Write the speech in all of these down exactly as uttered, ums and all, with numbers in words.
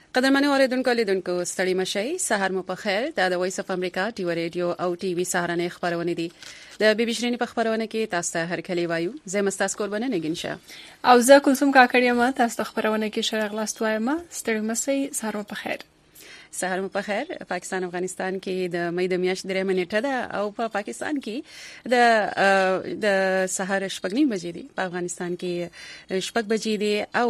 قدرمنو اوریدونکو لیدونکو ستړي مشئ سهار مو په خیر دا د وایس اف امریکا ټي وی رادیو او ټي وی سهارنې خبرونه دي د بي بي شرینی په خبرونه کې تاسو ته هر کلی وایو زه مستاس قربانه نګینشه او زه کوم کاکړی ما تاسو ته خبرونه کې شرغ لاست وایم ستړي مشئ سهار مو په خیر سهار مو په خیر پاکستان افغانستان کې د مې د میاشت درې منټه ده او په پاکستان کې د د سهار شپږ نیم بجې دي په افغانستان کې شپږ بجې دي او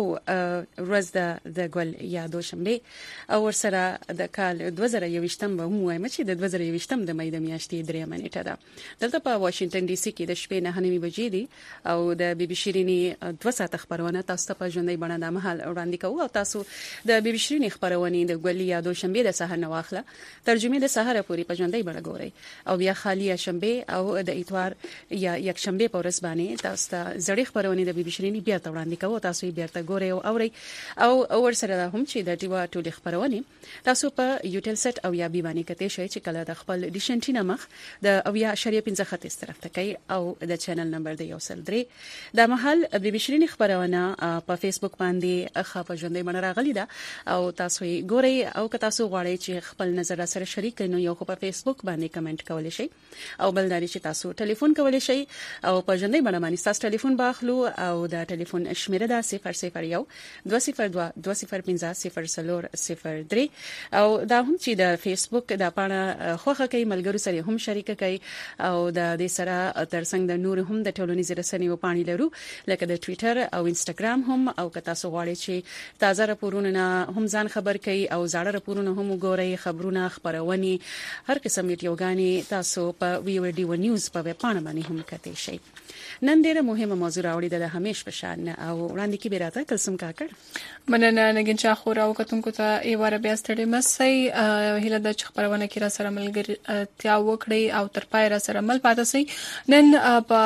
ورځ د د ګل یا دوشنبه او ورسره د کال دوه زره یوویشتم به مو وایم چې د دوه زره یوویشتم د مې د میاشتې درې منټه ده دلته په واشنگټن ډي سي کې د شپې نه نهه بجې دي او د بي بي شيريني دوه ساعت خبرونه تاسو ته په ژوندۍ بڼه د مهال وړاندې کوو او تاسو د بي بي شيريني خبرونه د ګل یا دوشنبه د سحر نه واخله ترجمه د سحر پوری په ژوندۍ بڼه ګوري او بیا خالی شنبه او د اتوار یا یک شنبه په ورځ باندې تاسو ته زړې خبرونه د بي بي شيريني بیا ته وړاندې کوو تاسو یې بیا ته ګوري او اوري او ور سره هم چې د ټیوا ټولې خبرونه تاسو په یوټل سټ او یا بي باندې کته شي چې کله د خپل ډیشنټینا مخ د او یا شریعه پنځه خط طرف ته کوي او د چینل نمبر د یو سل درې د محل بي بي شيريني خبرونه په فیسبوک باندې خاطر ژوندۍ بڼه راغلي ده او تاسو یې ګوري او که تاسو غواړئ چې خپل نظر سره شریک کړئ نو یو خو په فیسبوک باندې کمنټ کولی شئ او بل دا چې تاسو ټلیفون کولی شئ او په ژوندۍ بڼه باندې تاسو ټلیفون باخلو او د ټلیفون شمیره ده صفر صفر یو دوه صفر دوه دوه صفر پنځه صفر صفر صفر درې او دا هم چې د فیسبوک د پاڼه خوخه کوي ملګرو سره هم شریک کوي او د دې سره ترڅنګ د نور هم د ټولنیزو رسنیو پاڼې لرو لکه د ټوئیټر او انستګرام هم او که تاسو غواړئ چې تازه راپورونه هم ځان خبر کړئ او زاړه راپورونه هم وګورئ خبرونه خبرونه هر قسم ویډیوګانې تاسو په وی او ډي و نیوز په پاڼه باندې هم کتئ شئ نن ډیره مهمه موضوع راوړې ده همیش په شان او وړاندې کې بیراته کلسم کاکړ مننه نګین چا خو راو کتونکو ته ای واره بیا ستړي مسئ هله د خبرونه کې را سره ملګری تیا وکړي او تر پای را سره مل پاتې سي نن په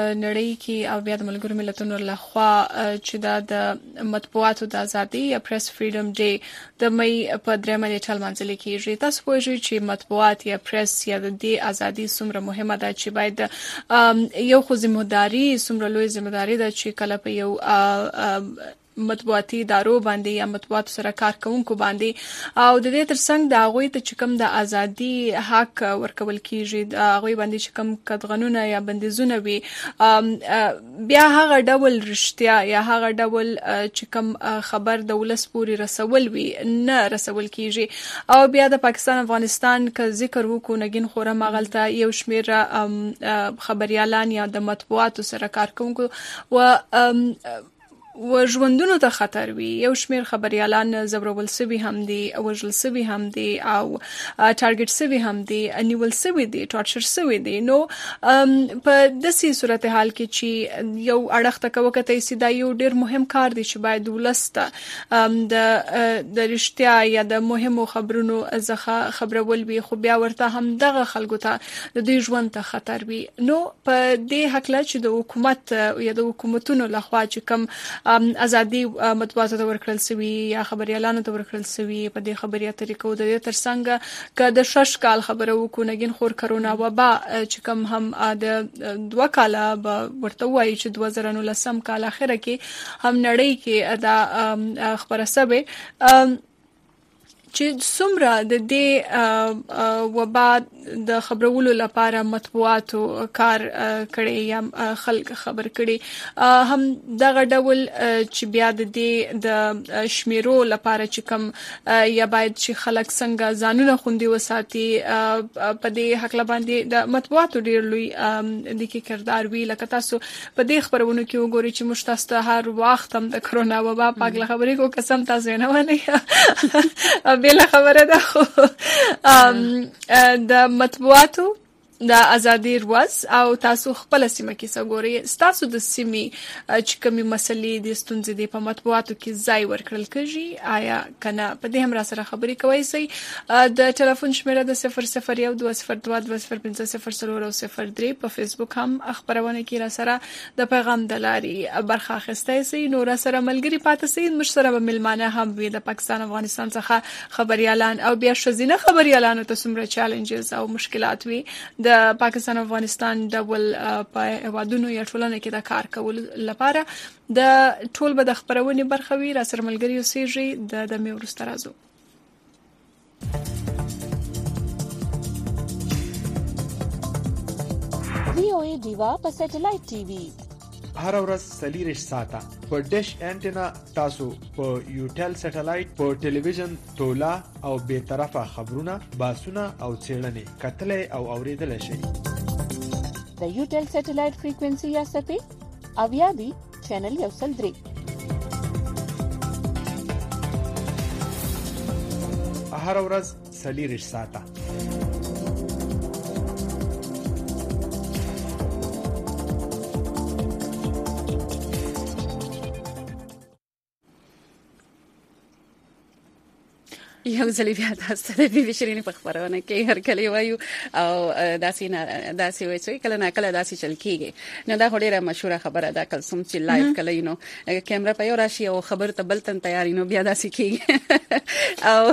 نړۍ کې او بیا د ملګرو ملتونو لخوا چې د مطبوعاتو د ازادي یا پریس فریډم ډے د مې په درېمه نیټه منځل کېږي تاسو پوهیږئ چې مطبوعات یا پریس یا د دې ازادي څومره مهمه ده چې باید یو خو ذمہداري څومره لوی ذمہداري ده چې کله په یو مطبوعاتي ادارو باندې یا مطبوعات سره کار کوونکو باندې او د دې ترڅنګ د هغوی ته چې کوم د ازادي حق ورکول کیږي د هغوی باندې چې کوم قدغنونه یا بندیزونه وي بیا هغه ډول رښتیا یا هغه ډول چې کوم خبر د ولس پورې رسول وي نه رسول کیږي او بیا د پاکستان افغانستان ک ذکر وکړو نګین خوره مغلطه یو شمیر خبريالان یا د مطبوعاتو سره کار کوونکو و و ژوندونو ته خطر وي یو شمیر خبريالان زبرول سوي هم دي او وجل سوي هم دي او ټارګټ سوي هم دي انیول سوي دي ټارچر سوي دي نو په داسې صورتحال کې چې یو اړخ ته کوکته سیدا یو ډیر مهم کار دی چې باید ولسته د د رښتیا یا د مهمو خبرونو ځخه خبرول وي خو بیا ورته هم دغه خلکو ته د دې ژوند ته خطر وي نو په دې حق لا چې د حکومت یا د حکومتونو لخوا چې کوم ازادي مطبوعاتو ته ورکړل سوي یا خبريالانو ته ورکړل سوي په دې خبري طریقو د دې ترڅنګ ک د شش کال خبره وکړو نګین خور کرونا وبا چې کوم هم د دوه کاله ورته وایي چې دوه زره نولسم کال اخره کې هم نړۍ کې دا خبره سبه چې څومره د دې وبا د خبرولو لپاره مطبوعاتو کار کړي یا خلک خبر کړي هم دغه ډول چې بیا د دې د شمیرو لپاره چې کوم یا باید چې خلک څنګه ځانونه خوندي وساتي په دې حق باندې د مطبوعاتو ډیر لوی د کې کردار وی لکه تاسو په دې خبرونو کې وګورئ چې مشتاسته هر وخت هم د کرونا وبا پاګله خبرې کو قسم تاسو نه ونه بل خبره ده خو د مطبوعاتو د ازادي ورځ او تاسو خپل سیمه کې څنګه تاسو د سیمې چې کومې مسلې د ستونزې د په مطبوعاتو کې ځای ورکړل کېږي آیا کنه په دې هم را سره خبرې کوي سي د ټلیفون شمیره د صفر صفر یو دوه صفر دوه دوه صفر پنځه صفر صفر او صفر درې په فیسبوک هم خبرونه کې را سره د پیغام د لارې برخه اخیستای سي نو را سره ملګری پاتې سي مش سره به ملمانه هم وي د پاکستان افغانستان څخه خبريالان او بیا شزینه خبريالانو ته څومره چیلنجز او مشکلات وي د د پاکستان او افغانستان ډول په هیوادونو یا ټولنه کې د کار کول لپاره د ټول به د خبرونې برخه وي. را سره ملګري اوسېږي د دمې وروسته راځو. وی او ای دیوا په سټلایټ ټي وي هر ورځ څلور ساعته په ډیش انټینا تاسو په یوټل سټلایټ په ټلویزیون تولا او به طرفه خبرونه باسونه او څېړنې کتلې او اوریدل شي. د یوټل سټلایټ فریکوئنسي یا سپې اویا دی چینل یو سل درې. هر ورځ څلور ساعته یو ځلې بیا تاسو د بي بي شيرين په خبرونه کې هر کله وایو او داسې نه داسې وایي چې کله نه کله داسې چل کیږي. نو دا ډیره مشهوره خبره ده کلسوم چې لایو کله نو کیمرا په یو راشي او خبر ته بلتن تیاری نو بیا داسې کیږي. او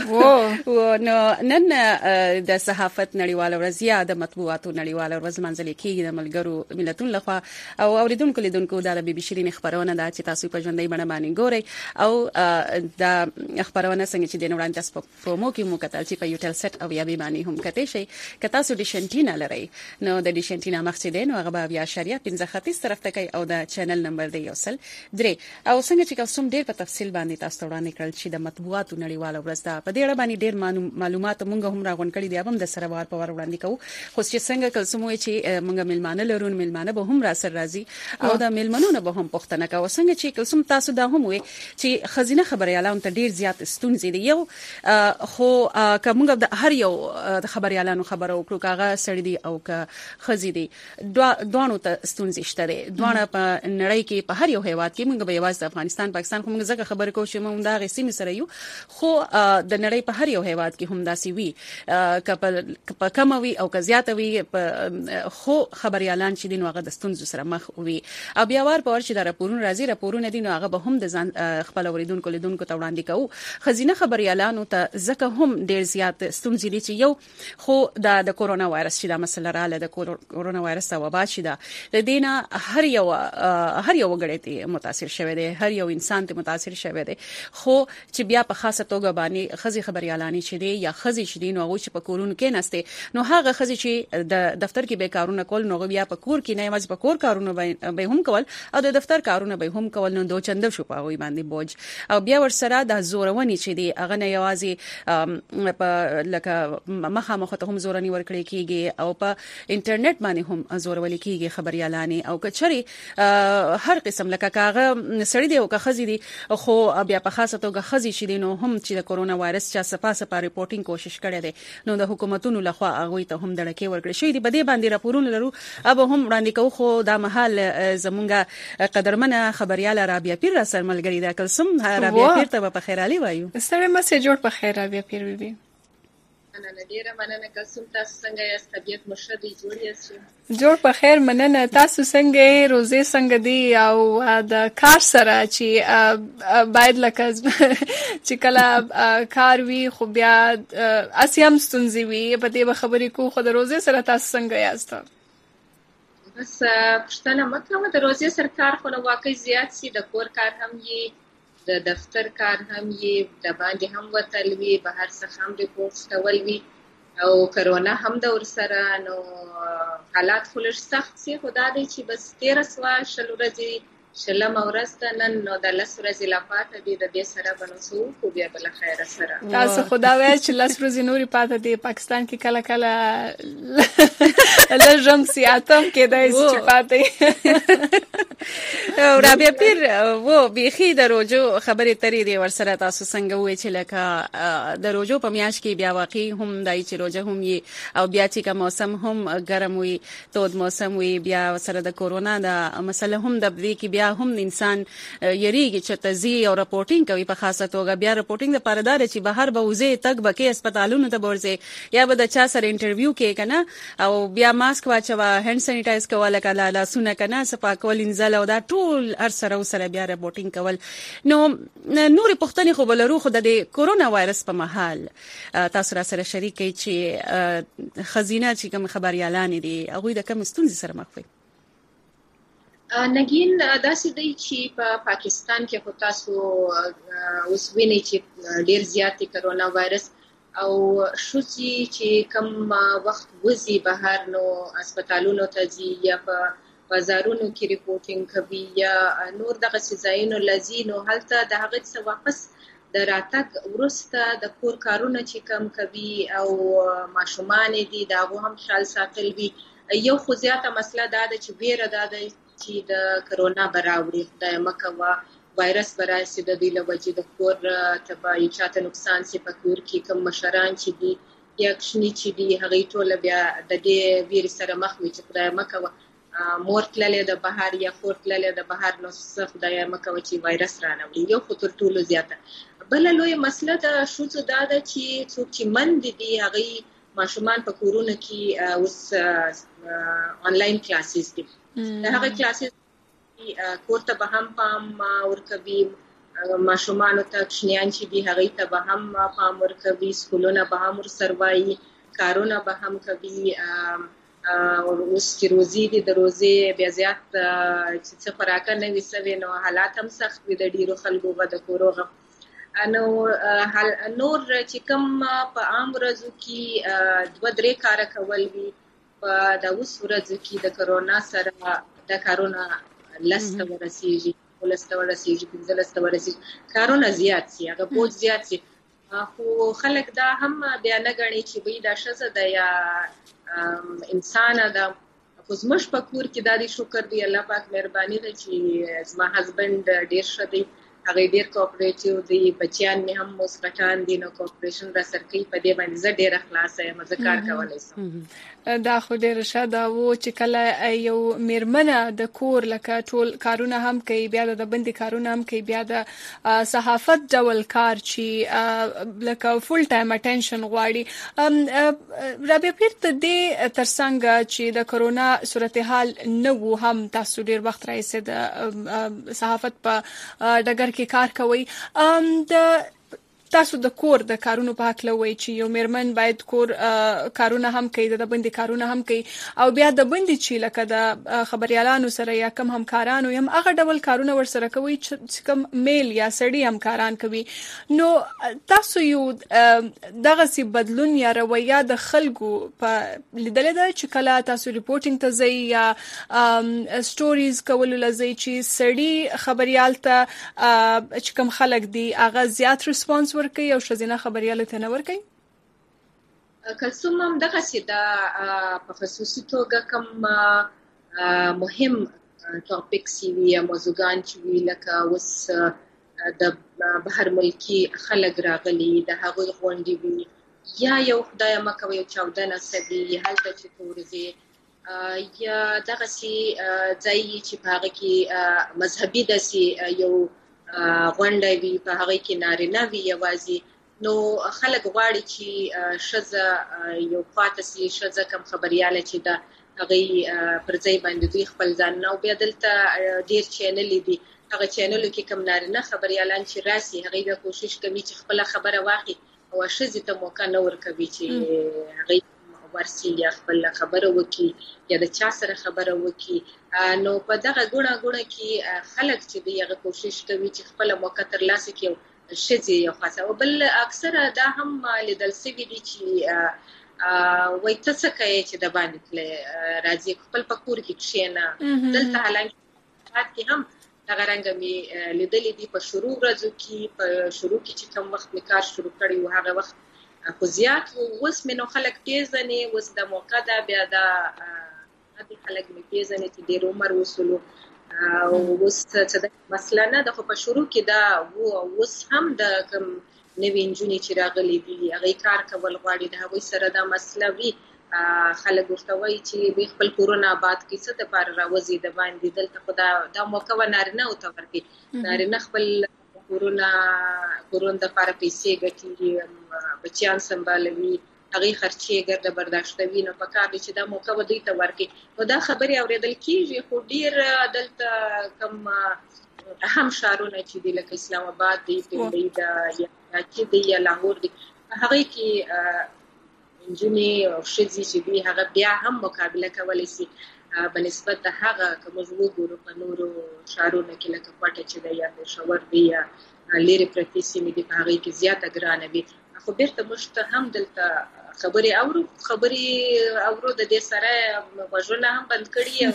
نو نن د صحافت نړیواله ورځ یا د مطبوعاتو نړیواله ورځ منځل کیږي د ملګرو ملتونو لخوا او اوریدونکو لیدونکو د بي بي شيرين خبرونه ده چې تاسو په ژوندۍ بڼه باندې ګورئ او د خبرونه څنګه چې د وړاندې تاسو په مو کې مو کتل چې په یوټل سټ او یا به باندې هم کته شي که تاسو د شنټینا لري نو د دې شنټینا مقصد دی نو هغه بیا شریعه پنځه خطیز طرف ته کوي او د چینل نمبر دی یوسل درې او څنګه چې کوم ډیر په تفصیل باندې تاسو وړاندې کړل چې د مطبوعاتو نړیواله ورځ ده په دې اړه باندې ډیر معلومات مونږ هم راغون کړی دی هم د سره وار په ور وړاندې کوو. خو چې څنګه کلسوم وي چې مونږ ملمانه لرون ملمانه به هم را سره راځي او د ملمنونو به هم پښتنه کوي. څنګه چې کلسوم تاسو دا هم وي چې خزینه خبري اعلان ته ډیر زیات ستونزې دي. یو خو کومه د هر یو خبريالانو خبرو وکړو کاغه سړی دی او که خزي دی دوانو ته ستونزې شته دي. دوانه په نړۍ کې په هر یو هیواد کې موږ به یوازې افغانستان پاکستان کومه ځکه خبر کوو چې موږ دا غسیمه سره یو خو د نړۍ په هر یو هیواد کې هم داسي وي کپل کموي او که زیات وي خو خبريالان چې دین واغه د ستونزو سره مخ وي او بیا ور په ور چې د راپورونو راځي راپورونه دین واغه به هم د ځان خپل اوریدونکو لیدونکو ته وړاندې کوو. خزینه خبريالانو ته ځکه هم ډیر زیات ستونزې دي چې یو خو د د کورونا وایرس چې دا مسله رااله د کورونا وایرس او وبا چې دا د دینه هر یو هر یو غړی ته متاثر شوی دی هر یو انسان ته متاثر شوی دی خو چې بیا په خاصه توګه باندې خزي خبريالانی چې دی یا خزي چې دی نو هغه چې په کورونو کې نسته نو هغه خزي چې د دفتر کې به کارونه کول نو بیا په کور کې نه مز په کور کارونه به هم کول او د دفتر کارونه به هم کول نو دوه چند شو په وي باندې بوج او بیا ورسره د زورونی چې دی هغه نه یوازي په لکه مخه مخ ته هم زورنی ورکړي کیږي او په انټرنیټ باندې هم زورول کیږي خبريالانی او کچري هر قسم لکه کاغه سړی دی او که خزي دی خو بیا په خاصه توګه خزي شې دی نو هم چې د کورونا وایرس چا سپاسه په ریپورتینګ کوشش کړي دي نو د حکومتونو لخوا هغه ته هم دړکې ورکړي شوې دي. بده باندې راپورونه لرو اب هم وړاندې کوو خو دا محل زمونږه قدرمنه خبرياله رابعه پیر را سره ملګری دا کلسم رابعه پیر ته په خیرالي وایو. سره مسیج جوړ په خیر رابعه پیر وي. انا ډیره مننه کلسم تاسو څنګه یاست طبيعت مشدي جوړ یاست جوړ په خیر مننه تاسو څنګه روزي څنګه دی او د کار سره چې باید لکه چې کله کار وی خو بیا اسیم ستونزې وي په دې خبرې کو خو د روزي سره تاسو څنګه یاست؟ بس پښتنه مکه د روزي سره کار خو نو واقعي زیات سي د کور کار هم یې د دفتر کار هم یې د باندې هم وتل وی بهر څخه هم ریپورټ ټول وی او کرونا هم د ور سره نو حالات خلش سخت سي خدا دې چې بس تیرہ سوا شل ورځې شلم ورځ نن نو د لس ورځې لا پاتې دي د دې سره بنوسو خو بیا بل خیر سره تاسو خدا وای چې لس ورځې نوري پاتې دي پاکستان کې کله کله لږم سیاتم کې دای چې پاتې او رابعه پیر وو بيخي د روجو خبرې ترې دی ورسره تاسو څنګه وې چې لکه د روجو په میاش کې بیا واقعي هم دای چې روجه هم یې او بیا چې کا موسم هم ګرم وي تود موسم وي بیا سره د کورونا د مسله هم د دې کې بیا هم انسان یریږي چې تزي او راپورټینګ کوي په خاصه توګه بیا راپورټینګ د پردار چې بهر به وزه تک بکې هسپتالونو ته ورځي یا به د چا سره انټرویو کې کنه او بیا ماسک واچوا هاند سانیټایز کوله کله لاسونه کنه صفا کول انځل تلل او دا ټول هر سره سره بیا رپورټینګ کول. نو نورې پوښتنې خو بلرو خو د کورونا وایرس په مهال تاسو را سره شریکي چې خزینه چې کوم خبريالان دي هغه د کوم ستونزې سره مخ وي. نګین داسې دی چې په پا پاکستان کې خو تاسو اوس وینئ چې ډیر زیات کرونا وایرس او شوچی چې کم وخت وزي بهر نو هسپتالونو ته ځي یا په بازارونو کې ریپورټینګ کوي یا نور دغه ځایونو لذي نو هلته د هغه څه واپس د راتګ ورسته د کور کارونه چې کم کوي او ماشومان دي دا هم خیال ساتل وي. یو خو زیاته مسله دا ده چې بیره دا ده چې د کرونا براوړي خدای مکوه وایرس براسي د دې لوجې د کور تبعي چاته نقصان سي په کور کې کوم مشران چې دي یا کښنی چې دي هغه ټول بیا د دې ویر سره مخ وي چې خدای مکوه مور تللې د بهر یا خور تللې د بهر نو څه خدای مکوه چې وایرس رانه یو خطر ټولو زیاته. بل لوی مسله د شوڅو دا ده چې څوک چې مند دي هغه ماشومان په کورونه کې اوس آنلاین کلاسز دي دا هغه کلاسز کور ته به هم پام ورکوي ماشومان ته کښنیان چې دي هغه ته به هم پام ورکوي سکولونه به هم ورسروي کارونه به هم کوي اوس چې روزي دي د روزي بیا زیات چې څه خوراک نه وي سوي نو حالات هم سخت وي د ډیرو خلکو به د کوروغه نو نور چې کوم په عام ورځو کې دوه درې کار کول وي په د اوس ورځو کې د کرونا سره د کرونا لسته ورسیږي ولسته ورسیږي پنځلسته ورسیږي کرونا زیات سي هغه بوج زیات سي خو خلک دا هم بیا نه غني چې وي دا شزه د یا انسان دا خو زموږ په کور کې دا دي شکر دی الله پاک مهرباني ده چې زما هسبند ډیر ښه دی هغه ډیر کوپریټیو دی بچیان مې هم مسکټان دي نو کوپریشن را سرکې په دې باندې زه ډیر اخلاص یم زه کار کولای شم. دا خو ډیر ښه دا و چې کله یو میرمنه د کور لکه ټول کارونه هم کوي بیا د بندي کارونه هم کوي بیا د صحافت ډول کار چې لکه فول ټایم اټینشن غواړي رابعه پیر ته دې ترڅنګ چې د کرونا صورتحال نو هم تاسو ډیر وخت راځي د صحافت په ډګر کې کار کوي د تاسو د کور د کارونو په حق لوي چې یو میرمن باید کور کارونه هم کوي د بندي کارونه هم کوي او بیا د بندي چې لکه د خبريالانو سره یا کم همکارانو یم هغه ډول کارونه ور سره کوي چې کم میل یا سړی همکاران کوي نو تاسو یو دغه سي بدلون یا رویه د خلکو په لیدل دا چې کله تاسو ریپورټینګ ته ځي یا سټوریز کول لزي چې سړی خبريال ته چې کم خلک دي هغه زیات ریسپانس ورکي او شزینه خبرياله ته نه ورکي کلسوم هم دغه سي دا په خصوصي توګه کوم مهم ټاپکس وي یا موضوعګان چې وی لکه اوس د بهر ملکی خلک راغلي د هغوی غونډې وي یا یو خدای مکه یو چاودنه سبي هلته چې تورځي یا دغه سي ځای چې په هغه کې مذهبي دسي یو غونډه وی په هغه کې نارینه وی یوازې نو خلک غواړي چې شزه یو فاتسي شزه کم خبرياله چې دا هغه پر ځای باندې دوی خپل ځان نو بیا دلته ډیر چینل دي هغه چینلو کې کم نارینه خبريالان چې راسي هغه به کوشش کوي چې خپل خبره واخلي او شزه ته موقع نه ورکوي چې هغه ورسي یا خپل خبره وکي یا د چا سره خبره وکي نو په دغه ګونه ګونه کې خلک چې دی هغه کوشش کوي چې خپل موقع ترلاسه کړي شزه یو خاصه او بل اکثره دا هم لیدل سوي دي چې وای تاسو کوي چې د باندې راځي خپل پکور کې کښینه دلته حالانکه کې هم دا رنګ می لیدل دي په شروع ورځو کې په شروع کې چې کوم وخت کار شروع کړي او هغه وخت خو زیات اوس مې نو خلک پیژني اوس د موقع دا بیا دا د خلک مې پیژني چې ډیر عمر وصولو او اوس څه مسله نه د خو په شروع کې دا وو اوس هم د کوم نوی انجونی چې راغلي دي هغه کار کول غواړي د هغوی سره دا مسله وي خلک ورته وایي چې خپل کورونه آباد کړي څه دپاره راوځي د باندې دلته خو دا دا موقع به نارینه ورته ورکړي نارینه خپل کورونه کورونه دپاره پیسې ګټي بچیان سنبالوي هغه خرچې ګرد برداشتوي نو په کار دي چې دا موقع و دوی ته ورکړي. نو دا خبرې اوریدل کیږي خو ډیر دلته کم اهم ښارونه چې دي لکه اسلام آباد دی دلی دا یا چې دی یا لاهور دی هغه کې انجونی او شذي چې دی هغه بیا هم مقابله کولی شي بنسبت د هغه کوم وګورو په نورو ښارونو کې لکه کوټه چې دی یا پېښور دی یا لري پرتې سیمې دي په هغه کې زیاته ګرانه وي. خو بیرته موږ ته هم دلته خبرې اورو خبرې اورو د دې سره غوږونه هم بند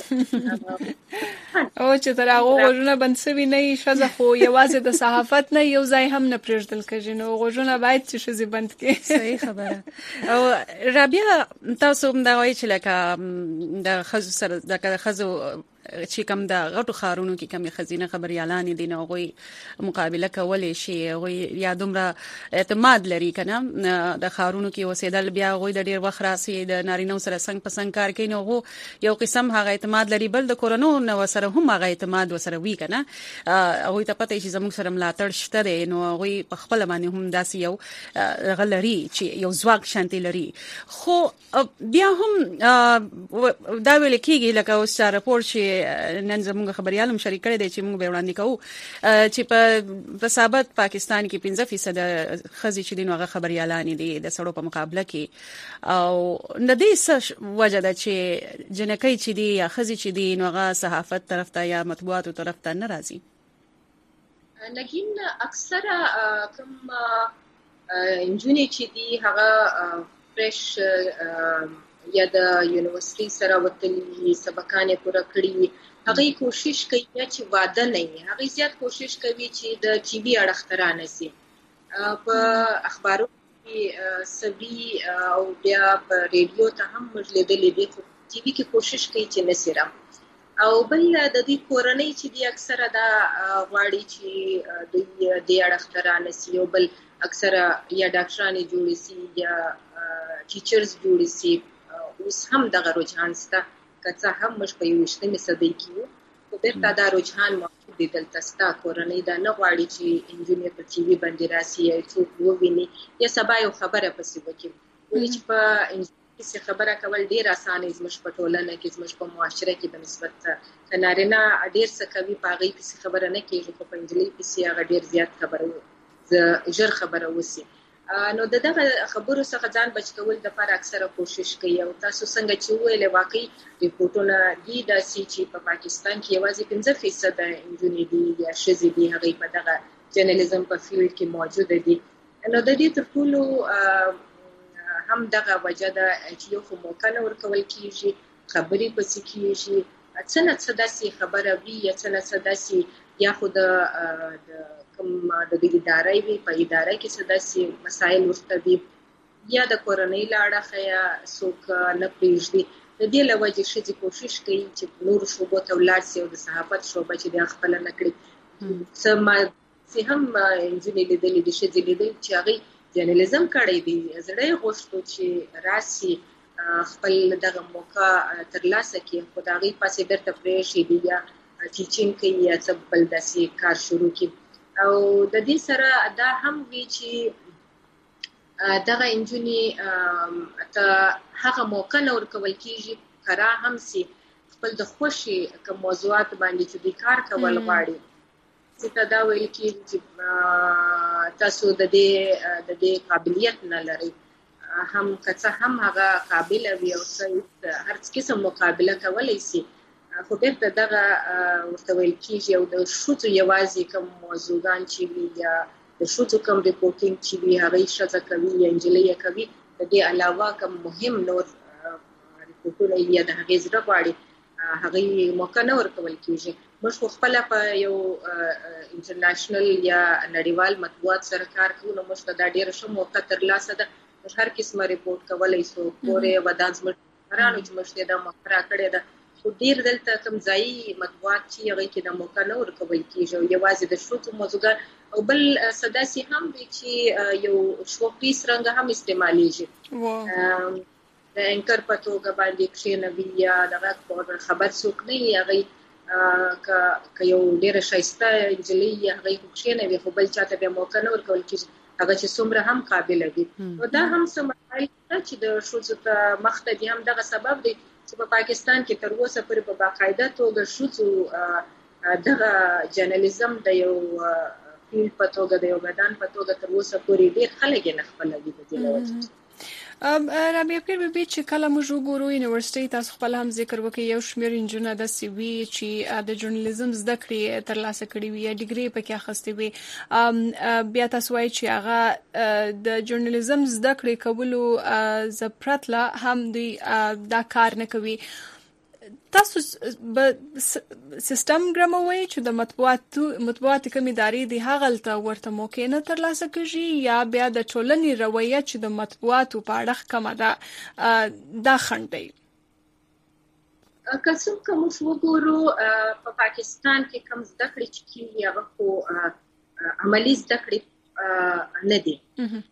کړي او چې تر هغه غوږونه بند شوي نه وي ښځه خو یوازې د صحافت نه یو ځای هم نه پرېږدل کېږي نو غوږونه باید چې ښځې بند کړي. صحیح خبره. او رابعه تاسو هم دا وایي چې لکه د ښځو سره د ښځو چې کوم د غټو ښارونو کې کوم خزینه خبريالان دي نو غوي مقابله کولای شي غوي یا دومره اعتماد لري کنه د ښارونو کې وسیدل بیا غوي د ډیر وخت راسي د نارینه سره څنګه پسند کار کوي نو غو یو قسم هغه اعتماد لري بل د کورونو نو سره هم هغه اعتماد وسره وی کنه غوي ته پته شي زموږ سره ملاتړ شته دی نو غوي په خپل باندې هم داسي یو غلري چې یو ځواک شانتي لري. خو بیا هم دا ویل کېږي لکه اوس راپور شي نن زموږ خبريالم شریک کړی دی چې موږ به وړاندې کوو چې په په ثابت پاکستان کې پنځه فیصد خزي چې دینو هغه خبريالان دي د سړو په مقابله کې او د دې څه وجه ده چې جنکۍ چې دي یا خزي چې دي نو هغه صحافت طرف ته یا مطبوعاتو طرف ته نه راځي. لکه اکثره کوم انجونی چې دي هغه فرش یا د یونیورسيټي سره وتلي سبقانه پوره کړی هغه کوشش کوي چې واده نه وي هغه زیات کوشش کوي چې د ټي وي اړخترانه سي په اخبارو کې سبي او بیا په ریډیو ته هم مجلدلې دي خو ټي وي کې کوشش کوي چې نسرم او بل د دې کورنۍ چې دی اکثره دا غواړي چې د دې اړخترانه سي او بل اکثره یا ډاکټرانه جوړي سي یا ټیچرز جوړي سي اوس هم دغه رجحان سته که هم مش په یوشتمه صدۍ کې خو بیرته دا رجحان موجود دی دلته ستا کورنۍ دا نه غواړي چې انجینر په ټي وي باندې راسي یا څوک وویني یا سبا یو خبره پسې وکړي ولې چې په انجینر کې خبره کول ډیر اسانه زموږ په ټولنه کې زموږ په معاشره کې په نسبت کنارینه ډیر څه کوي په هغه کې خبره نه کیږي خو په انجلۍ کې هغه ډیر زیات خبره ژر خبره وسی نو دغه خبرو څخه ځان بچ کول د لپاره اکثره کوشش کوي او تاسو څنګه چې ویل واقعي ریپورتونه دي د سی چې په پاکستان کې یوازې پنځه فیصد انجونی دي یا شذي دي هغه په دغه جرنالیزم په فیلډ کې موجود دي نو د دې تر ټولو هم دغه وجه ده چې یو موقع نه ورکول کیږي خبرې پسې کیږي څنګه څه داسې خبره وي یا څنګه څه داسې یا خو د کوم د دې ادارې وي په ادارې کې څه داسې مسایل ورته دي یا د کورنۍ لاړه یا څوک نه پریږدي د دې لوجه شې کوشش کوي چې نور شوبو ته ولاړ سي او د صحافت شوبه چې د خپل نه کړی سم سي هم انجینر لیدلې د شې لیدل چې هغه جرنالیزم کړی دی زړه غوښتو چې راسي خپل دغه موقع ترلاسه کړي خدای پاسې درته پرې شي دی یا ټیچینګ کوي یا څه بل داسې کار شروع کړي او د دې سره دا هم وی چې دغه انجونی ته هغه موقع نور کول کیږي کرا هم سي خپل د خوشي کوم موضوعات باندې چې د کار کول غواړي چې دا ویل کیږي چې تاسو د دې د دې قابلیت نه لري هم کڅه هم هغه قابل وي او هر څه مقابله کولای شي خو بیرته دغه ورته ویل کېږي او د ښځو یوازې کوم موضوعګان چې وي یا د ښځو کوم ریپورټینګ چې وي هغه ښځه کوي یا نجلۍ کوي د دې علاوه کوم مهم نور ریپورټونه یا د هغې زړه غواړي هغه موقع نه ورکول کېږي. موږ خپله په یو انټرنیشنل یا نړیوال مطبوعات سره کار کوو نو موږ ته دا ډېره ښه موقع ترلاسه ده موږ هر قسمه ریپورټ کولی شو پورې ودا زموږ کارانو چې موږ ته دا موقع راکړې ده خو ډیر دلته کوم ځایي مطبوعات چې هغه کې د موقع نه ورکول کېږي او یوازې د ښځو موضوعګان او بل څه داسې هم وي چې یو شوقیز رنګ هم استعمالیږي د انکر په توګه باندې کښېنوي یا دغه خبر څوک نه وي هغه که یو ډېره ښایسته نجلۍ هغه کښېنوي خو بل چاته بیا موقع نه ورکول کېږي هغه چې څومره هم قابل دي. نو دا هم سمای چې د شوزو ته مخته دي هم دغه سبب دی چې په پاکستان کې تر اوسه پورې په باقاعده توګه شوزو دغه جرنالیزم د یو فیل په توګه د یو بدن په توګه تر اوسه پورې ډېر خلک یې نه خپلوي په دې وجه. رابعه پیر بیبي چې کله موږ وګورو یونیورسيټي تاسو خپل هم ذکر وکړئ یو شمېر انجونونه د سی وی چې د ژورنالیزم زده کړې ترلاسه کړې وي یا ډیګري پکې اخیستې وي بیا تاسو وایي چې هغه د ژورنالیزم زده کړې کولو زپرتله هم دوی دا کار نه کوي. تاسو به سیستم ګراموي چې د مطبوعاتو مطبوعات کوم ادارې دی هغه ته ورته موقع نه ترلاسه کیږي یا بیا د ټولنې رویه چې د مطبوعاتو په اړه کومه ده دا خندي. که څوک کوم وګورو په پاکستان کې کوم زده کړې چې کیږي هغه خو عملی زده کړې نه دي.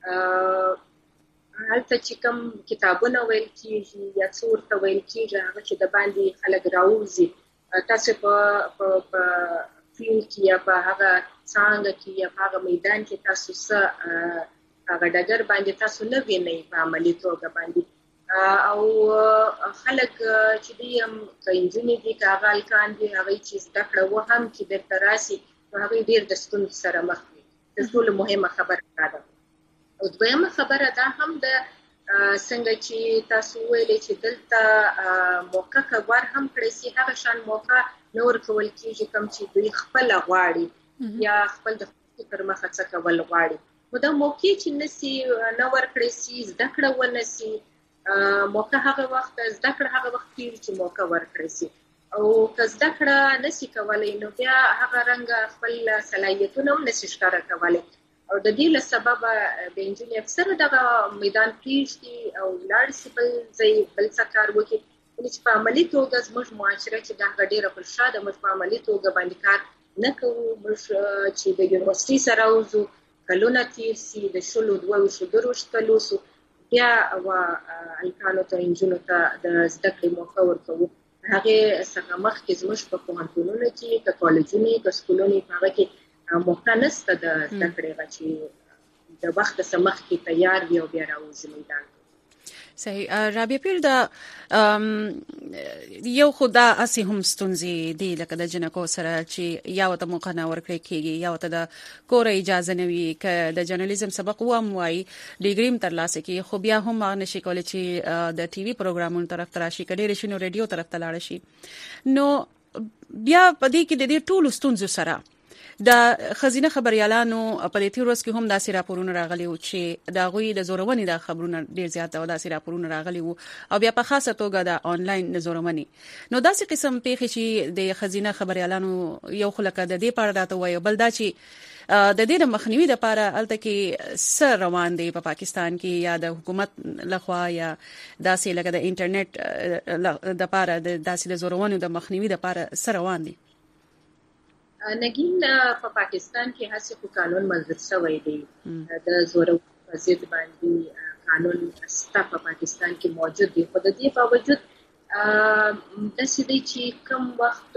هلته چې کوم کتابونه ویل کیږي یا څور ته ویل کیږي هغه چې د باندې خلک راوځي تاسو په په فیلډ کې یا په هغه څنګه کې یا په هغه میدان کې تاسو سره هغه ډګر باندې تاسو نه وینئ په عملي توګه باندې او خلک چې دی هم کینځنی دي هغه الکان دي هغه چې زده کړه و هم چې د تراسي هغه ډیر د ستونزې سره مخ دي. د ټول مهمه خبره ده. او دویمه خبره دا هم د څنګه چې تاسو ویلې چې دلته موقع کبار هم کړی سي هغه شان موقع نور کول کیږي کوم چې دوی خپل غواړي یا خپل د پر مخه څه کول غواړي. نو دا موقع چې نسی نور کړی سي زده کړه ونسی موقع هغه وخت زده کړه هغه وخت چې موقع ورکړی سي او که زده کړه نسی کولای نو بیا هغه رنګ خپل صلاحیتونه هم نسی ښکاره کولای. او د دې له سببه د انجینر اکثر دغه میدان پریږدي او لاړ سي بل ځای بل څه کار وکړي چې په عملي توګه زموږ معاشره چې دا ډېره پر شا ده موږ په عملي توګه باندې کار نه کوو. موږ چې د یونیورسيټي سره وځو کلونه تیر سي د شلو دوه ویشت درویشت کلو سو بیا الکانو ته انجینرو ته د زده کړې موقع ورکوو. هغې څخه مخکې زموږ په پوهنتونونو کې که کالجونه که سکولونه په هغه کې موقع نشته د زده کړې چې د وخت څخه مخکې تیار وي او بیا راوځي میدان. صحیح. رابعه پیر دا یو خدا اسی هم ستونزې دی لکه د جنکو سره چې یا وته موقع نه ورکړي کېږي یا وته د کور اجازه نه وي ک د جرنالیزم سبق وام وای ډیګریم ترلاسه کوي خو بیا هم نشي کولای چې د ټي وي پروګرامونو طرف تراشي کډې رښینو ریډیو طرف ته لاړ شي. نو بیا پدې کې د دې ټولو ستونزو سره د خزینه خبريالانو په دې تیر ورځ کې هم داسې راپورونه راغلي و چې دا غوي د زورونی د خبرونه ډیر زیات او داسې راپورونه راغلي وو او بیا په خاصه توګه د انلاین زورونی. نو داسې قسم پیښې چې د خزینه خبريالانو یو خلک د دې پاره راته وایي بل دا چې د دې د مخنیوي لپاره الته کې سر روان دی په پا پاکستان کې یا د حکومت لخوا یا داسې لکه د انټرنیټ د لپاره د داسې د زورونو د مخنیوي لپاره سر روان دي. نګین په پاکستان کې هڅه کو قانون منظور شوی دی د زورو په ضد باندې قانون ستا په پاکستان کې موجود دی. خو د دې باوجود د سې دی چې کوم وخت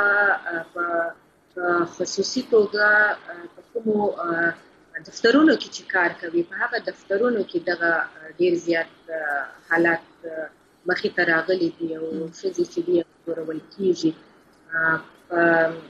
په خصوصي توګه په کومو دفترونو کې چې کار کوي په هغه دفترونو کې دغه ډیر زیات حالات مخې ته راغلي دي او ښځې چې دي ورول کېږي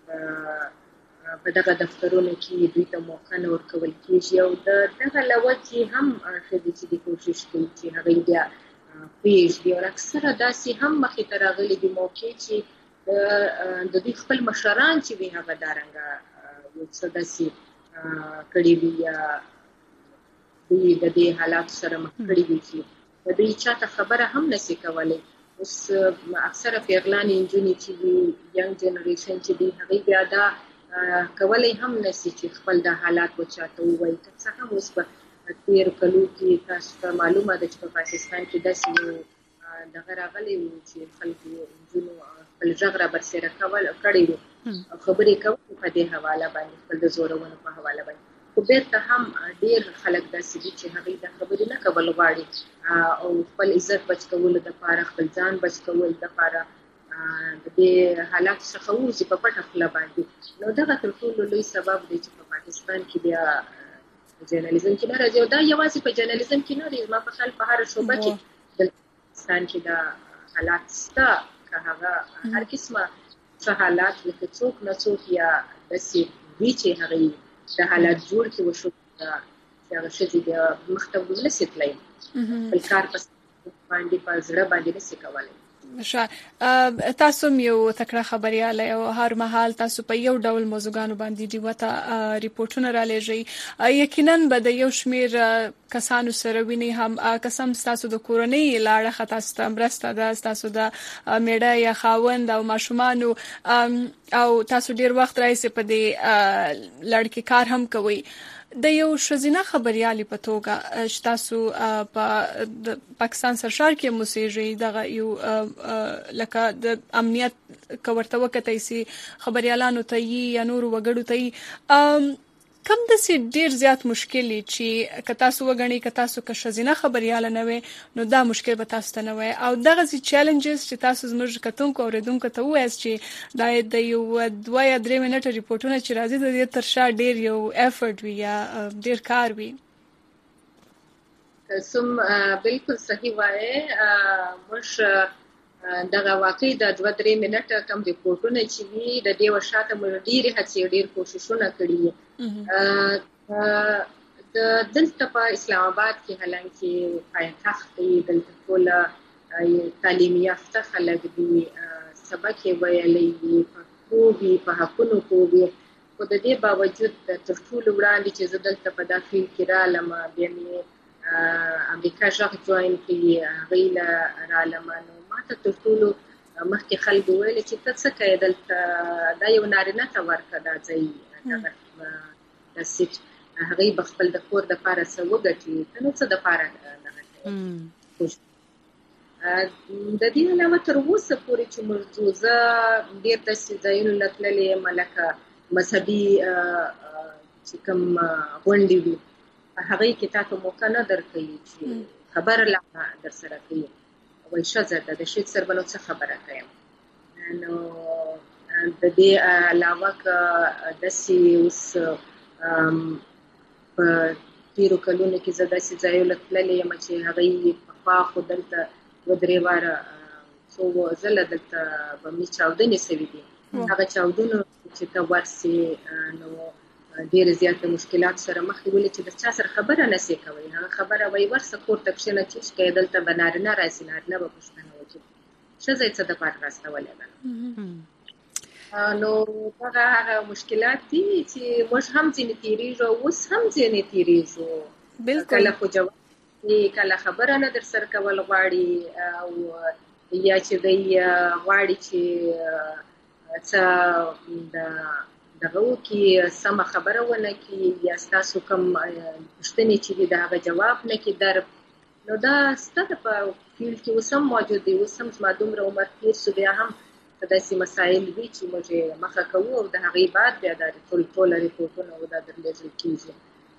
په دغه دفترونو کې دوی ته موقع نه ورکول کېږي او د دغه له وجې هم ښځې چې د کوشش کوي چې هغوی بیا پرېږدي او اکثره داسې هم مخې ته راغلي دي موقع چې د دوی خپل مشران چې وي هغه دارنګه یو څه داسې کړي وي یا دوی د دې حالاتو سره مخ کړي وي چې د دوی چاته خبره هم نشي کولی. اوس اکثره پیغلانې نجونې چې دي ینګ جنریشن چې دي هغوی بیا دا کولی هم نشي چې خپل د حالات وچاته ووایي. که څه هم اوس په تېرو کلو کې تاسو ته معلومه ده چې په پاکستان کې داسې یو دغه راغلی و چې خلکو نجونو خپل غږ رابرسېره کړی و او خبرې کولې په دې حواله باندې خپل د زورونو په حواله باندې. خو بیرته هم ډېر خلک داسې دي چې هغوی دا خبرې نه کول غواړي او خپل عزت بچ کولو دپاره خپل ځان بچ کولو دپاره د دې حالاتو څخه ووځي په پټه خوله باندې. نو دغه تر ټولو لوی سبب دی چې په پاکستان کې بیا جرنالیزم کې نه راځي او دا یوازې په جرنالیزم کې نه دی، ما په خیال په هر شعبه کې د افغانستان کې دا حالات شته، که هغه هر قسمه څه حالات لکه څوک نه څوک یا داسې وي چې هغه د حالات جوړ کړي وشو چې هغه ښځې بیا مخته ونسي تللی، خپل کار په باندې په زړه باندې نسي کولی. ښه، تاسو یو تکړه خبرياله او هر مهال تاسو په یو ډول موضوعګانو باندې دی وته ریپورتونه را لېږئ، یقینا به د یو شمیر کسانو سره ویني هم قسم تاسو د کورنۍ لاړه خطا ست مرسته ده تاسو د میډیا یا خاوند او ماشومان او تاسو ډیر وخت راځي په دې لړکی کار هم کوي. د یو شزینه خبريالي په توګه چې تاسو په پاکستان سرشار کې موسیقي دغه یو لکه د امنیت کورته وکټای سي خبريالانو ته یا نور وګړو ته کم د سي ډیر زیات مشکلي چې که تاسو وګڼئ که تاسو که شزینه خبرياله نه وي نو دا مشکل به تاسو ته نه وي او دغه سي چیلنجز چې تاسو زموږ کتونکو اوریدونکو ته وایي چې دا د یو دوه یا درې منټه ریپورتونه چې راځي د دې تر شا ډیر یو افورت وي یا ډیر کار وي. سم بالکل صحیح وایي، موږ دغه واقعي د دوه درې منټه کم ریپورتونه چې وي د دې وشاته موږ ډېرې هڅې ډېر کوششونه کړي د دلته په اسلام آباد کې حالانکه پایتخت دی، دلته ټول تعلیمي یافته خلک دي، سبق یې ویلی وي، پښتو وي، په حقونو پوهېږي، خو د دې باوجود تر ټولو وړاندې چې زه دلته په دا فیلډ کې رالم بیا مې امریکا غږ جوین کړي، هغوی له رالمه نو ما ته تر ټولو مخکې خلکو ویل چې ته څه کوې دلته، دا یو نارینه ته ورکړه دا ځای دغه دا سیټ، هغوی به خپل د کور دپاره څه وګټي، ته نو څه دپاره دغه کوي. د دې علاوه تر اوسه پورې چې موږ ځو، زه ډېر داسې ځایونو له تللې یم لکه مذهبي چې کوم غونډې وي هغوی کې تا ته موقع نه درکوي چې خبره لا در سره کوي، وایي ښځه ده د ښځې سره به نو څه خبره کویم. نو د دې علاوه که داسې اوس په تېرو کلونو کې زه داسې ځایو له تللې یم چې هغوی پخوا خو دلته دوه درې واره څو ځله دلته بمي چاودنې سوي دي، هغه چاودنو چې ته ورسې نو ډېرې زیاتې مشکلات سره مخ دي، ولې چې د چا سره خبره نسې کوئ، هغه خبره وایي ورسه کور ته کښېنه چې کوې دلته به نارینه راسي، نارینه به پوښتنه وکړي ښځه یې څه دپاره راستولې ده. نو دغه هغه مشکلات دي چې موږ هم ځینې تېرېږو او اوس هم ځینې تېرېږو، کله خو جواب کله خبره نه در سره کول غواړي او یا چې دی غواړي چې څه د دغه وکړي سمه خبره ونه کړي یا ستاسو کوم پوښتنې چې دي د هغه جواب نه کړي درب، نو دا ستا په فیلډ کې اوس هم موجود دی، اوس هم زما دومره عمر تېر سو بیا هم داسې مسایل وي چې موږ یې مخه کوو او د هغې بعد بیا دا ټول ټوله ریپورټونه او دا درلېږل کېږي.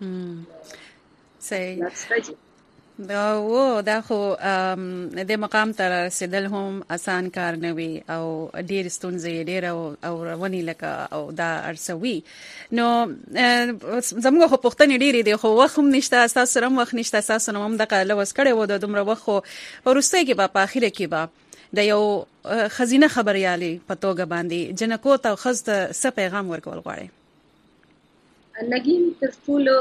صحیح و دا خو د مقام ته رسیدل هم آسان کار نه وي او ډېر ستونزې ډېر او رواني لکه او دا ارسوي، نو زموږ خو پوښتنې ډېرې دي خو وخت هم نشته، تاسو سره هم وخت نشته، تاسو هم دغه لوس کړی و د دومره وخت خو وروسته کې به په اخره کې به د یو خزینه خبريالي په توګه باندې جنکو ته خز ته څه پیغام ورکول غواړي؟ نګین تر ټولو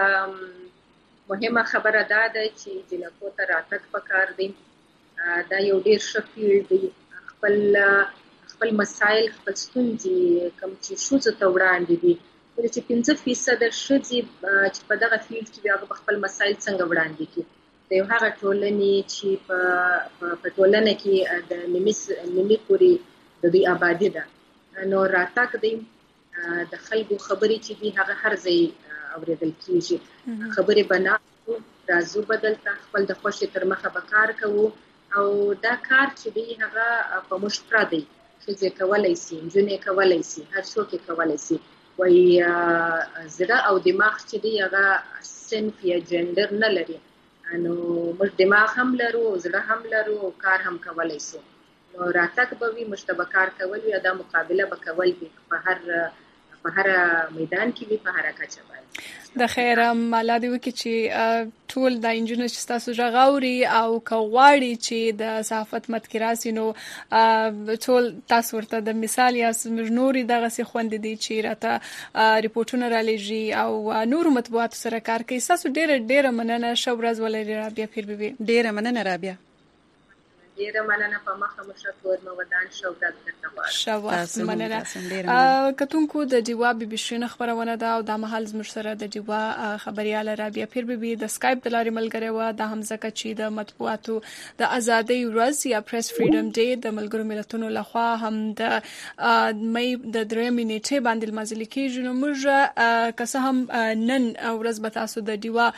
مهمه خبره دا ده چې جنکو ته راتګ پکار دی، دا یو ډېر ښه فیلډ دی، خپل خپل مسایل خپل ستونزې کوم چې ښځو ته وړاندې دي، ولې چې پنځه فیصده ښځې چې په دغه فیلډ کې وي هغه به خپل مسایل څنګه وړاندې کړي، د یو هغه ټولنې چې په په ټولنه کې د نیمې پورې د دوی آبادي ده، نو راتګ دی د خلکو خبرې چې دي هغه هر ځای اورېدل کېږي، خبرې به نه راځو به دلته خپل د خوښې تر مخه به کار کوو او دا کار چې دی هغه په موږ پوره دی، ښځې کولی سي، نجونې کولی سي، هر څوک یې کولی سي، وایي زړه او دماغ چې دی هغه صنف یا جنډر نه لري، نو موږ دماغ هم لرو، زړه هم لرو، کار هم کولی سو، نو راتګ به وي، موږ ته به کار کول وي، دا مقابله به کول وي په هر په هر میدان کې وي، په هر کچه باندې. د خیر مالا دی وکي چې ټول د انجینر چې تاسو ژغوري او کواړي چې د صحافت متکراسي نو ټول تاسو ورته د مثال یا نوري دغه سي خوند دي چې راته ریپورتونه را لېږي او نور مطبوعات سره کار کوي. تاسو ډېر ډېر مننه. شو ورځ ولري رابعه پیر بیبي. ډېر مننه رابعه. ډیره مننه. په مخه مشکور مو ودان شو د ترتبار شو مننه. کتونکو د دیوا بي بي شین خبرونه دا او د محل زموږ سره د دیوا خبرياله رابعه پیر بیبي د سکایپ د لارې ملګری و. د همزه کچې د مطبوعاتو د ازادۍ ورځ یا پریس فریډم ډے د ملګرو ملتونو لخوا هم د مې د درې منېټې باندې مازل کېږي. نو موږ که څه هم نن ورځ به تاسو د دیوا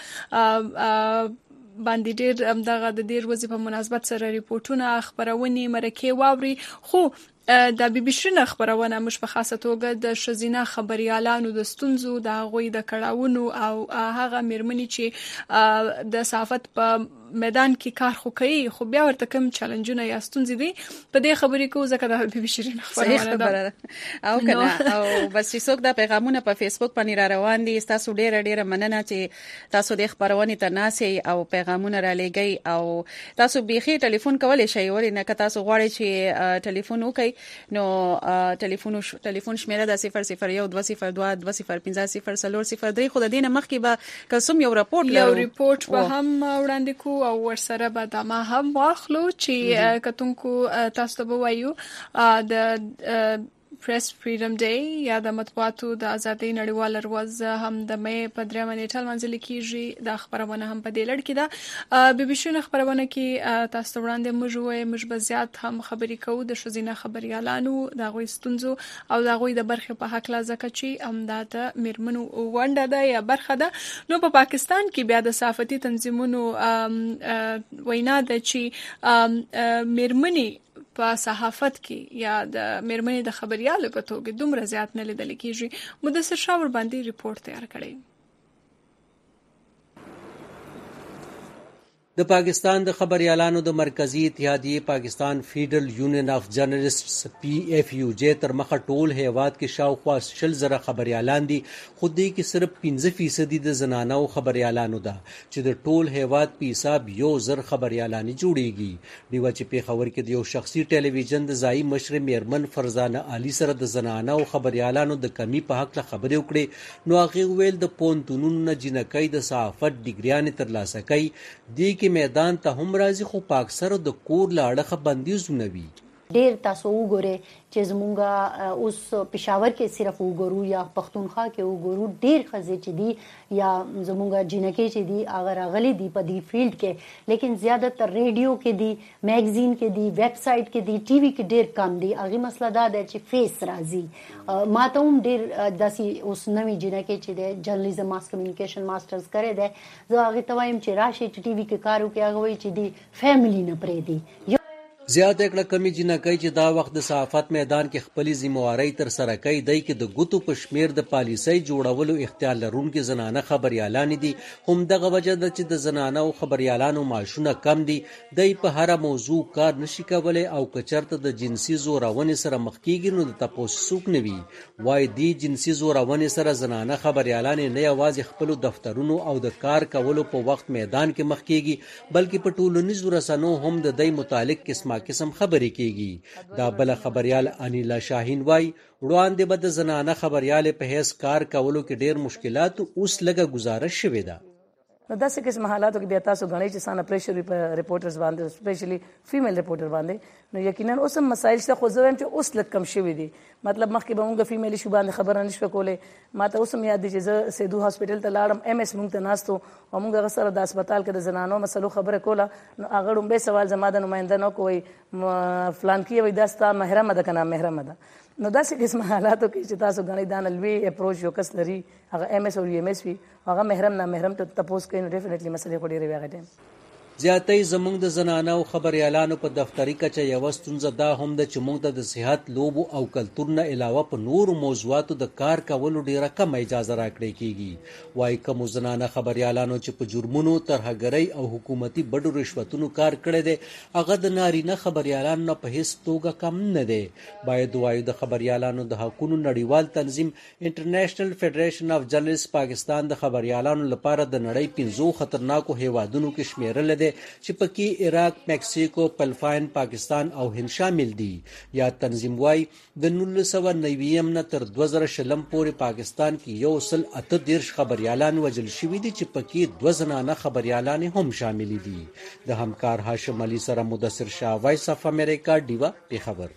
باندې ډېر دغه د ډېر ورځې په مناسبت سره ریپورتونه خبرونه مرکه واوري. خو د بي بي شین خبرونه مش په خاصه توګه د شزینه خبريالانو د ستونزو د غوي د کړهونو او هغه مېرمنې چې د صحافت په میدان کې کار خو کوي خو بیا ورته کوم چیلنجونه یا ستونزې دي په دې خبرې کو ځکه د بي بي شین خبرونه ده او کنه او بس څوک د پیغامونه په فیسبوک باندې را روان دي. تاسو ډېر ډېر مننه چې تاسو د خبرونه ته ناسي او پیغامونه را لګي او تاسو بيخي ټلیفون کولای شئ. ولې نه که تاسو غواړئ چې ټلیفون وکړئ نو ټلیفون ټلیفون شمیره د صفر صفر یو دوه صفر دوه دوه صفر پنځه صفر څلور صفر درې. خو د دې نه مخکې به کوم یو راپورټ یو ریپورت به هم وړاندې کو او ورسره به د ما هم واخلو چې کتونکو تاسو ته وایو د پریس فریډم ډے یا د مطبوعاتو د ازادۍ نړیواله ورځ هم د مې په درې منېټه منځل کېږي. د خبرونه هم په دې لړ کې ده. بي بي شین خبرونه کې تاسو وړاندې موږ وایو موږ به زیات هم خبرې کوو د شزینه خبريالانو د غوي ستونزو او د غوي د برخه په حق لا ځکه چې هم د میرمنو ونده ده یا برخه ده. نو په پاکستان کې بیا د صحافتي تنظیمونو وینا ده چې میرمنې په صحافت کې یا د میرمنې د خبريالو په توګه دومره زیات نه لیدل کېږي. مدثر شاور باندې ریپورت تیار کړی. د پاکستان د خبريالانو د مرکزی اتحادیه پاکستان فیډرل یونین اف جرنالستس پی ایف یو جے تر مخه ټول هیواد کې شاوخوا شل زره خبريالان دي. خو دې کې صرف پنځه فیصد د زنانو خبريالانو ده چې د ټول هیواد په حساب یو زر خبريالان جوړيږي. دیو چې په خبر کې د یو شخصي ټلویزیون د ځای مشر میرمن فرزانه علي سره د زنانو خبريالانو د کمی په حق له خبرې وکړي. نو هغه ویل د پونتونونو نه جنکۍ د صحافت ډیګریان ترلاسه کوي. دی کې میدان ته هم راځي خو په اکثر د کور لاړه بندیزونه وي. ډیر تاسو وګورئ چې زمونږه اوس پېښور کې صرف وګورو یا پښتونخوا کې وګورو ډیر خزې چې دي یا زمونږه جنکې چې دي هغه راغلي دي په دې فیلډ کې لیکن زیاده تر ریډیو کې دي میگزین کې دي ویب سایټ کې دي ټي وي کې ډیر کم دي. هغه مسله دا ده چې فیس راځي. ما ته هم ډیر داسې اوس نوې جنکې چې د جرنالیزم ماس کمیونیکیشن ماسترز کړی دی زه هغه ته وایم چې راشي چې ټي وي کې کار وکړي. هغه وایي چې دی فیملی نه پرېږدي. زیات کړه کمی جنکۍ چې دا وخت د صحافت میدان کې خپلې ذمہواری تر سره کوي. دای کې د ګوتو په شمیر د پالیسۍ جوړولو اختیار لرونکي زنانه خبريالان دي. هم دغه وجه ده چې د زنانه او خبريالانو معاشونه کم دي. دای په هر موضوع کار نشي کولای او کچرته د جنسي زورونې سره مخ کیږي نو د تاسو سوق نه وي. وای دی جنسي زورونې سره زنانه خبريالان نه یوازې خپل دفترونو او د کار کولو په وخت میدان کې مخ کیږي بلکې په ټولنیزو رسنیو هم د دې متعلق قسمه قسم خبرې کیږي. دا بل خبريال انیلا شاهین وای وړاندې به د زنانه خبريال په هیڅ کار کولو کې ډېر مشکلات اوس لګه گزارش شوې ده. نو داسې قسم حالاتو کې بیا تاسو غنئ چې سانه پریشر په ریپورټرز باندې سپیشلی فیمیل ریپورټر باندې نو یقینا اوس هم مسایل شته خو زه وایم چې اوس لږ کم شوي دي. مطلب مخکې به موږ فیمیل شو باندې خبره نشو کولای. ما ته اوس هم یاد دي چې زه سیدو هاسپټل ته لاړم ایم اس موږ ته ناستو او موږ هغه سره د هسپتال کې د زنانو مسلو خبره کوله. نو هغه ډومبه سوال زما د نماینده نه کوي فلان کې وي داستا محرمه ده کنه محرمه ده. نو داسې قسم حالاتو کې چې تاسو غنئ دا نلوي اپروچ یو کس لري هغه ایم اس او ایم اس وي هغه محرم نه محرم ته تاسو کوي نو ډیفینیټلی مسلې خو ډیره ویغه دي. زیاتې زموږ د زنانه او خبريالانو په دفتري کچه یو ستونزه دا هم ده چې موږ د صحت، لوبو او کلتور نه علاوه په نورو موضوعاتو د کار کولو ډیره کم اجازه راکړې کیږي. وايي کوم زنانه خبريالانو چې په جرمونو، ترهګرۍ او حکومتي بډو رشوتونو کار کړی دی هغه د نارینه خبريالانو نه په هیڅ توګه کم نه دی. باید وایو د خبريالانو د حقوقو نړیوال تنظیم انټرنیشنل فیډریشن اف جرنالست پاکستان د خبريالانو لپاره د نړۍ پنځو خطرناکو هیوادونو کې شمیرل دي چې پکې عراق، مکسیکو، فلپاین، پاکستان او هند شامل دي. یا تنظیم وايي د نولس سوه نوي نه تر دوه زره شلم پورې پاکستان کې یو سل اته دیرش خبريالان وژل شوي دي چې پکې دوه زنانه خبريالان هم شامل دي. د همکار هاشم علي سره مدثر شاه، وایس اف امریکا، ډیوا پیښور.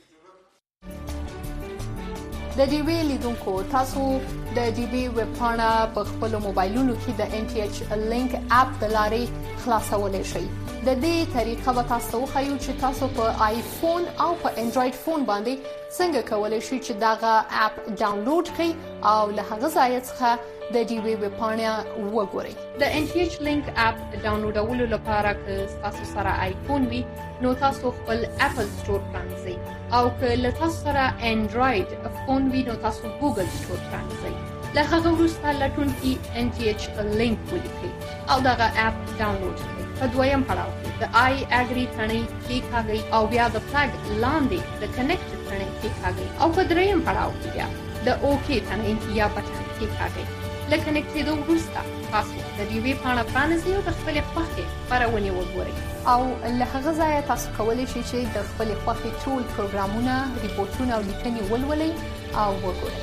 د ډیوی لیدونکو تاسو د ډیوی ویب پاڼه په خپل موبایلونو کې د ان ټي ایچ لینک اپ د لارې خلاصولای شئ. د دې طریقه به تاسو وښیو چې تاسو په آیفون او په انډراید فون باندې څنګه کولای شئ چې داغه اپ ډاونلوډ کړئ او له هغه ځای څخه د ډیوی ویب پاڼه وګورئ. د ان ټي ایچ لینک اپ ډاونلوډولو لپاره که تاسو سره آیفون وي نو تاسو خپل اپل سٹور پرانځئ او که له تاسو سره انډراید فون وي نو تاسو ګوګل سٹور پرانځئ. له هغه وروسته لټونکي ان ټي ایچ لینک ولیکئ او دغه اپ ډاونلوډ کړئ. په دویم پړاو کې د آی اګری تڼۍ کېکاږئ او بیا د فلګ لاندې د کنیکټ تڼۍ کېکاږئ او په دریم پړاو کې بیا د اوکې تڼۍ یا بټن کېکاږئ. له کنیکټېدو وروسته تاسو د ډیوی پاڼه پرانیزئ او د خپلې خوښې خپرونې وګورئ او له هغه ځایه تاسو کولی شئ چې د خپلې خوښې ټول پروګرامونه، ریپورټونه او لیکنې ولولئ او وګورئ.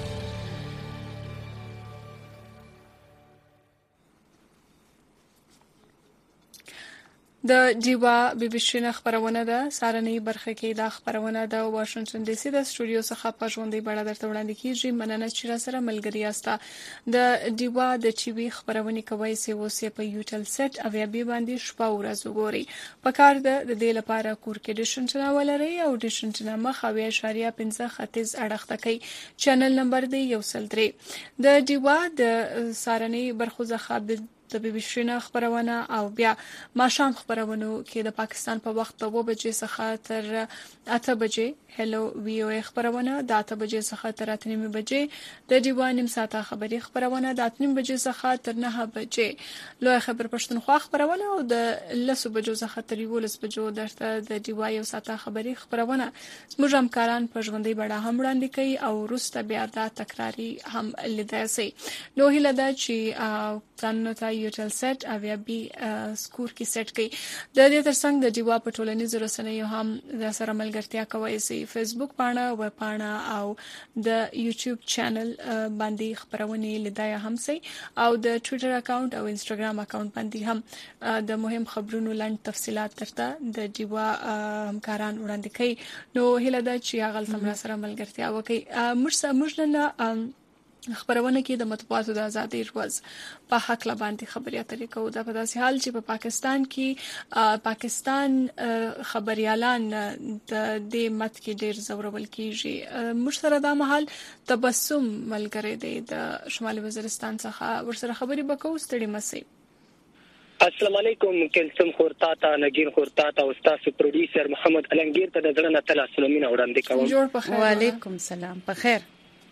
د ډیوا بي بي سي خبرونه ده سارنۍ برخه کې دا خبرونه د واشنگټن ډي سي د سټوډیو څخه په ژوندۍ بڼه درته وړاندې کیږي. مننه چې را سره ملګری یاست. د ډیوا د ټي وي خبرونه کوي چې اوسې په یوټل سیټ او یا بي باندې شپه ورځ وګوري. په کار د دې لپاره کور کې ډیشن چنل ولري او ډیشن چنل مخ او اشاریه پنځه ختیز اړخته کوي. چینل نمبر دی یو سل درې. د ډیوا د سارنۍ برخو څخه د بي بي سي خبرونه او بیا ماشام خبرونه کې د پاکستان په وخت په بجې څخه تر اته بجې هلو وی او خبرونه د اته بجې څخه تر اته نیمه بجې د ډیوا نیم ساعته خبري خبرونه د اته نیمه بجې څخه تر نه بجې لوی خبر پښتونخوا خبرونه او د لسو بجو څخه تر یولس بجو درته د ډیوا یو ساعته خبري خبرونه زموږ همکاران په ژوندۍ بڼه هم وړاندې کوي او وروسته بیا دا تکراری هم لیدای شي. نو هیله ده چې ځانونه ته یوټل سیټ او یا بي سکور کې سیټ کړئ. د دې ترڅنګ د ډیوا په ټولنیزو رسنیو هم د سره ملګرتیا کوئ شئ. فیسبوک پاڼه، ویب پاڼه او د یوټیوب چینل باندې خبرونه لیدای هم شئ او د ټوئیټر اکاونټ او انستګرام اکاونټ باندې هم د مهم خبرونو لاندې تفصيلات ترته د ډیوا همکاران وړاندې کوي. نو هیله ده چې هغه تم سره ملګرتیا وکړي. موږ موږ نه خبرونه کې د مطبوعاتو د ازادۍ ورځ په حق لا باندې خبري اترې کوو. دا په داسې حال چې په پاکستان کې پاکستان خبريالان د دې مت کې ډېر زورول کیږي. موږ سره دا مهال تبسم ملګری دی د شمالي وزیرستان څخه ورسره خبري وکړو. ستړي مسئ. السلام علیکم. کلثوم خورتا تا نگین خورتا تا استاد پروډوسر محمد علنګیر ته د ځړه نه تل سلامونه وړاندې کوم. جوړ په خیر. وعلیکم السلام. په خیر.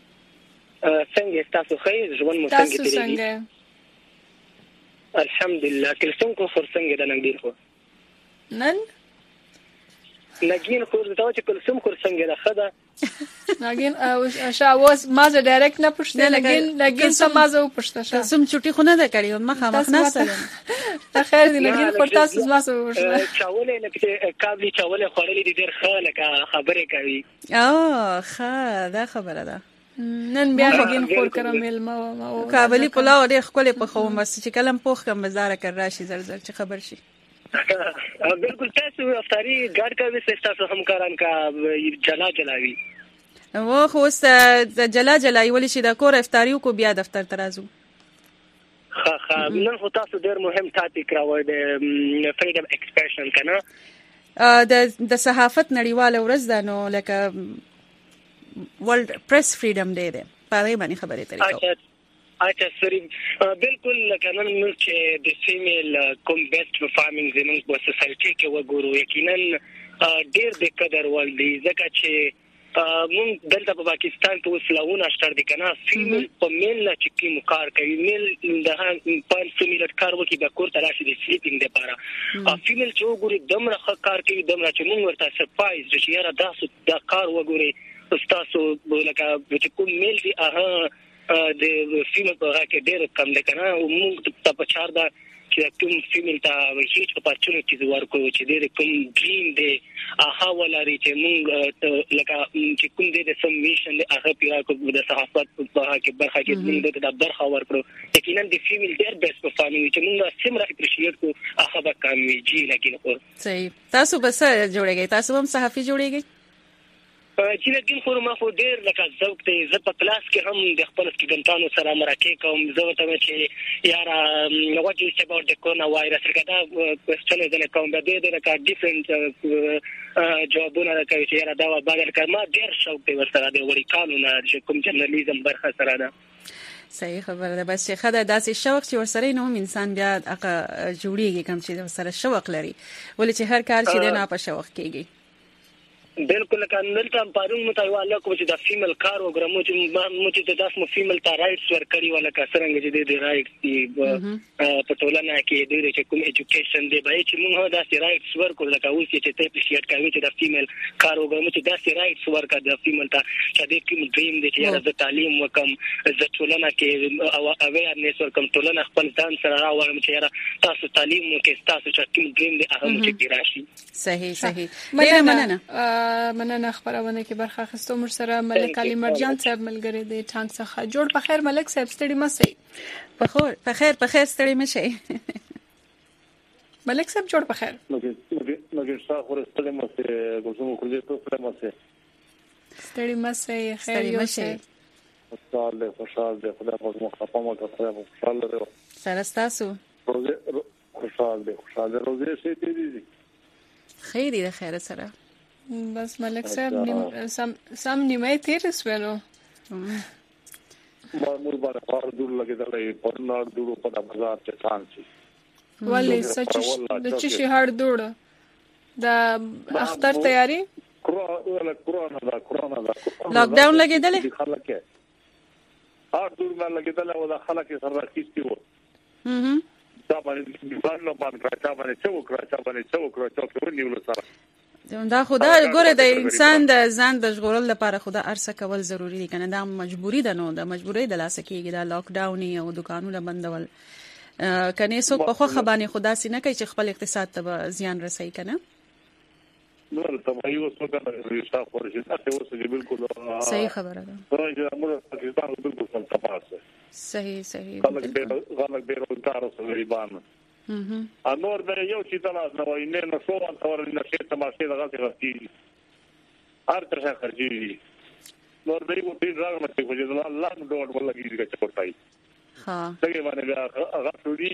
څنګه تاسو خیر ژوند مو څنګه تیریږي؟ الحمدلله. کلثوم کو خور څنګه د نګین خور نن نګین خور دا چې کلثوم خور څنګه ده خدا نګین او شاوس مازه ډایرکټ نه پښته نګین نګین سم مازه پښته شا سم چټي خونه ده کړی مخه مخ نه سره ته خیر دی نګین خور تاسو مازه پښته چاوله لکه کابلی چاوله خورلې دي ډیر خاله خبره کوي. او ښه دا خبره ده. نن بیا نګین خور کرامل ما او کابلی پلاو ډېر خپل په خو مس چې کلم پوخ کم مزاره کر راشي زر زر چې خبر شي. بالکل تاسو افطاری ګډ کوي تاسو همکاران کا جلا جلاوي و خو د جلا جلای ولې شي د کور افطاریو کو بیا دفتر ترازو. خا خا نن خو تاسو ډېر مهم ټاپک راوړی د فریډم ایکسپریشن کنه د د صحافت نړیواله ورځ ده نو لکه ورلد پریس فریډم ډے ده. په دې باندې خبرې ترې کوم. اچھا سری بالکل کنن موږ چې د فیمیل کوم بیسټ پرفارمینګ زموږ په سوسایټي کې وګورو یقینا ډېر د قدر ول دي ځکه چې موږ دلته په پاکستان کې وسلاونه شتر دي کنه فیمیل په میل نه چې کوم کار کوي میل د پنځه سو کار وکي د کور تراشي د سلیپینګ لپاره او فیمیل چې وګوري دمره کار کوي دمره چې موږ ورته سرپرایز چې یاره تاسو دا کار وګوري تاسو لکه چې کوم میل دی هغه د فیمیل په هغه کې ډېر کم دی کنه او موږ ته په چار دا چې کوم فیمیل ته هیڅ اپورچونټیز ورکو چې د کوم ډریم دی هغه ولري چې موږ لکه چې کوم دی د سمیشن هغه پیرا کو د صحافت په هغه کې برخه کې موږ د برخه ورکړو یقینا د فیمیل ډېر بیسټ پرفارمینګ چې موږ سمره اپریشیټ کو هغه به کامیږي لکه خو صحیح تاسو بس جوړیږئ تاسو هم صحافي جوړیږئ چې لکه خو ما خو ډېر لکه ذوق ته زه په کلاس کې هم د خپل سټوډنټانو سره مرکه کوم زه ته چې یاره what is about the corona virus کدا کوېسچن زنه کوم به ډېر لکه ډیفرنٹ جوابونه راکوي چې یاره دا وبادر کما ډېر شوق دی ورسره د وړي قانون چې کوم جرنالیزم برخه سره ده صحیح خبره ده بس چې خدای داسې شوق چې ورسره نو انسان بیا هغه جوړیږي کوم چې ورسره شوق لري ولې چې هر کار چې نه په شوق کېږي بالکل کنن ته پارون متواله کوم چې د فیمیل کار وګرمو چې مو چې د داس مو فیمیل ته رائټس ورکړي ولا کسرنګ چې د رائټس دی په ټولنه کې د چې کوم ایجوکیشن دی به چې موږ داسې رائټس ورکړو لکه اوس چې ته اپریشیټ کوي چې د فیمیل کار وګرمو چې داسې رائټس ورکړه د فیمیل ته چې د کوم ډریم دی چې د تعلیم وکم د ټولنه کې او اویرنس ورکم ټولنه خپل ځان سره راوړم چې تاسو تعلیم وکړئ تاسو چې کوم ډریم دی هغه مو کې راشي صحیح صحیح ډیر مننه مننه خبرونه کې برخه اخیستو مر سره ملک علي مرجان صاحب ملګری دی ټانګ څخه جوړ په خیر ملک صاحب ستړي مشه په خیر په خیر په خیر ستړي مشه ملک صاحب جوړ په خیر مګر مګر شاه ور ستړي مشه ګوزمو کولې ته ستړي مشه ستړي مشه خیر یو شه خوشاله خوشاله خدای په مخ په مخ خدای په خوشاله سره تاسو روزه خوشاله خوشاله روزه شي دي خیر دی خیر سره بس ملک صاحب نیم سم سم نیمه تیر سوالو مامور باندې کار دور لګیدلې په نار دور په بازار کې ځان شي ولې سچ د چی شي هر دور د اختر تیاری کرونا کرونا دا کرونا دا لاک ډاون لګیدلې خلک هر دور باندې لګیدلې او د خلک سره راکېستي وو هم دا باندې ځان له باندې راځه باندې څو کړه څو باندې څو کړه څو ونیول سره دا خدا ګوره د انسان د ځان د ژغورل لپاره خدا ارسه کول ضروری دي کنه دا مجبوری ده نو د مجبوری د لاسه کېږي دا لاک ډاون او دکانونه بندول کنه څوک په خو خبانه خدا سینه کوي چې خپل اقتصاد ته زیان رسي کنه نو ته یو څه کنه ریسا خورشي تاسو اوسه بالکل صحیح خبره ده راځي موږ پاکستان بالکل څنګه تاسو صحیح صحیح خلک به خلک به روزګار سره ریبان ا نور به یو چې تلاش نه وای نه نو څو اور نه شي تماشې دغه څه غوښتي هر څه خرجي نور به یو دې راغله چې په دې الله نو ډوډ ولګي چې کوتای ها څنګه باندې هغه ټولي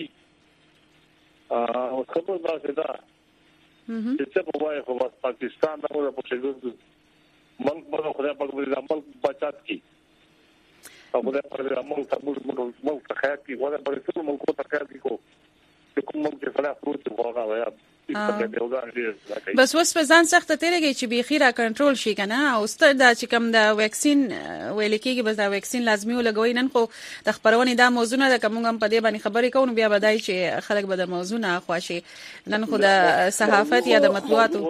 ا خبر دا څه دا چې په وای خو پاکستان دا په څه ملک په خدای په دې عمل بچات کی او خدای په دې عمل ته ملک ته خیر کی خدای په دې ملک ته خیر کی کو کوم چې فلا فروت وغواړي بس وس په ځان سخت تیرېږي چې به خیره کنټرول شي کنه او ستر دا چې کوم د ویکسین ویل کېږي بس دا ویکسین لازمي ولګوي نن خو د خبرونه دا موضوع نه ده کوم هم په دې باندې خبرې کوو بیا بدای چې خلک به د موضوع نه خواشي نن خو د صحافت یا د مطبوعاتو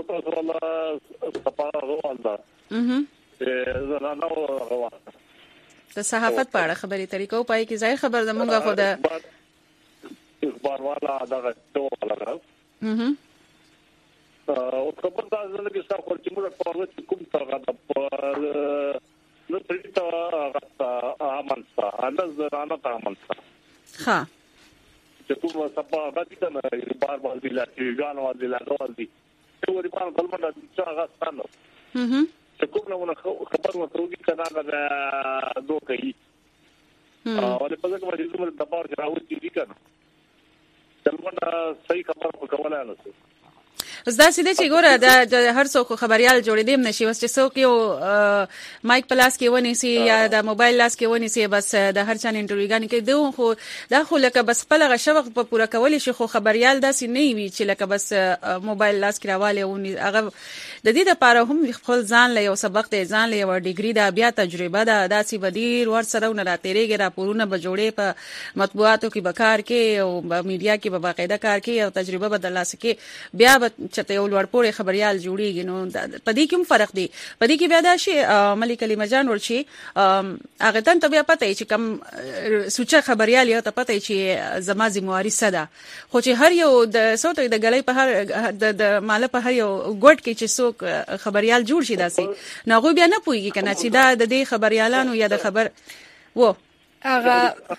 د صحافت په اړه خبرې طریقو پای کې ځای خبر د مونږه خو د اخبار والا دا ټو والا هم او خبر دا ځل کې څو خرچ موږ په ورته کوم څنګه د نو پریتا غتا امانسا انداز رانا تا امانسا ها چې کوم سبا غتی کنه بار بار دی لا چې غانو دی لا نو دی څو ری په بل باندې چې غاستانو هم چې کوم نو خبر ورته کنه دا دوه کوي او په دغه باندې زموږ د بار راوځي دي کنه څنګه صحیح خبر په کوله نه اوس دا سیده چې ګوره د هر څوک خبريال جوړېدم نشي وس چې څوک یو مایک پلاس کې ونیسي یا د موبایل لاس کې ونیسي بس د هر چا انټرویوګان کې دوه خو دا خو لکه بس خپل غشوق په پوره کول شي خو خبريال داسې نه وي چې لکه بس موبایل لاس کې راواله ونی هغه د دې لپاره هم خپل ځان له یو سبق ته ځان له یو ډیګري دا بیا تجربه ده داسې بدیر ور سره نه راتېریږي راپورونه به جوړې په مطبوعاتو کې بکار کې او میډیا کې به باقاعده کار کې او تجربه بدلاسه کې بیا چته یو لوړ پورې خبريال جوړیږي نو په دې کې هم فرق دی په دې کې بیا دا شي ملي کلمه جان ورشي هغه تن ته بیا پته چې کم سوچه خبريال یو ته پته چې زما ذمہواری صدا خو چې هر یو د صوت د غلې په هر د مال په هر یو ګډ کې چې څوک خبريال جوړ شي داسې نو غو بیا نه پويږي کنه چې دا د دې خبريالانو یا د خبر وو هغه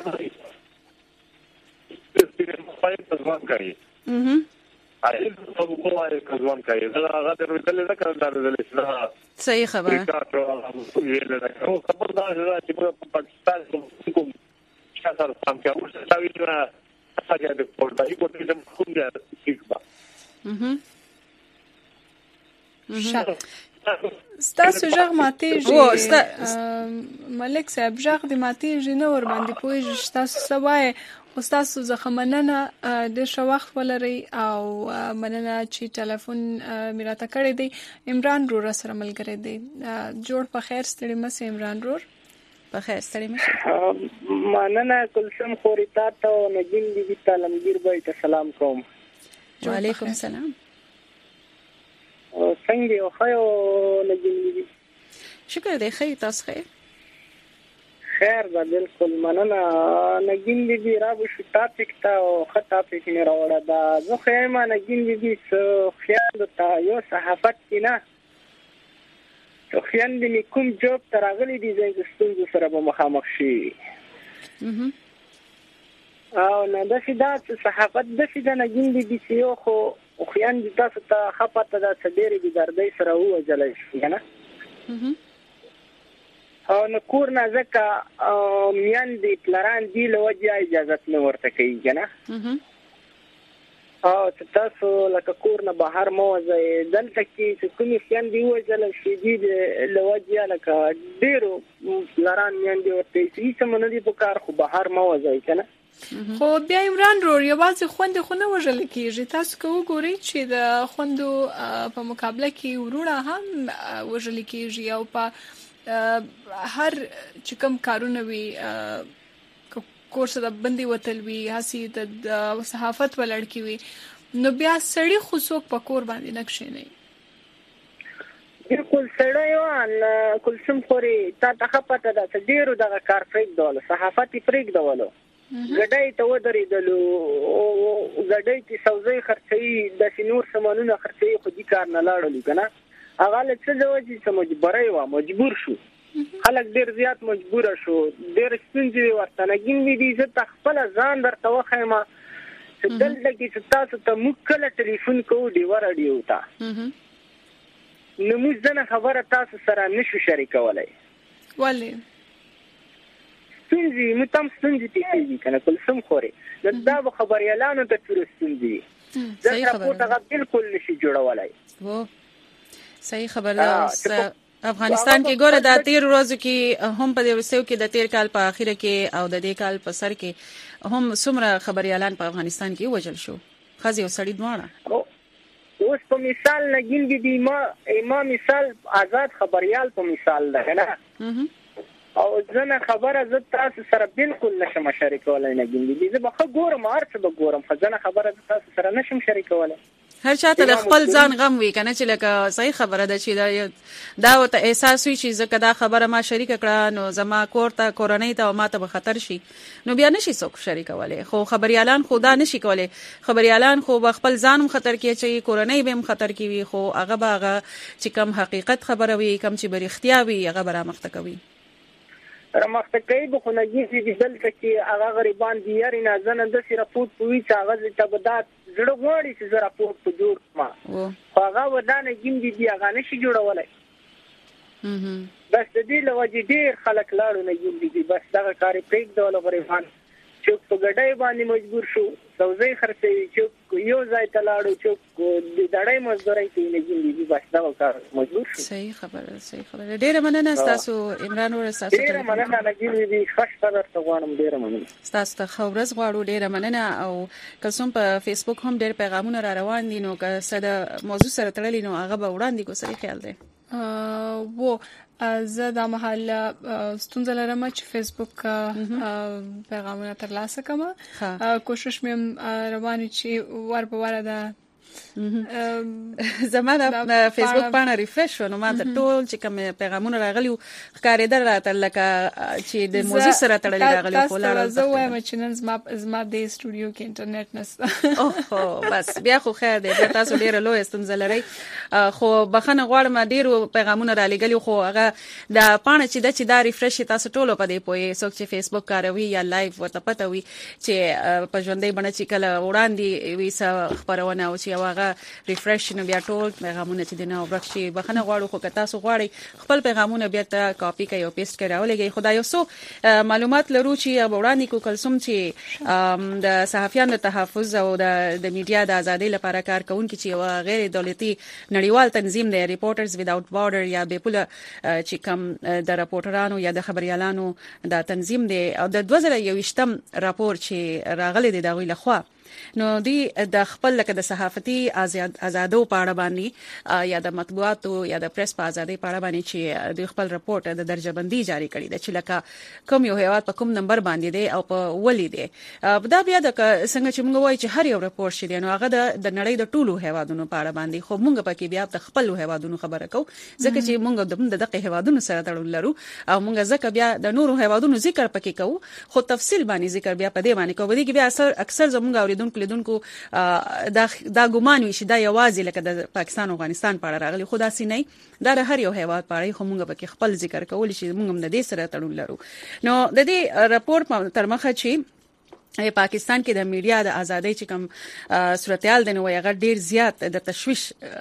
اها اې څه وګورئ کزوان کوي دا هغه د ورتل نه کړل د اسلام صحیح خبره او خبر دا چې په پاکستان کوم څه سره سم کې اوس دا وینا څنګه د پورتای په دې کوم دی سیکبا اها ستاسو ژغ ماتېږي ملک صاحب ژغ د ماتېږي نه ور باندې پوي ستاسو سوای استاد زخمننه د شو وخت ولري او مننه چې ټلیفون میراته کړی دی عمران رور سره ملګری دی جوړ په خیر ستړي مې عمران رور په خیر ستړي مشه مننه کلثوم خوريتا ته نجیم دي تعلمگیر به سلام کوم وعلیکم السلام څنګه یو خو نجیم دي شکر دی خیر تاسو خیر خیر دا بالکل مننه نجیم دي راو شو ټاپک ته او خطا ټاپک نه راوړه دا زه خیمه نجیم دي خیال ته یو صحافت کینا تو خیال دي کوم جوب تراغلي دي زنګ ستونزو سره به مخامخ شي او نه د شي دا صحافت د شي د نجیم دي چې یو خو خیال دي تاسو ته خپته دا صدري دي دردې سره هو جلای شي نه او نو کور نه ځکه میان دي پلران دی لوجه اجازه نه ورته کوي کنه او تاسو لکه کور نه بهر موزه دلته کې چې کومي خیان دی وځل شي دی لوجه لکه ډیرو پلران میان دي ورته هیڅ منه دي په کار خو بهر موزه کنه خو بیا عمران رور یوازې خوند خو نه وژل کیږي تاسو کو ګورئ چې د خوندو په مقابله کې ورونه هم وژل کیږي او په هر چې کوم کارونه وي کورس د بندي وتل وي هسي د صحافت ولړ کی وي نو بیا سړی خو څوک په کور باندې نقشې نه بالکل سړی وان کلثوم خوري تا ته پته ده چې ډیرو دغه کار فریک ډول صحافت فریک ډول غډای ته ودرېدلو غډای چې سوزي خرڅي د سينور سمانونه خرڅي خو دي کار نه لاړل کنه هغه له څه ځوځي چې مجبورای و مجبور شو خلک ډیر زیات مجبور شو ډیر ستونزې ورته نګین دي چې تخپل ځان درته وخیمه چې دلته کې تاسو ته مکله ټلیفون کوو دی ورډیو تا نو موږ ځنه خبره تاسو سره نشو شریکولای ولی ستونزې مو تم ستونزې پیږي کنه کلثوم خوري دا به خبريالانو ته تر ستونزې دا راپورټ هغه بالکل نشي جوړولای وو صحیح خبر ده افغانستان کې ګوره د تیر ورځو کې هم په دې وسو کې د تیر کال په اخیره کې او د دې کال په سر کې هم څومره خبريالان په افغانستان کې وژل شو خزي او سړي دواړه اوس په مثال لګین دي ما ما مثال آزاد خبريال په مثال ده نه او ځنه خبره زه تاسو سره بالکل نشم شریکولای نه ګین دي زه به ګورم ارڅ به ګورم خزانه خبره تاسو سره نشم شریکولای هر چاته د خپل ځان غم وي کنه چې لکه صحیح خبره ده چې دا دا وته احساس وي چې زکه دا خبره ما شریک کړه نو زما کور ته کورنۍ ته ماته به خطر شي نو بیا نشي څوک شریکولای خو خبريالان خدا نشي کولای خبريالان خو خپل ځانم خطر کې چې کورنۍ به هم خطر کې وي خو هغه به هغه چې کم حقیقت خبره وي کم چې بریختیا وي هغه به رامخته کوي رمخته کوي به خو نګي دي دلته کې هغه غریبان دي یاري نه زنه د سره پوت پوي چې هغه ته بدات زړه غوړي چې زرا پوت په جوړ ما هغه ودانه ګیم دي دی هغه نشي جوړولای بس د دې لوجې ډیر خلک لاړو نه ګیم دي بس دا کاری پریک ډول غریبان چې په ګډای باندې مجبور شو سوزي خرڅوي چې یو ځای ته لاړو چې د دړای مزدوري ته نه جنګي بس دا وکړ مجبور شو. صحیح خبره صحیح خبره. ډیره مننه تاسو عمران ور تاسو ډیره مننه لګیږي دي خوش خبر ته غواړم ډیره مننه تاسو ته خبرز غواړو ډیره مننه. او کلسوم په فیسبوک هم ډیر پیغامونه را روان دي نو که څه د موضوع سره تړلې نو هغه به وړاندې کو سړي خیال دی. و زه د محل ستونزه لرم چې فیسبوک پیغامونه ترلاسه کوم. کوشش مې روانه چې ور په وره ده زما د فیسبوک پاڼه ریفرش نو ما ته ټول چې کوم پیغامونه راغلي ښکارېدل راته لکه چې د موضوع سره تړلې راغلي خو لاړل. زه وایم چې نن زما زما د سټوډیو کې انټرنیټ نشته. اوه بس بیا خو خیر دی. تاسو ډیره لوی ستونزه لرئ خو بخنه غواړم ډیرو پیغامونه را لګلي خو هغه د پاڼه چې د چې دا ریفرش تاسو ټول په دې پوي څوک چې فیسبوک کاروي یا لایو ورته پته وي چې په ژوندۍ بڼه چې کله وړاندې وي څه خبرونه او چې هغه ریفرش نو بیا ټول پیغامونه چې دنه ورکشي بخنه غواړو خو که تاسو غواړئ خپل پیغامونه بیا ته کاپی کوي او پیسټ کوي راولېږي. خدای اوسو معلومات لرو چې وړاندې کو کلسوم چې د صحافیانو تحفظ او د د میډیا د ازادۍ لپاره کار کوونکي چې غیر دولتي نړیوال تنظیم دی ریپورټرز ویداوت بارډر یا بیپوله چې کوم د رپورټرانو یا د خبريالانو د تنظیم دی او د دوه زره یوویشتم راپور چې راغلی دی دا وی لخوا نو دی د خپل لکه د صحافتي آزادو په اړه باندې یا د مطبوعاتو یا د پریس په ازادۍ په اړه باندې چې د خپل رپورټ د درجه بندي جاری کړی دی چې لکه کوم یو هیواد په کوم نمبر باندې دی او په ولی دی. دا بیا د څنګه چې موږ وایو چې هر یو رپورټ شې دی نو هغه د نړۍ د ټولو هیوادونو په اړه باندې خو موږ پکې بیا د خپل هیوادونو خبره کوو ځکه چې موږ د دغه هیوادونو سره تړون لرو او موږ ځکه بیا د نورو هیوادونو ذکر پکې کوو خو تفصیل باندې ذکر بیا په دې باندې کوو. دي کې بیا اکثر اکثر زموږ اوریدونکو لیدونکو دا دا ګمان وي چې دا یوازې لکه د پاکستان او افغانستان په اړه راغلي خو دا سي نه دا د هر یو هیواد په اړه خو موږ به خپل ذکر کول چې موږ هم د دې سره تړون لرو. نو د دې راپور تر مخه چې پاکستان کې د میډیا د ازادۍ چې کوم صورتحال دی نو هغه ډیر زیات د تشویش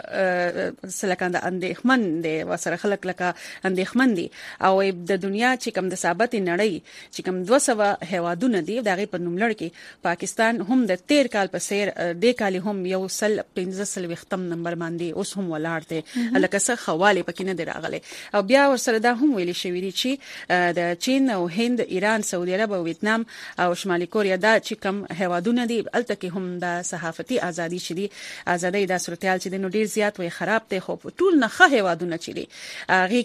سلکان د اندېښمن دی وسره خلک لکه اندېښمن دي او د دنیا چې کوم د ثابت نړۍ چې کوم دوه سوه هیوادونه دي دغه په نوملړ کې پاکستان هم د تیر کال په سیر د کال هم یو سل پنځه سل وختم نمبر باندې اوس هم ولاړ دی لکه څه خواله پکې نه دی راغلي. او بیا ورسره دا هم ویل شوی دی چې د چین او هند ایران سعودي عرب او ویتنام او شمالي کوریا دا چې کوم هیوادونه دي الته کې هم د صحافتي ازادي شې دي ازادي د صورتحال چې د نو ډیر زیات وي خراب دي خو ټول نه ښه هیوادونه چې دي هغه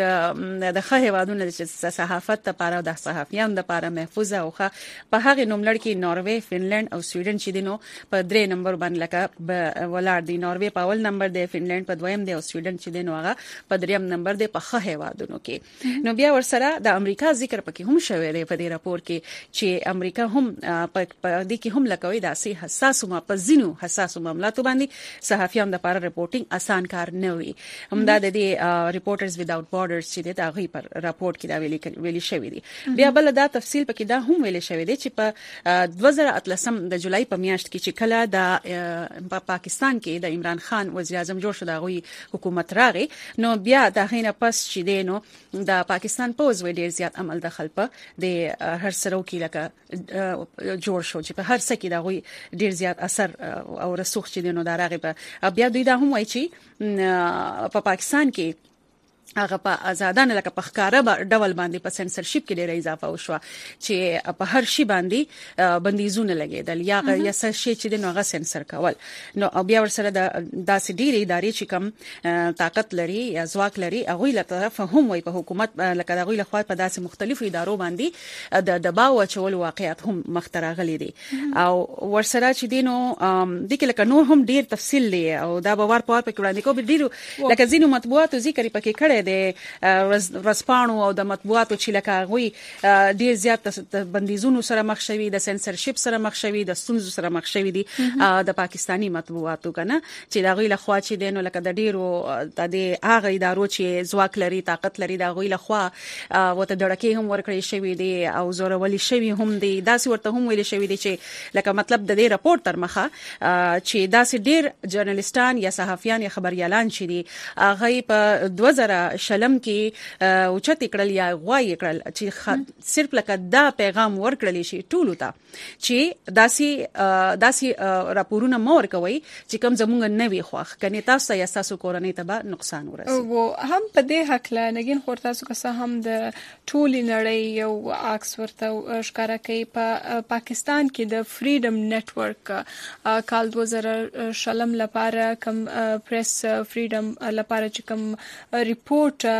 کې د ښه هیوادونه چې صحافت لپاره د صحافیانو لپاره محفوظ او ښه په هغه نوملړ کې ناروې فنلند او سویډن چې دي نو په درې نمبر باندې لکه ولار دي. ناروې په اول نمبر دی فنلند په دویم دی او سویډن چې دي نو هغه په دریم نمبر دی په ښه هیوادونو کې. نو بیا ورسره د امریکا ذکر پکې هم شوی دی په دې راپور کې چې امریکا هم په دې کې هم لکوي داسې حساس ما په زینو حساس معاملاتو باندې صحافیانو لپاره رپورټینګ آسان کار نه وي. همدا د دې ریپورټرز ویداوت بارډرز چې د هغه پر راپورټ کې دا ویلي ویلي شوی دی. بیا بل دا تفصیل پکې دا هم ویلي شوی دی چې په دوه زره اتلسم د جولای په میاشت کې چې کله د پاکستان کې د عمران خان وزیر اعظم جوړ شو د هغه حکومت راغی نو بیا د غینه پس چې دی نو د پاکستان پوز وی ډیر زیات عمل دخل په د هر سرو کې لکه جوړ شو چې په هر څه کې دا غوي ډیر زیات اثر او رسوخ چې دینو دا راغی په بیا دوی دا هم وایي چې په پاکستان کې هغه په آزادانه لکه په ښکارا ډول باندې په سنسرشپ کې ډیره اضافه وشو چې په هر شي باندې بندیزونه لګیدل یا یا څه شي چې د نوغه سنسر کول. نو بیا ورسره د داسې ډیره ادارې چې کم طاقت لري یا ځواک لري هغه له طرف هم وي په حکومت لکه دغه له خوا په داسې مختلفو ادارو باندې د دباو چول واقعیت هم مخترغلي دي او ورسره چې دینو د کې لکه نور هم ډیر تفصیل دی او دا به ور په ور په وړاندې کو به ډیرو لکه زینو مطبوعاتو ذکر پکې کړي د رسپانو او د مطبوعاتو چې لکه غوي ډیر زیات بندیزونو سره مخ شوي د سنسرشپ سره مخ شوي د ستونزو سره مخ شوي دي د پاکستانی مطبوعاتو کنه چې دا غوي له خوا چې دینو لکه د ډیرو د هغه ادارو چې ځواک لري طاقت لري دا غوي له خوا وته دړکې هم ورکړې شوي دي او زورولي شوي هم دي داسې ورته هم ویل شوي دي چې لکه مطلب د دې راپور تر مخه چې داسې ډیر جرنالستان یا صحافیان یا خبريالان چې دي هغه په دوه زره شلم کې اوچت کړل یا غوای کړل چې صرف لکه دا پیغام ورکړل شي ټول ته چې داسي داسي راپورونه مور کوي چې کوم زمونږ نوي خوخ کني تاسو یا تاسو کورنۍ ته به نقصان ورسي او هم په دې حق لا نګین خور تاسو که څه هم د ټولي نړۍ یو عکس ورته ښکارا کوي په پاکستان کې د فریډم نتورک کال دوه زره شلم لپاره کم پریس فریډم لپاره چې کم ریپورت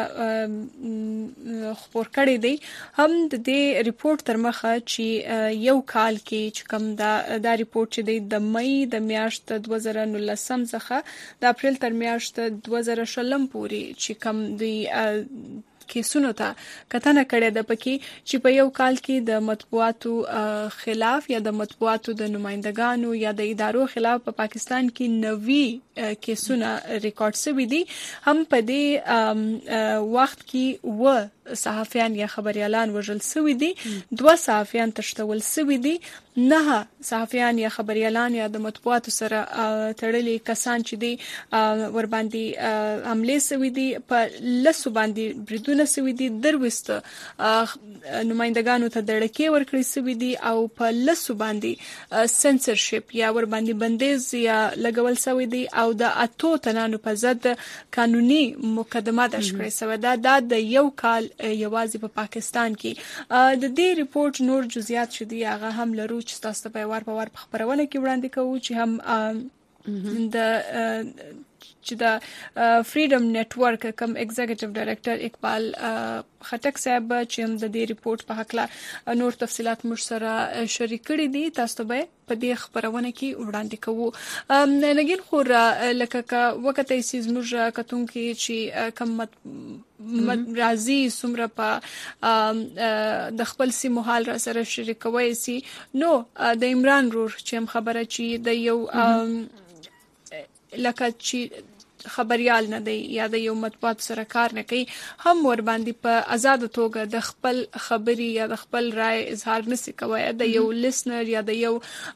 خبر کړی دی هم د دې ریپورت تر مخه چې یو کال کې چې کم دا دا ریپورت چې دی د مې د میاشت دوه زره نولسم څخه د اپریل تر میاشت دوه زره شلم پورې چې کم دی کیسونو ته کتنه کړې ده پکې چې په یو کال کې د مطبوعاتو خلاف یا د مطبوعاتو د نمائندګانو یا د ادارو خلاف په پا پاکستان کې نوي کیسونه ریکارډ شوي دي هم په دې وخت کې و صحافیان یا خبريالان وژل شوي دي دوه صحافیان تشتول شوي دي نه صحافیان یا خبريالان یا د مطبوعاتو سره تړلي کسان چې دي ور باندې عملي شوي دي په لسو باندې بریدونه شوي دي دروست نمائندګانو ته دړکې ورکړي شوي دي او په لسو باندې سنسرشپ یا ور باندې بندیز یا لګول شوی دي او د اتو تنانو په ضد قانوني مقدمه د شکرې سوي دا د یو کال یوازې په پاکستان کې د دې ریپورت نور جزئیات شدي هغه هم لرو چې تاسو په وار په وار په خبرونه کې وړاندې کوو چې هم د چې د فریډم نتورک کم ایگزیکټیو ډایریکټر اقبال خټک صاحب چې هم د دې ریپورت په حق لا نور تفصيلات مر سره شریک کړي دي تاسو به په دې خبرونه کې وړاندې کوو نګین خور لکه کا وخت یې سیزموږ کتون کې چې کم راضي سمره په د خپل سیمو حال را سره شریکوي سي نو د عمران رور چې هم خبره چې د یو لکه چې خبريال نه دی یا د یو مطبوعات سره کار نه کوي هم ور باندې په آزاد توګه د خپل خبري یا د خپل رائے اظهار نشي کوي د یو لسنر یا د یو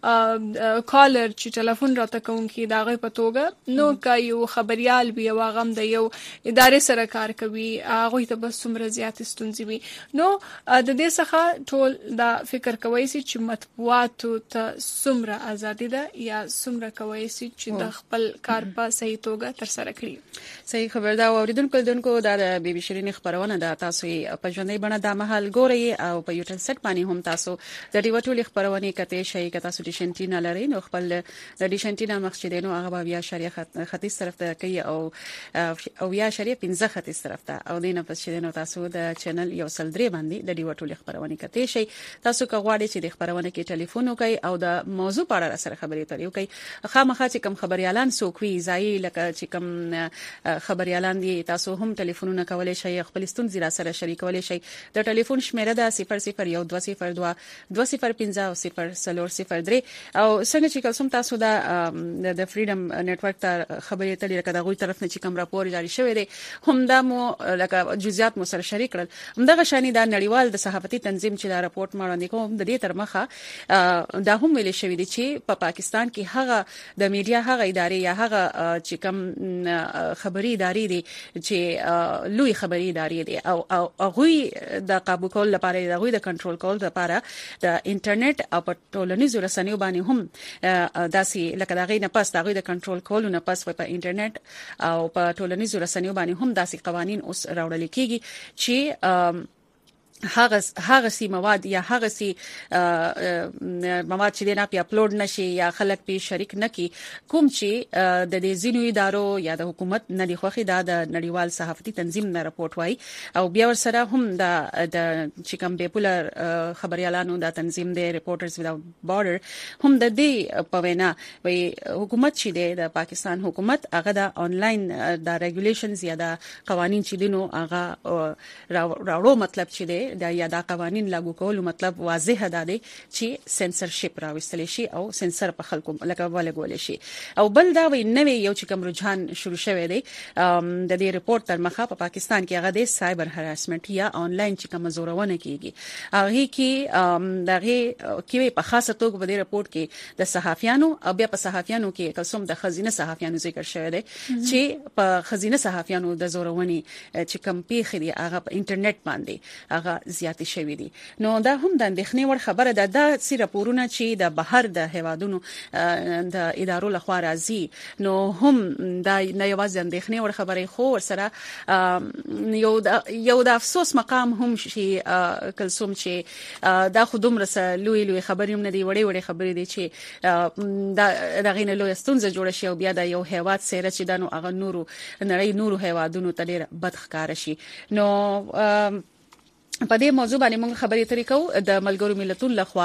کالر چې ټلیفون راته کوونکی دا غي په توګه نو کا یو خبريال بي واغم د یو ادارې سره کار کوي هغه ته بس څومره زیات ستونزې وي نو د دې څخه ټول دا فکر کوي چې مطبوعات ته څومره ازادي ده یا څومره کوي چې د خپل کار په صحیح توګه تر سره کړی صحیح خبر دا اوریدونکو دونکو دا د بي بي شيرين خبرونه دا تاسو په ژوندۍ بڼه د محل ګوري او په یوټل سټ باندې هم تاسو د دې وټول خبرونه کته شي که تاسو د شنټینا لري نو خپل د شنټینا مخچدینو هغه بیا شریعه ختیځ طرف ته کوي او او یا شریعه پنځه ختیځ طرف ته او دینه پس شنو تاسو د چینل یو سل درې باندې د دې وټول خبرونه کته شي تاسو کوغواړئ چې د خبرونه کې ټلیفون وکړئ او د موضوع په اړه سره خبرې اترې وکړئ خامخا چې کوم خبريالان سوکوي ځای لکه چې خبريالان دي تاسو هم ټلیفونونه کولای شئ خپل ستونزې را سره شریکولای شئ د ټلیفون شمیره ده صفر صفر یو دوه صفر دوه دوه صفر پنځه او صفر څلور صفر درې او څنګه چې کوم تاسو دا د فریډم نتورک ته خبرې اترې لکه د غوي طرف نه چې کوم راپور جاری شوی دی هم دا مو لکه جزئیات مو سره شریک کړل همدغه شانی دا نړیوال د صحافتي تنظیم چې دا راپورټ مړاندې کوم د دې تر مخه دا هم ویل شوی دی چې په پاکستان کې هغه د میډیا هغه ادارې یا هغه چې کوم خبري ادارې دي چې لوی خبري ادارې دي او او هغه د قابو کول لپاره د هغه د کنټرول کول لپاره د انټرنیټ او په ټولنیزو رسنیو باندې هم داسي لکه دا غي نه پس دا غي د کنټرول کول نه پس په انټرنیټ او په ټولنیزو رسنیو باندې هم داسي قوانين اوس راوړل کیږي چې هغه هغه سي مواد یا هغه سي مواد چې نه پی اپلوډ نشي یا خلک په شریک نکي کوم چې د دې زینو ادارو یا د حکومت نه دی خوخي دا د نړیوال صحافتي تنظیم نه راپورټ وای او بیا ور سره هم د چې کوم بیپولر خبريالانو د تنظیم د ریپورټرز ویداوت بارډر هم د دې په وینا وای حکومت چې د پاکستان حکومت هغه د انلاین د ریګولیشنز یا د قوانين چې دینو هغه راوړو مطلب چې د یا د قوانين لاګو کولو مطلب واضح ده چې سنسرشپ راوستل شي او سنسر په خلکو لکه ولګول شي او بل دا وی نوې یو چې کوم رجحان شروع شوی دی د دې ریپورت تر مخه په پاکستان کې هغه د سایبر هراسمنت یا انلاین چې کوم زورونه کیږي هغه کې دغه کې په خاصه توګه په دې ریپورت کې د صحافیانو او بیا په صحافیانو کې کوم د خزینه صحافیانو ذکر شوی دی چې په خزینه صحافیانو د زورونی چې کم پیخي دی هغه په انټرنیټ باندې هغه زیات شوی دی نو دا هم د اندېښنې ور خبره ده د سی راپورونه چې د بهر د هوادونو د ادارو لخوا راځي نو هم دا نه یوازې اندېښنې ور خبره خو ور سره یو د یو د افسوس مقام هم شي کلسوم چې دا خودم رسه لوی لوی خبرې هم نه دی وړي وړي خبرې دي چې دا دغه نه لوی ستونزه جوړ شي او بیا د یو هیواد سره چې دانو اغه نورو نړۍ نورو هیوادونو ته ډیر بد ښکار شي نو په دې موضوع باندې موږ خبرې اترې کوو د ملګرو ملتونو لخوا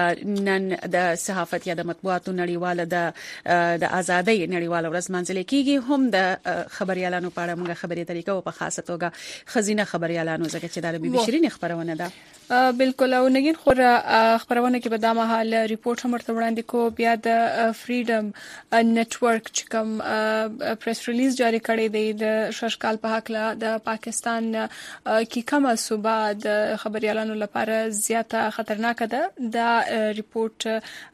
نن د صحافت یا د مطبوعاتو نړیواله د د ازادۍ نړیواله ورځ منځل کیږي هم د خبريالانو په اړه موږ خبرې اترې کوو په خاصه توګه خزینه خبريالانو ځکه چې د بي بي شيرین خبرونه ده بالکل او نګین خو خبرونه کې به د مهال ریپورت هم ورته وړاندې کو بیا د فریډم نتورک چې کوم پریس ریلیز جاری کړی دی د ششکال په حق له د پاکستان کې کومه صوبه د خبريالانو لپاره زیاته خطرناک ده دا ریپورت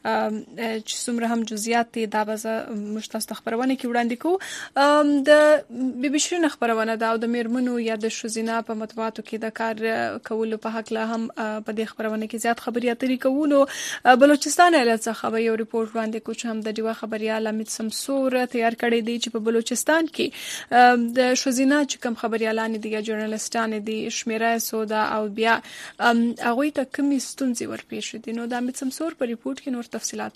چې څومره هم جزئیات دي دا به مشتاق خبرونه کې وړاندې کو د بي بي شيرین خبرونه دا او د میرمنو یا د شوزینا په مطبوعاتو کې د کار کولو په حق له هم په دې خبرونه کې زیات خبري اترې کوو بلوچستان ایالت څخه یو ریپورت وړاندې کو چې هم د دیوا خبريال امید سمسور تیار کړی دی چې په بلوچستان کې د شوزینا چې کوم خبريالان دي یا ژورنالستان دي شمیره سودا او بیا هغه ته کومې ستونزې ورپېښ دي نو د امید سمسور په ریپورت کې نور تفصيلات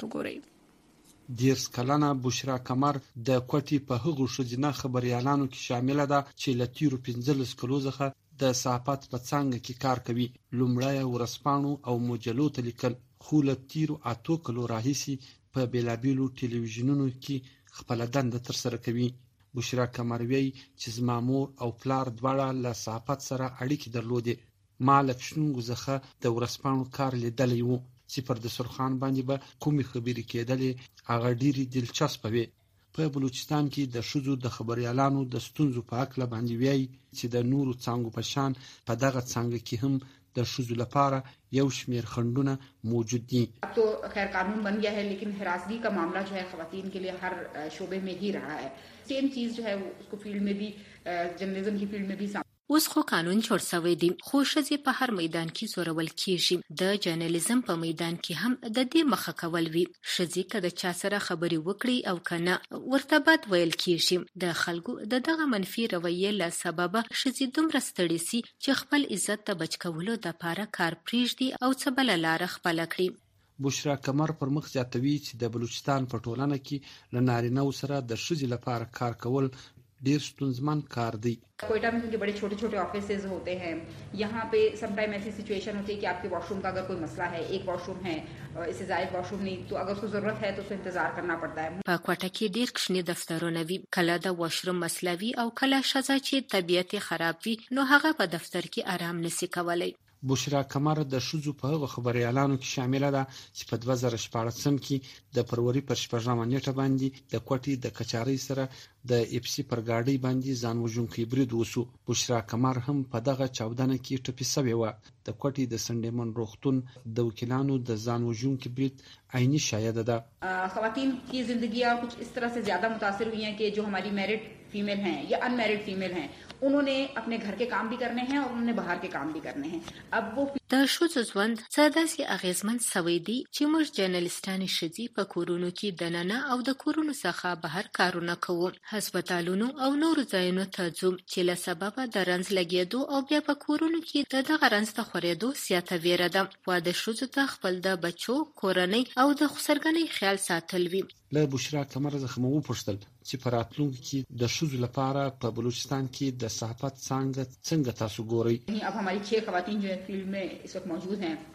وګورئ دیرس کلنه بشرا کمر د کوټي په هغو شوزینا خبريالانو کې شامل ده چې لتیرو پنځلس کلو څخه د صحافت په څنګه کې کار کوي لومړی ورسپانو او مجلو ته لیکل خو لتیرو اتو کلو راهیسي په بیلابیلو ټلویزیونونو کې خپل دنده تر سره کوي بشرا کمروي چې زما مور او پلار دواړه له صحافت سره اړیکې درلودې ما لکشنونګو څخه د ورسپانو کار لیدلی و چې پر دسترخوان باندې به کومې خبرې کېدلې هغه ډېرې دلچسپه وې په بلوچستان کې د شذو د خبريالانو د ستونزو په اړه باندې وایي چې د نورو څنګه په شان په دغه څنګه کې هم د شذو لپاره یو شمیر خندونه موجود دي تو خیر قانون بن گیا ہے لیکن ہراسگی کا معاملہ جو ہے خواتین کے لیے ہر شعبے میں ہی رہا ہے سیم چیز جو ہے اس کو فیلڈ میں بھی جرنلزم کی فیلڈ میں بھی اوس خو قانون جوړ شوی دی خو ښځې په هر میدان کې زورول کیږي د جرنالیزم په میدان کې هم د دې مخه کول وی ښځې کله چا سره خبري وکړي او کنه ورته بد ویل کیږي د خلکو د دغه منفي رویې له سبب ښځې دومره ستړي سي چې خپل عزت ته بچ کولو د پاره کار پریږدي او څه بل لار خپل کړي بشرا کمر پر مخ زیاتوي چې د بلوچستان په ټولنه کې ل نارینه سره د ښځې لپاره کار کول ډیر ستونزمن کار دی کوئٹہ میں کیونکہ بڑے چھوٹے چھوٹے آفیسز ہوتے ہیں یہاں پہ سم ٹائم ایسی سچویشن ہوتی ہے کہ آپ کے واش روم کا اگر کوئی مسئلہ ہے ایک واش روم ہے اس سے زائد واش روم نہیں تو اگر اس کو ضرورت ہے تو اس کو انتظار کرنا پڑتا ہے په کوټه کې ډیر کښنی دفترونه وي کله د واش روم مسله وي او کله ښځه چې طبیعت خراب وي نو هغه په دفتر کې آرام نشي کولای بشرا کمر د شذو په هغه خبريالانو کې شامل ده چې په دوه زره شپاړسم کې د فروری پر شپږمه نیټه باندې د کوټي د کچاري سره د اف سي پر گاډي باندې ځان وژونکي برید وسو بشرا کمر هم په دغه چاودنه کې ټپي شوی و د کوټي د سندمن روختون د وکیلانو د ځان وژونکي برید عیني شاهد ده خواتین کی زندگیاں کچھ اس طرح سے زیادہ متاثر ہوئی ہیں کہ جو ہماری میرڈ فیمیل ہیں یا ان میرڈ فیمیل ہیں انہوں نے اپنے گھر کے کام بھی کرنے ہیں اور انہوں نے باہر کے کام بھی کرنے ہیں اب وہ د ښځو ژوند څه داسې اغیزمن سوی دی چې موږ جرنالستانې ښځې په کورونو کې دننه او د کورونو څخه بهر کارونه کوو هسپتالونو او نورو ځایونو ته ځو چې له سببه د رنځ لګېدو او بیا په کورونو کې د دغه رنځ ته خورېدو زیاته ویره ده واده ښځو ته خپل د بچو کورنۍ او د خسرګنۍ خیال ساتل وي له بشرا کمر څخه مو وپوښتل چې په راتلونکي کې د ښځو لپاره په بلوچستان کې د صحافت څنګه څنګه تاسو ګورئ اب ہماری چھ خواتین جو فیلڈ میں اس وقت موجود ہیں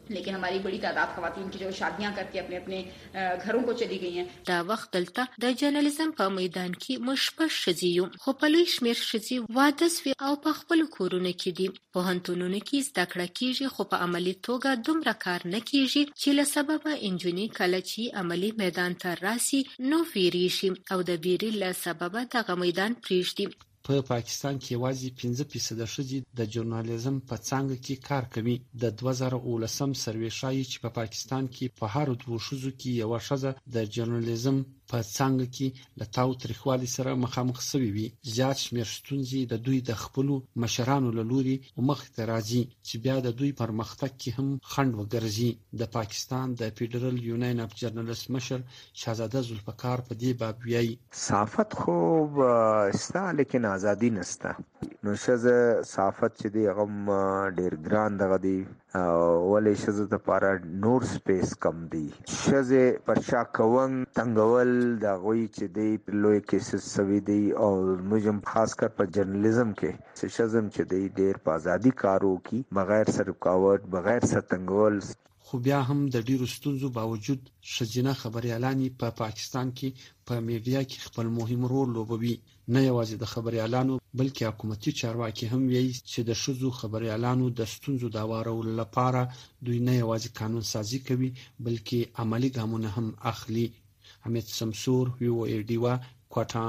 लेकिन हमारी बड़ी तादाद खवातीन की जो शादियां करके अपने अपने घरों को चली गई हैं. دا وخت دلته د جرنالیزم په میدان کې مشبش شزیو خو په لوی شمیر شزی واده سوي او په خپل کورونه کې دي. پوهنتونونو کې زده کړه کیږي خو په عملی توګه دومره کار نه کیږي چې له سببه انجونی کله چې عملی میدان ته راسي نو ویریږي او د ویری له سببه دغه میدان پریږدي. په پا پاکستان کې یوازې پنځه فیصد ښځې د ژورنالیزم په څانګه کې کار کوي. د دوه زره اوولسم سروې ښایي چې په پا پاکستان کې په هر دوه ښځو کې یوه ښځه د ژورنالیزم په څانګه کې له تاو تریخوالي سره مخامخ شوي وي. زیات شمېر ستونزې د دوی د خپلو مشرانو له لوري مخې ته راځي چې بیا د دوی پرمختګ کې هم خنډ وګرځي. د پاکستان د فیډرل یونین اف جرنالست مشر شهزاده ذوالفقار په دې باب وایي صحافت خوب ستا لیکن ازادي نسته. نو شزه صحافت چې دی هغه ډیر ګران دغه دی ولې شزه د پاره نور سپیس کم دی. شزه پر شا کوون تنگول دا غوي چې دی لوی کیسز سوي دی او موږ خاص کر په جرنالیزم کې شزم چې دی ډیر په ازادي کارو کی بغیر سر رکاوټ بغیر سر تنگول. خو بیا هم د ډیرو ستونزو باوجود ښځینه خبریالانې په پا پاکستان کې په میډیا کې خپل مهم رول لوبوي. نه یوازې د خبریالانو بلکې حکومتي چارواکي هم وایي چې د ښځو خبریالانو د ستونزو د هوارولو لپاره دوی نه یوازې قانون سازي کوي بلکې عملی ګامونه هم اخلي. حمید سمسور وی او ای ډیوا کوټا.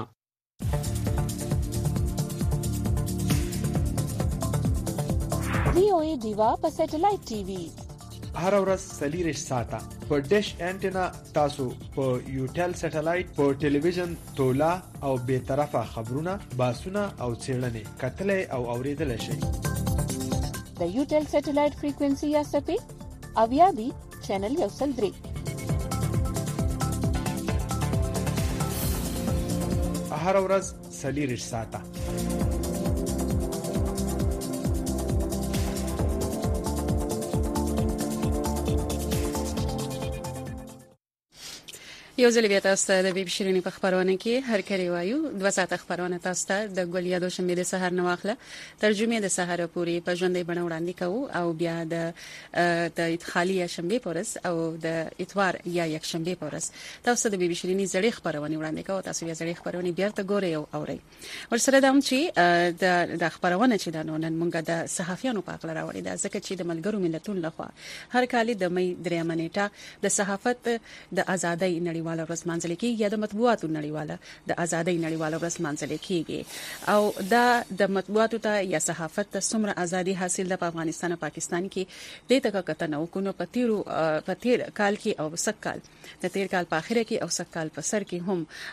وی او ای ډیوا په سټلایټ ټي وي هر ورځ څلور ساعته په ډیش انټینا تاسو په یوټل سټلایټ په ټلویزیون تولا او به طرفه خبرونه باسونه او څېړنې کتلې او اوریدل شي. د یوټل سټلایټ فریکوئنسي یا سپې اویا دی چینل یو سل درې. هر ورځ څلور ساعته یو ځل بیا تاسو ته د بي بي شيرینی په خبرونه کې هر کړي وایو دوه ساعته خبرونه تاسو ته د ګولیا د شنبه د سحر نه واخله ترجمه د سحر پوری په ژوندۍ بڼه وړاندې کوو او بیا د د خالی شنبه پورس او د اتوار یا یک شنبه پورس تاسو د بي بي شيرینی زړې خبرونه وړاندې کوو. تاسو بیا زړې خبرونه بیا ته ګورئ او اورئ. ورسره دا هم چې د د خبرونه چې د نن مونږه د صحافیانو په اړه راوړي دا ځکه چې د ملګرو ملتونو لخوا هر کال د مې درېمه نیټه د صحافت د ازادۍ نړیواله ورځ مانځل کیږي یا د مطبوعاتو نړیواله د ازادۍ نړیواله ورځ مانځل کیږي او دا د مطبوعاتو ته یا صحافت ته څومره ازادي حاصل ده په افغانستان او پاکستان کې د تک کتنه وکونو په تیرو په تیر کال کې او سکال د تیر کال په اخره کې او سکال په سر کې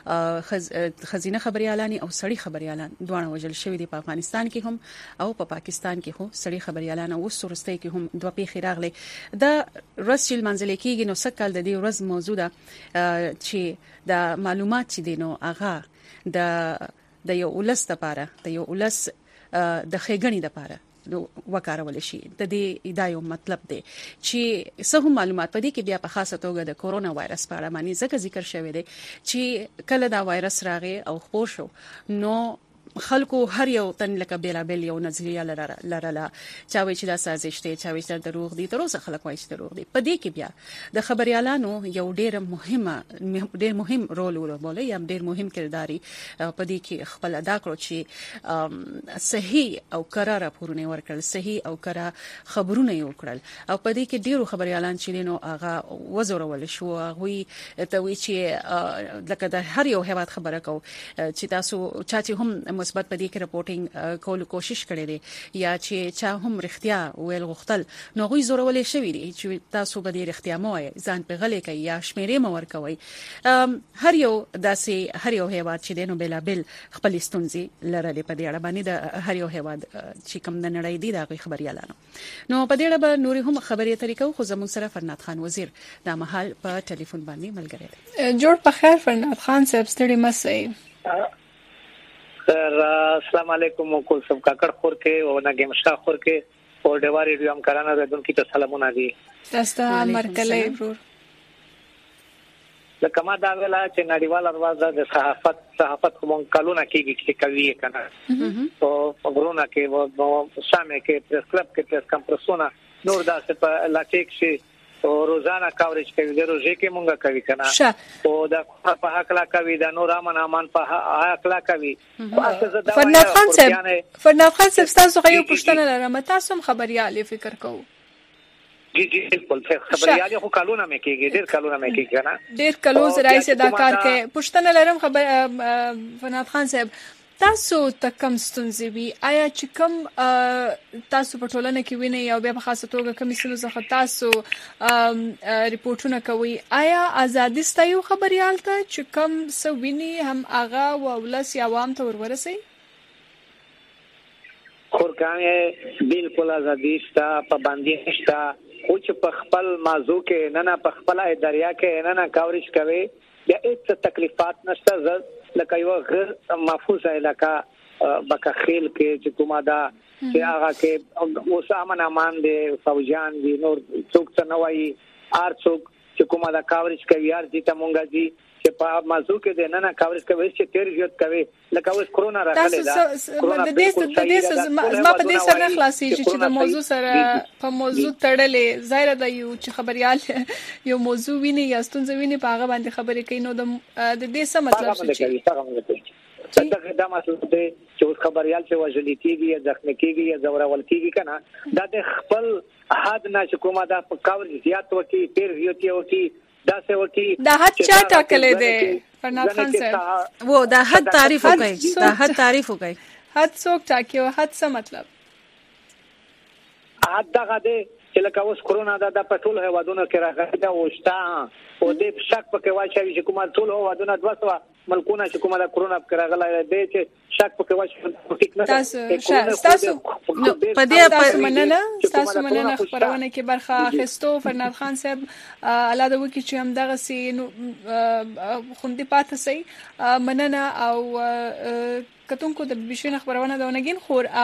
هم خزینه خبريالان او سړي خبريالان دوه وجل شوی دي په افغانستان کې هم او په پا پاکستان کې هم سړي خبريالان او سورستۍ کې هم دوه پیښې راغلي. د رسل منځل کېږي نو سکال د دې ورځ موجوده چې د معلومات چې دینو هغه د د یو ولس لپاره د یو ولس د خېګنې لپاره وکارول شي. د دې ادعای مطلب دی چې څه معلومات پدې کې بیا په خاصه توګه د کورونا وایرس په اړه باندې ځکه ذکر شوی دی چې کله دا وایرس راغی او خپور شو نو خلکو هر یو تن لکه بیلا بیل یو نظریه لرله چاوي چې دا سازش دی چاوي چې دروغ دی تر اوسه خلک وایي چې دروغ دی. په دې کې بیا د خبريالانو یو ډېر مهمه ډېر مهم رول ولوبول یا ډېر مهم کرداري په دې کې خپل ادا کړو چې صحیح او قرار راپورونه ورکړل صحیح او قرار خبرونه یې وکړل او په دې کې ډېرو خبريالان چې نو هغه وزورول شو هغه ته وی چې لکه د هر یو هیواد خبره کو چې تاسو چا چې هم مثبت په دې کې رپورټینګ کول کوشش کړي دي یا چې چا هم رښتیا ویل غوښتل نو غوي زورولې شوی دي چې تاسو به دې رښتیا مو ځان په غلې کوي یا شمیرې مو ورکوي. هر یو داسې هر یو هیواد چې دینو بلا بل خپل ستونزې لرلې په دې اړه باندې د هر یو هیواد چې کوم د نړۍ دی د خبريالانو نو په دې اړه به نوري هم خبرې طریقو خو زموږ سره فرناد خان وزیر د محل په ټلیفون باندې ملګری دی. جوړ په خیر فرناد خان صاحب ستړي مسئ سر السلام علیکم کول سب کاکړ خور کې او نګم شاه خور کې او ډیوار ریډیو هم کارانه دون کې ته سلامونه دي تاسو ته مرکلې برور لکه ما دا ویلا چې نړیوال ارواز د صحافت صحافت کوم کلونه کې چې کوي کنه او وګورونه کې و سامې کې پریس کلب کې پریس کمپرسونه نور داسې په لاټیک شي او روزانه کاورج کوي د روزي کې مونږه کوي کنه او د په حق لا کوي د نور امن امان په حق لا کوي فرناد خان صاحب فرناد خان صاحب تاسو غو پښتنه لرم تاسو هم خبريالي فکر کوو جی جی بالکل خبريالي خو کالونه مې کېږي ډېر کالونه مې کېږي کنه ډېر کلو زرای سي دا کار کې پښتنه لرم خبر فرناد خان صاحب تاسو تکم ستونزې وي آیا چې کوم تاسو په ټولنه کې وینئ او بیا په خاصه توګه کومې ستونزې څخه تاسو ریپورټونه کوي آیا ازادي ستایو خبريال ته چې کوم څه ویني هم هغه ولس یا عوام ته ورورسي خورکانه بالکل ازادي ستا پابندي نشته خو چې په خپل موضوع کې نه نه په خپل دریا کې نه نه کاورج کوي یا هیڅ تکلیفات نشته لکه یو غیر محفوظ علاقہ بکا خیل کې چې کومه دا چې هغه کې اوس امن امان دي فوجان دي نور څوک څه نه وایي ار څوک چې کومه دا کاورج کوي یار دي ته مونږه دي چې په موضوع کې د نه نه کاورج کوي چې تیر ژوند کوي لکه اوس کرونا راغلی دا کرونا د دې د دې ما په دې سره خلاصي چې د موضوع سره په موضوع تړلې ظاهر ده یو چې خبريال یو موضوع ویني یا ستونزې ویني په هغه باندې خبرې کوي نو د دې څه مطلب څه څنګه دا مسله ده چې اوس خبريال چې وژل کیږي یا ځخم کیږي یا زورول کیږي کنه دا د خپل حد نه چې کومه دا په کاورج زیات وتی تیر زیاتی وتی دا څه وتی دا حد چا ټاکلې ده فرناد خان صاحب وو دا حد تعریف وکړي دا حد تعریف وکړي حد څوک ټاکي او حد څه مطلب حد دغه ده چې لکه اوس کرونا دا د پټول هوادونو کې راغلی دا وشتا او دې شک پکې واچوي چې کومه ټول هوادونو دوه سو ملکونه چې کومه دا کرونا کې راغلی دی چې شک پکې واچوي ټیک نه تاسو تاسو په دې تاسو مننه تاسو مننه خبرونه کې برخه اخیستو فرناد خان صاحب الله دې وکړي چې هم دغه سي خوندې پاتې سي مننه او کتونکو د بشین خبرونه دا ونګین خور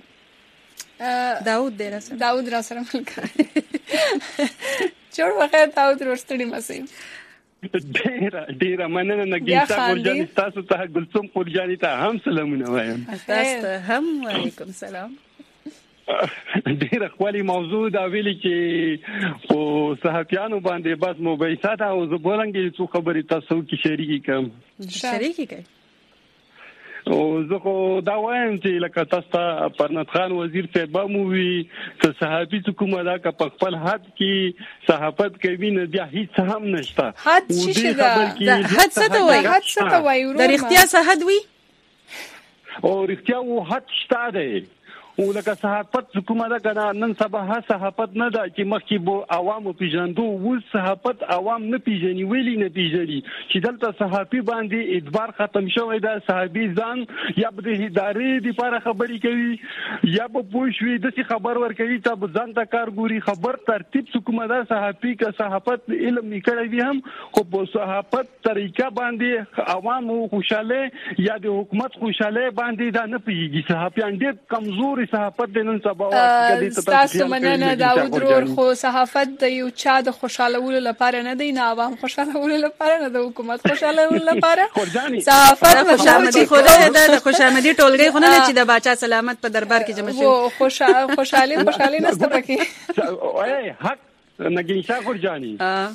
داود دې راسره داود راسره ملګری چور وخت داود ورستړي مسیم ډیر ډیر مننه نګیتا ګورجانی تاسو ته ګلڅوم ګورجانی ته هم سلامونه وایم تاسو ته هم وعلیکم سلام ډیر خولي موضوع دا ویلي چې او صحافیانو باندې بس مباحثات او زبرنګي څو خبرې تاسو کې شریکي کوم شریکي کوي او زه خو دا وایم چې لکه تاسو فرناد خان وزیر صاحب مو وی چې صحافي حکومت دا که په خپل حد کې صحافت کوي نه بیا هیڅ هم نشته حد څه ده حد څه ته وایي حد څه ته وایي د اختیار څه حد وي او اختیار وو حد شته ده او لکه صحافت حکومت دا نن سبا ها صحافت نه دا چې مخکې بو عوامو پیژندو و صحافت عوام نه پیژني ویلي نه پیژني چې دلته صحافي باندې اعتبار ختم شوی دا صحافي ځان یا به د ادارې لپاره خبري کوي یا به پوښوي د خبر ورکوي چې ځان ته کار ګوري خبر ترتیب حکومت دا صحافي که صحافت علم نکړي وي هم خو په صحافت طریقه باندې عوامو خوشاله یا د حکومت خوشاله باندې دا نه پیږي صحافیان ډېر کمزور صحافت د نن سبا وخت تاسو مننه داود رور خو صحافت د یو چا د خوشالولو لپاره نه دی نه عوام خوشالولو لپاره نه د حکومت خوشالولو لپاره صحافت خوشامدي خوده د خوشامدي ټولګي خو نه چې د باچا سلامت په دربار کې جمع شي وو خوشاله خوشاله خوشاله نسته پکې اے حق نګین شاه خورجانی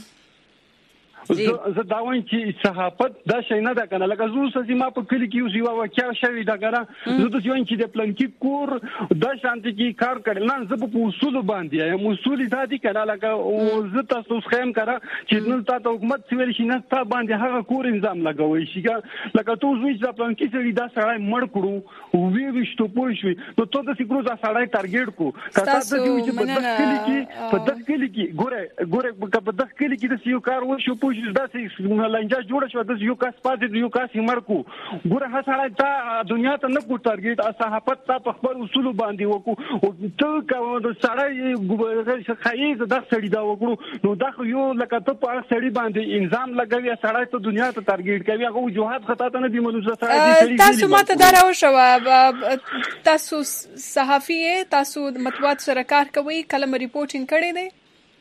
زه دا وایم چې صحافت دا شي نه ده کنه لکه زو سې ما په کلی کې یو واقعیا شوی دا کنه زه د یوان چې د پلان کې کور د شانتي کې کار کړل نه زه په اصول باندې یم اصول ذاتي کنه لکه او زه تاسو خیم کړه چې نن تاسو حکومت سویل شي نه تاسو باندې هغه کور نظام لګوي شي لکه تاسو وایي چې پلان کې سړي دا سړی مړ کړو او وی وشتو پوه شوي نو ته د سیګرو دا سړی ټارګټ کو کته د دې چې په دغه کلی کې په دغه کلی کې ګوره ګوره په دغه کلی کې د یو کار وشو پوه دا څنګه لنجا جوړ شو د یو کس پاتې یو کس مرکو ګوره هڅه تا دنیا ته نه کو ټارګټ صحافت تا په خپل اصول باندې وکړو او ته کوم د سړی ګوره خایز د سړی دا وکړو نو دا یو لکه ته په سړی باندې انظام لګوي سړی ته دنیا ته ټارګټ کوي هغه وجوهات خطا ته نه دی ملوزه سړی تاسو ماته دا راو شو تاسو صحافي تاسو مطبوعات سره کار کوي کلم ریپورټینګ کړی دی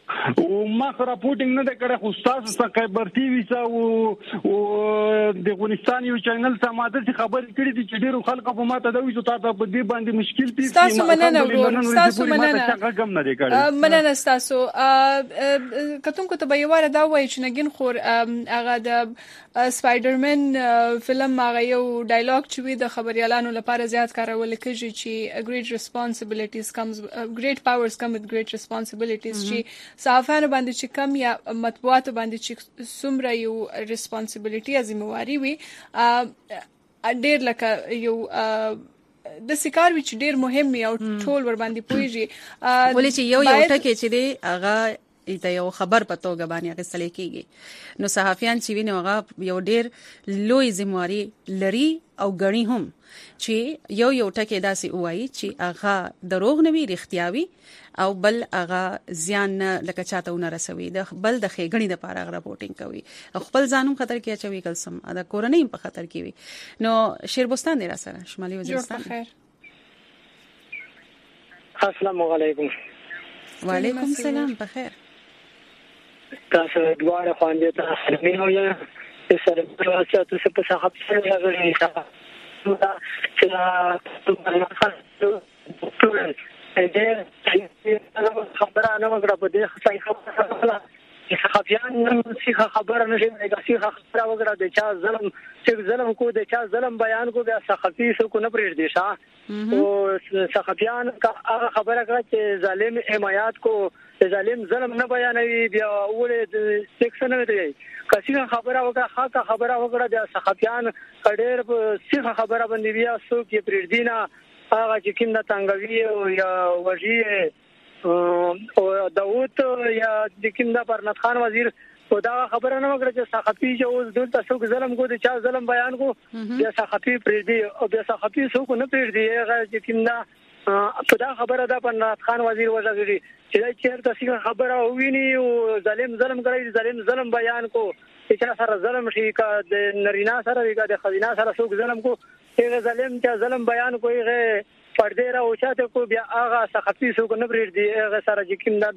او ما راپورټینګ نه کړه خو تاسو څنګه خبر ټي وي څا او د افغانستان یو چینل څا ماده چې خبر کړی دي چې ډیرو خلکو په ماته دا وي چې تاسو په دې باندې مشکل پیښ تاسو مننه ورور تاسو مننه مننه تاسو کتونکو ته به یو واره دا وایي چې نګین خور هغه د سپایډرمن فلم هغه یو ډایلاګ چې وي د خبريالانو لپاره زیات کارول کېږي چې great responsibilities comes uh, great powers come with great responsibilities چې صحافانو باندې چې کم یا مطبوعاتو باندې چې څومره یو ریسپانسیبিলিټي ازمواري وي ډېر لکه یو د سکار وچ ډېر مهم او ټول ور باندې پويږي ولې چې یو یو ټکی چې دی هغه ایته یو خبر پتو غبانی غسل کیږي نو صحافیان چې ویني هغه یو ډېر لوی ذمہواری لري او غني هم چې یو یو ټکی داسې وایي چې هغه دروغ نه وي رښتیاوي او بل هغه زیان لکه چاته ونه رسوي د بل د خېګنی د پاره راپورټینګ کوي خپل ځانوم خطر کې اچوي کلسم دا کورنۍ په خطر کې وي نو شیربستان دی را سره شمالي وزیرستان السلام علیکم وعلیکم السلام بخیر تاسو دواره خواندې ته سلامونه یا سره تاسو ته په صحاب سره راغلي تاسو چې تاسو دې خبره نه وکړه په دې ځای خبره چې صحافیان څه خبره نشي دا څه خبره وکړه د چا ظلم چې ظلم کو د چا ظلم بیان کو بیا صحافي څه کو نه پرېږدي ښا او صحافیان هغه خبره کړه چې ظالم حمایت کو ظالم ظلم نه بیانوي بیا ولې سیکشن نه دی کله خبره وکړه خاطه خبره وکړه د صحافیان ډېر څه خبره باندې بیا څوک یې پرېږدي نه هغه چې کیند تنګوي او یا وجی او داوود یا د کیند پرنت خان وزیر او دا خبره نه وکړه چې صحافي چې اوس دلته څوک ظلم کو دي چا ظلم بیان کو یا صحافي پرېږدي او بیا صحافي څوک نه پرېږدي هغه چې کیند په دا خبره دا پرنت خان وزیر وځي چې دا چیرته څنګه خبره وویني او ظالم ظلم کوي ظالم ظلم بیان کو چې سره ظلم شي کا د نرینا سره وی کا د خزینه سره څوک ظلم کو هغه ظالم چې ظلم بیان کوي هغه پردې را او چاته کو بیا هغه صحافي څوک نه پرېږدي هغه سره چې کوم دا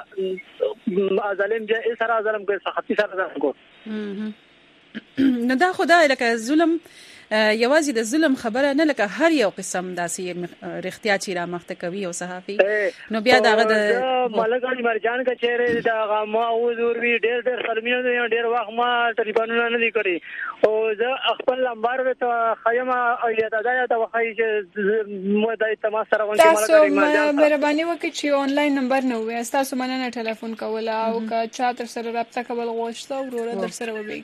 بیا ظالم چې سره ظلم کوي صحافي سره ظلم کوي نو دا خدای لکه ظلم یوازې د ظلم خبره نه لکه هر یو قسم داسې رښتیا چې را مخته کوي او صحافي نو بیا داغه د ملک علي مرجان کا چهره دا غما او زوري ډېر ډېر سلمینه ډېر وخت ما ټلیفونونه نه دي کړی او زه خپل لمبار ته خیمه او یاد دا ته وخی چې مو د تماس سره ونګي ملک علي مرجان مهرباني وکړئ چې آنلاین نمبر نه وي تاسو مننه ټلیفون کول او کا چا تر سره رابطه کول غوښته او ورور در سره وبې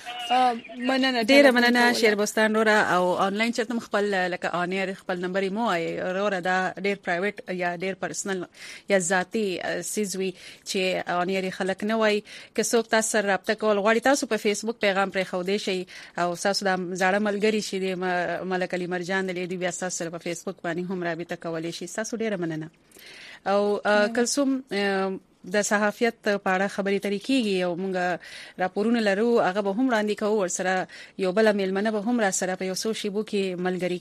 کی مننه ډېر مننه شیربستان او آنلاین چتم خپل لکه انیر خپل نمبر مو آی ورور دا ډیر پرایویټ یا ډیر پرسنل یا ذاتی سیزوي چې انیر خلک نه وای که څوک تاسو سره رابطه کول غواړي تاسو په فیسبوک پیغام پرې خو دې شي او تاسو د زړه ملګری شي د ملک علي مرجان د لیدي بیا تاسو سره په فیسبوک باندې هم رابطه کولای شي تاسو ډیر مننه او کلسوم د صحافیت په اړه خبرې ترې کیږي او موږ راپورونه لرو هغه به هم وړاندې کوو ور سره یو بل ملمنه به هم را سره په یو څو شیبو کې ملګری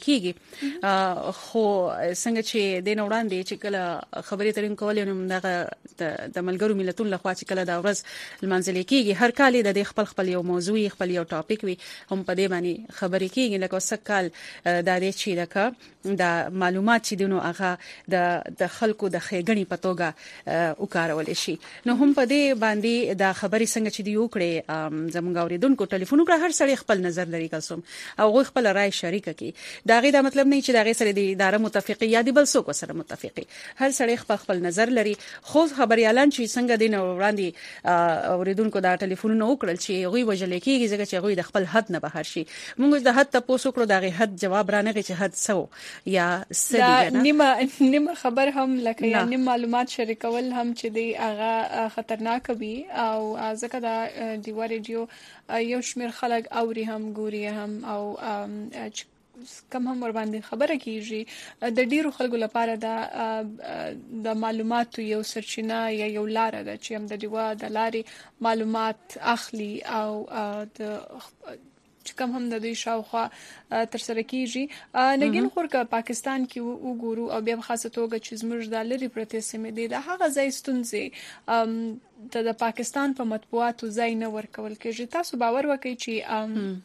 کیږي خو څنګه چې د وړاندې چې کله خبرې ترې کولې نو دغه د ملګرو ملتونو لخوا چې کله دا ورځ المنځل کیږي هر کال د خپل خپل یو موضوع خپل یو ټاپک وي هم په دې باندې خبرې کیږي لکه وسکال د دې چې دغه د معلومات چې دینو هغه د د خلکو د خېګنی پتوګه وکارول شي نو هم په دې باندې دا خبرې څنګه چې دی وکړي زموږ اوریدونکو ټلیفون وکړه هر سړی خپل نظر لري کوم او غو خپل رائے شریک کی دا غي دا مطلب نه چې دا غي سره دی اداره متفقي یا دی بل څوک سره متفقي هر سړی خپل خپل نظر لري خو خبريالان چې څنګه دین وړاندې اوریدونکو دا ټلیفون نو وکړل چې غوي وجل کیږي ځکه چې غوي د خپل حد نه بهر شي موږ د حد ته پوسو کړو دا غي حد جواب رانه چې حد سو یا سدي نیمه نیمه خبر هم لکه یا نیمه معلومات شریکول هم چې دی هغه خطرناک وي او ځکه دا دیوا ریډیو یو شمیر خلک اوري هم ګوري هم او کم هم ور باندې خبره کیږي د ډیرو خلکو لپاره دا د معلوماتو یو سرچینه یا یو لار ده چې هم د دیوا د لارې معلومات اخلي او د چې کوم هم د دوی شاوخوا تر سره کیږي نګین خور کا پاکستان کې وګورو او بیا خاصه توګه چې زموږ د لری پرته سیمه دي د هغه ځای ستونزې د پاکستان په مطبوعاتو ځای نه ورکول کېږي. تاسو باور وکړئ چې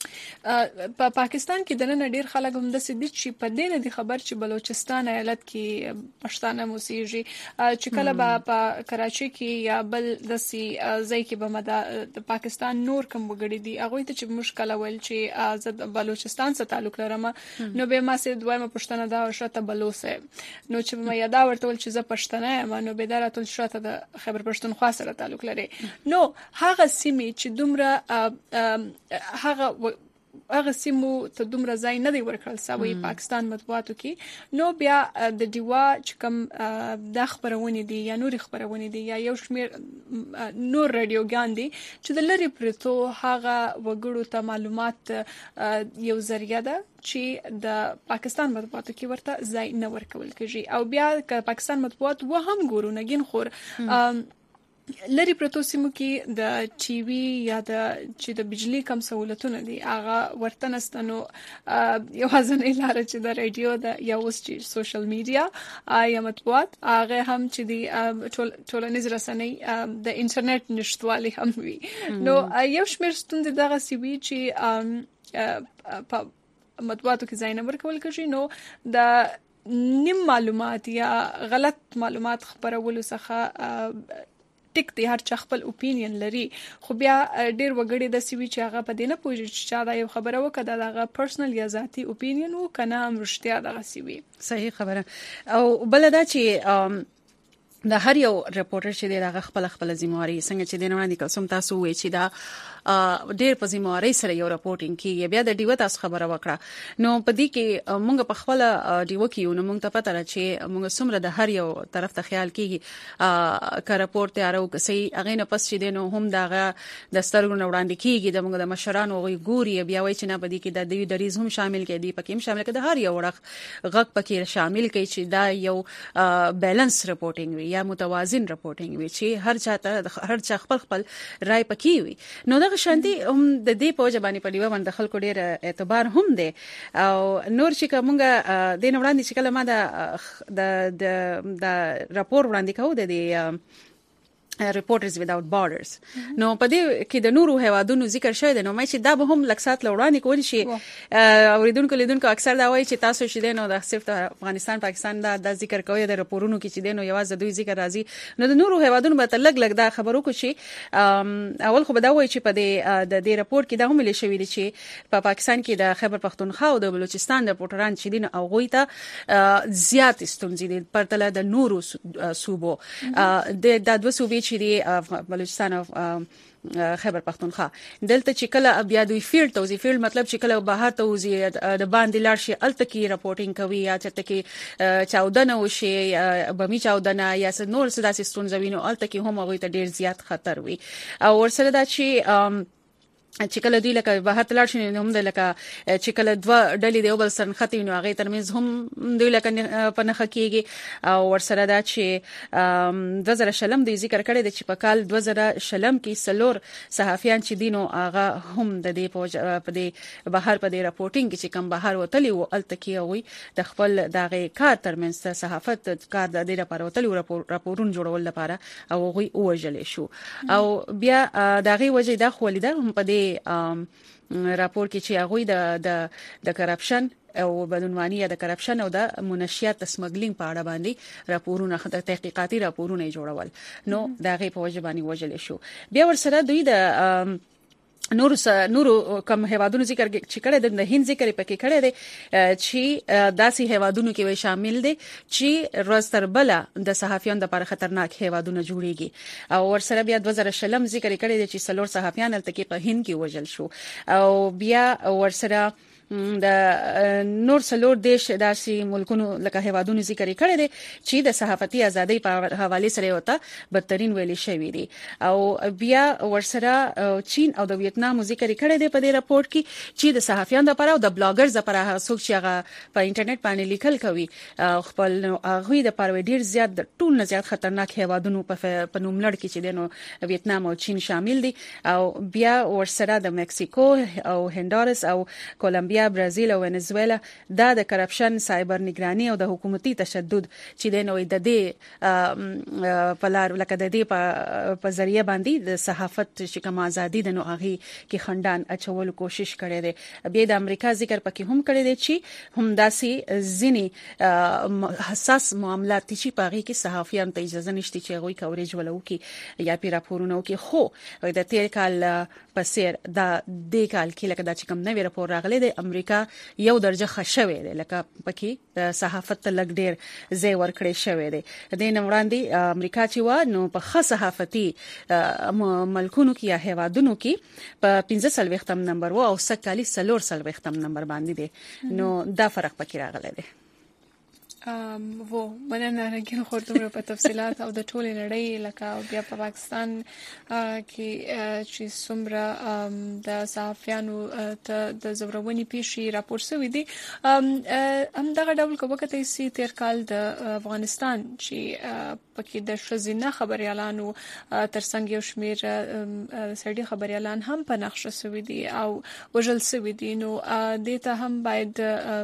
په پاکستان کې د نن ډیر خلک هم د سدي چې په دې نه دي خبر چې بلوچستان ایالت کې پښتانه موسیقي چې کله به په کراچي کې یا بل د سی ځای کې به مدا د پاکستان نور کوم وګړي دي هغه ته چې مشکل ول چې زه د بلوچستان سره تعلق لرم نو به ما سره دویمه پښتنه دا شته بلوسه نو چې ما یاد ورته ول چې زه پښتنه یم نو به درته شته د خیبر پښتونخوا سره تعلق لري نو هغه سیمې چې دومره هغه هغه سیمو ته دومره ځای نه دی ورکړل سوی پاکستان مطبوعاتو کې نو بیا د دیوا چې کوم د خبرونه دي یا نور خبرونه دي یا یو شمیر نور رادیوګان دي چې د لری پرتو هغه وګړو ته معلومات یو ذریعہ ده چې د پاکستان مطبوعاتو کې ورته ځای نه ورکول کېږي او بیا د پاکستان مطبوعات و هم ګورو نګین خور لری پروتو سیمو کې د ټي وي یا د چې د بجلی کم سہولتونه دي هغه ورته نستنو یو ځنې لاره چې د رادیو د یا اوس چې سوشل میډیا یا مطبوعات هغه هم چې د ټولنیز رسنۍ د انټرنیټ نشټوالي هم وي نو یو شمېر ستوندې دغه سی وي چې په مطبوعاتو کې ځای نه ورکول کېږي نو د نیم معلومات یا غلط معلومات خبرولو څخه ټیک دی هر چا خپل اپینین لري خو بیا ډیر وګړي د سیوی چې هغه په دینه پوجي چې چا دا یو خبره وکړه دغه پرسنل یا ذاتی اپینین و کنه هم رښتیا دغه سیوی صحیح خبره او بل دا چې د هر یو ریپورټر چې دغه خپل خپل ذمہواری څنګه چې دینه باندې کوم تاسو وی چې دا ډیر په ذمہواری سره یو راپورټینګ کیږي بیا د ډیو تاسو خبره وکړه نو په دې کې مونږ په خپل ډیو کې نو مونږ ته پته را چې مونږ سمره د هر یو طرف ته خیال کیږي کا راپورټ تیارو کسي اغه نه پس چې دینو هم دغه د سترګو وړاندې کیږي د مونږ د مشرانو غوي ګوري بیا وای چې نه په دې کې د دوی دریز هم شامل کړي پکې هم شامل کړي د هر یو وړخ غږ پکې شامل کړي چې دا یو بیلانس راپورټینګ وي یا متوازن راپورټینګ وي چې هر چاته هر چا خپل خپل رائے پکې وي نو دا شاندي هم د دې په ځبانی په دیوه باندې خلکو ډیر اعتبار هم دی او نور چې کومه د نه وړاندې چې کله ما د د د راپور وړاندې کوو د Reporters Without Borders نو په دې کې د نورو هوادونو ذکر شوی دی نو مې چې دا به هم لکسات لوړانی کولی شي اوریدونکو لیدونکو اکثر دا وایي چې تاسو چې دینو د صرف افغانستان پاکستان دا د ذکر کوي د راپورونو کې چې دینو یوازې دوی ذکر راځي نو د نورو هوادونو به تلګ لګ دا خبرو کو شي اول خو به دا وایي چې په دې د دې راپور کې دا هم لیکل شوی دی چې په پاکستان کې د خیبر پختونخوا او د بلوچستان د راپورټران چې دین او غوي ته زیات استونزې دي پرتله د نورو صوبو د د دوه صوبې چې دی بلوچستان او خیبر پختونخوا دلته چې کله بیا دوی فیلډ توزی فیلډ مطلب چې کله بهر توزی د باندې لاړ شي الته کې راپورټینګ کوي یا چې کې چاودنه وشي بمی چاودنه یا نور څه داسې ستونزې وینو الته کې هم هغه ته ډیر زیات خطر وي او ورسره دا چې چې کله دوی لکه بهر تلل شي نو هم د لکه چې کله دوه ډلې دی بل سره خطي نو هغه ترمنځ هم دوی لکه په نخ کېږي او ورسره دا چې دوه زره شلم دی ذکر کړی دی چې په کال دوه زره شلم کې سلور صحافیان چې دینو هغه هم د دې په دې بهر په دې راپورټینګ چې کوم بهر وتلی او التکی وي د خپل دغه کار ترمنځ صحافت کار د دې لپاره وتلی راپورون جوړول لپاره او غوي اوجل شو او بیا دغه وجه د خولیدا هم په دې راپور کې چې هغه د د د کرپشن او بدعنواني د کرپشن او د منشیات سمګلینګ په اړه باندې راپورونه د تحقیقاتي راپورونه جوړول نو دغه په وجه باندې وجل شو بیا ورسره دوی د نور نور کوم هوادونو ذکر چې کړه د هند ذکر پکې کړه دي چې داسې هوادونو کې وي شامل دي چې روزتربلا د صحافیانو لپاره خطرناک هوادونو جوړيږي او ورسره بیا دوه زره شلم ذکر کړه دي چې سلور صحافیان الته کې په هند کې وژل شو او بیا ورسره د نور څلور دیش داسې ملکونو لکه هیوادونو ذکر کړی دی چې د صحافتي ازادۍ په حواله سره وته بدترین ویلي شوی دی او بیا ورسره چین او د ویتنام ذکر کړی دی په دې راپورټ کې چې د صحافیانو لپاره او د بلاګرز لپاره څوک چې هغه په انټرنیټ باندې لیکل کوي خپل هغه د پاره ډیر زیات د ټول نه زیات خطرناک هیوادونو په نوم لړ کې چې دنو ویتنام او چین شامل دي او بیا ورسره د مکسیکو او هندارس او کولمبیا برازیل او ونزویلا دا د کرپشن سایبر نگرانی او د حکومتي تشدد چې دنو د دې په لار لکه د دې په ذریعہ باندې د صحافت چې کوم ازادي د نوغي کې خندان اچول کوشش کړي دي بیا د امریکا ذکر پکې هم کړي دي چې هم داسي ځینی حساس معاملات چې پاغي کې صحافیان ته اجازه نشته چې غوي کوریج ولو کې یا پی راپورونه کې خو د تیر کال پسیر دا د کال کې لکه دا چې کوم نوې راپور راغلی دی امریکا یو درجه خښوي دی لکه پکې د صحافت لګ ډیر زی ورکړې شوی دی د نن وړاندې امریکا چې و نو په خاص صحافتي ملکونو کې یا هیوادونو کې په پنځه سلويختم نمبر و او سکالي سلور سلويختم نمبر باندې دی نو دا فرق پکې راغلی دی ام وو مننه راګین خو دومره په تفصيلات او د ټولې نړۍ لکه بیا په پاکستان کې چې څومره د صحافیانو ته د زورونی پیښې راپور شوې دي هم دغه ډول کومه سي تیر کال د افغانستان چې پکې د شزینه خبريالانو ترڅنګ یو شمیر سړي خبريالان هم په نقشه شوې دي او وجل شوې دي نو د ته هم باید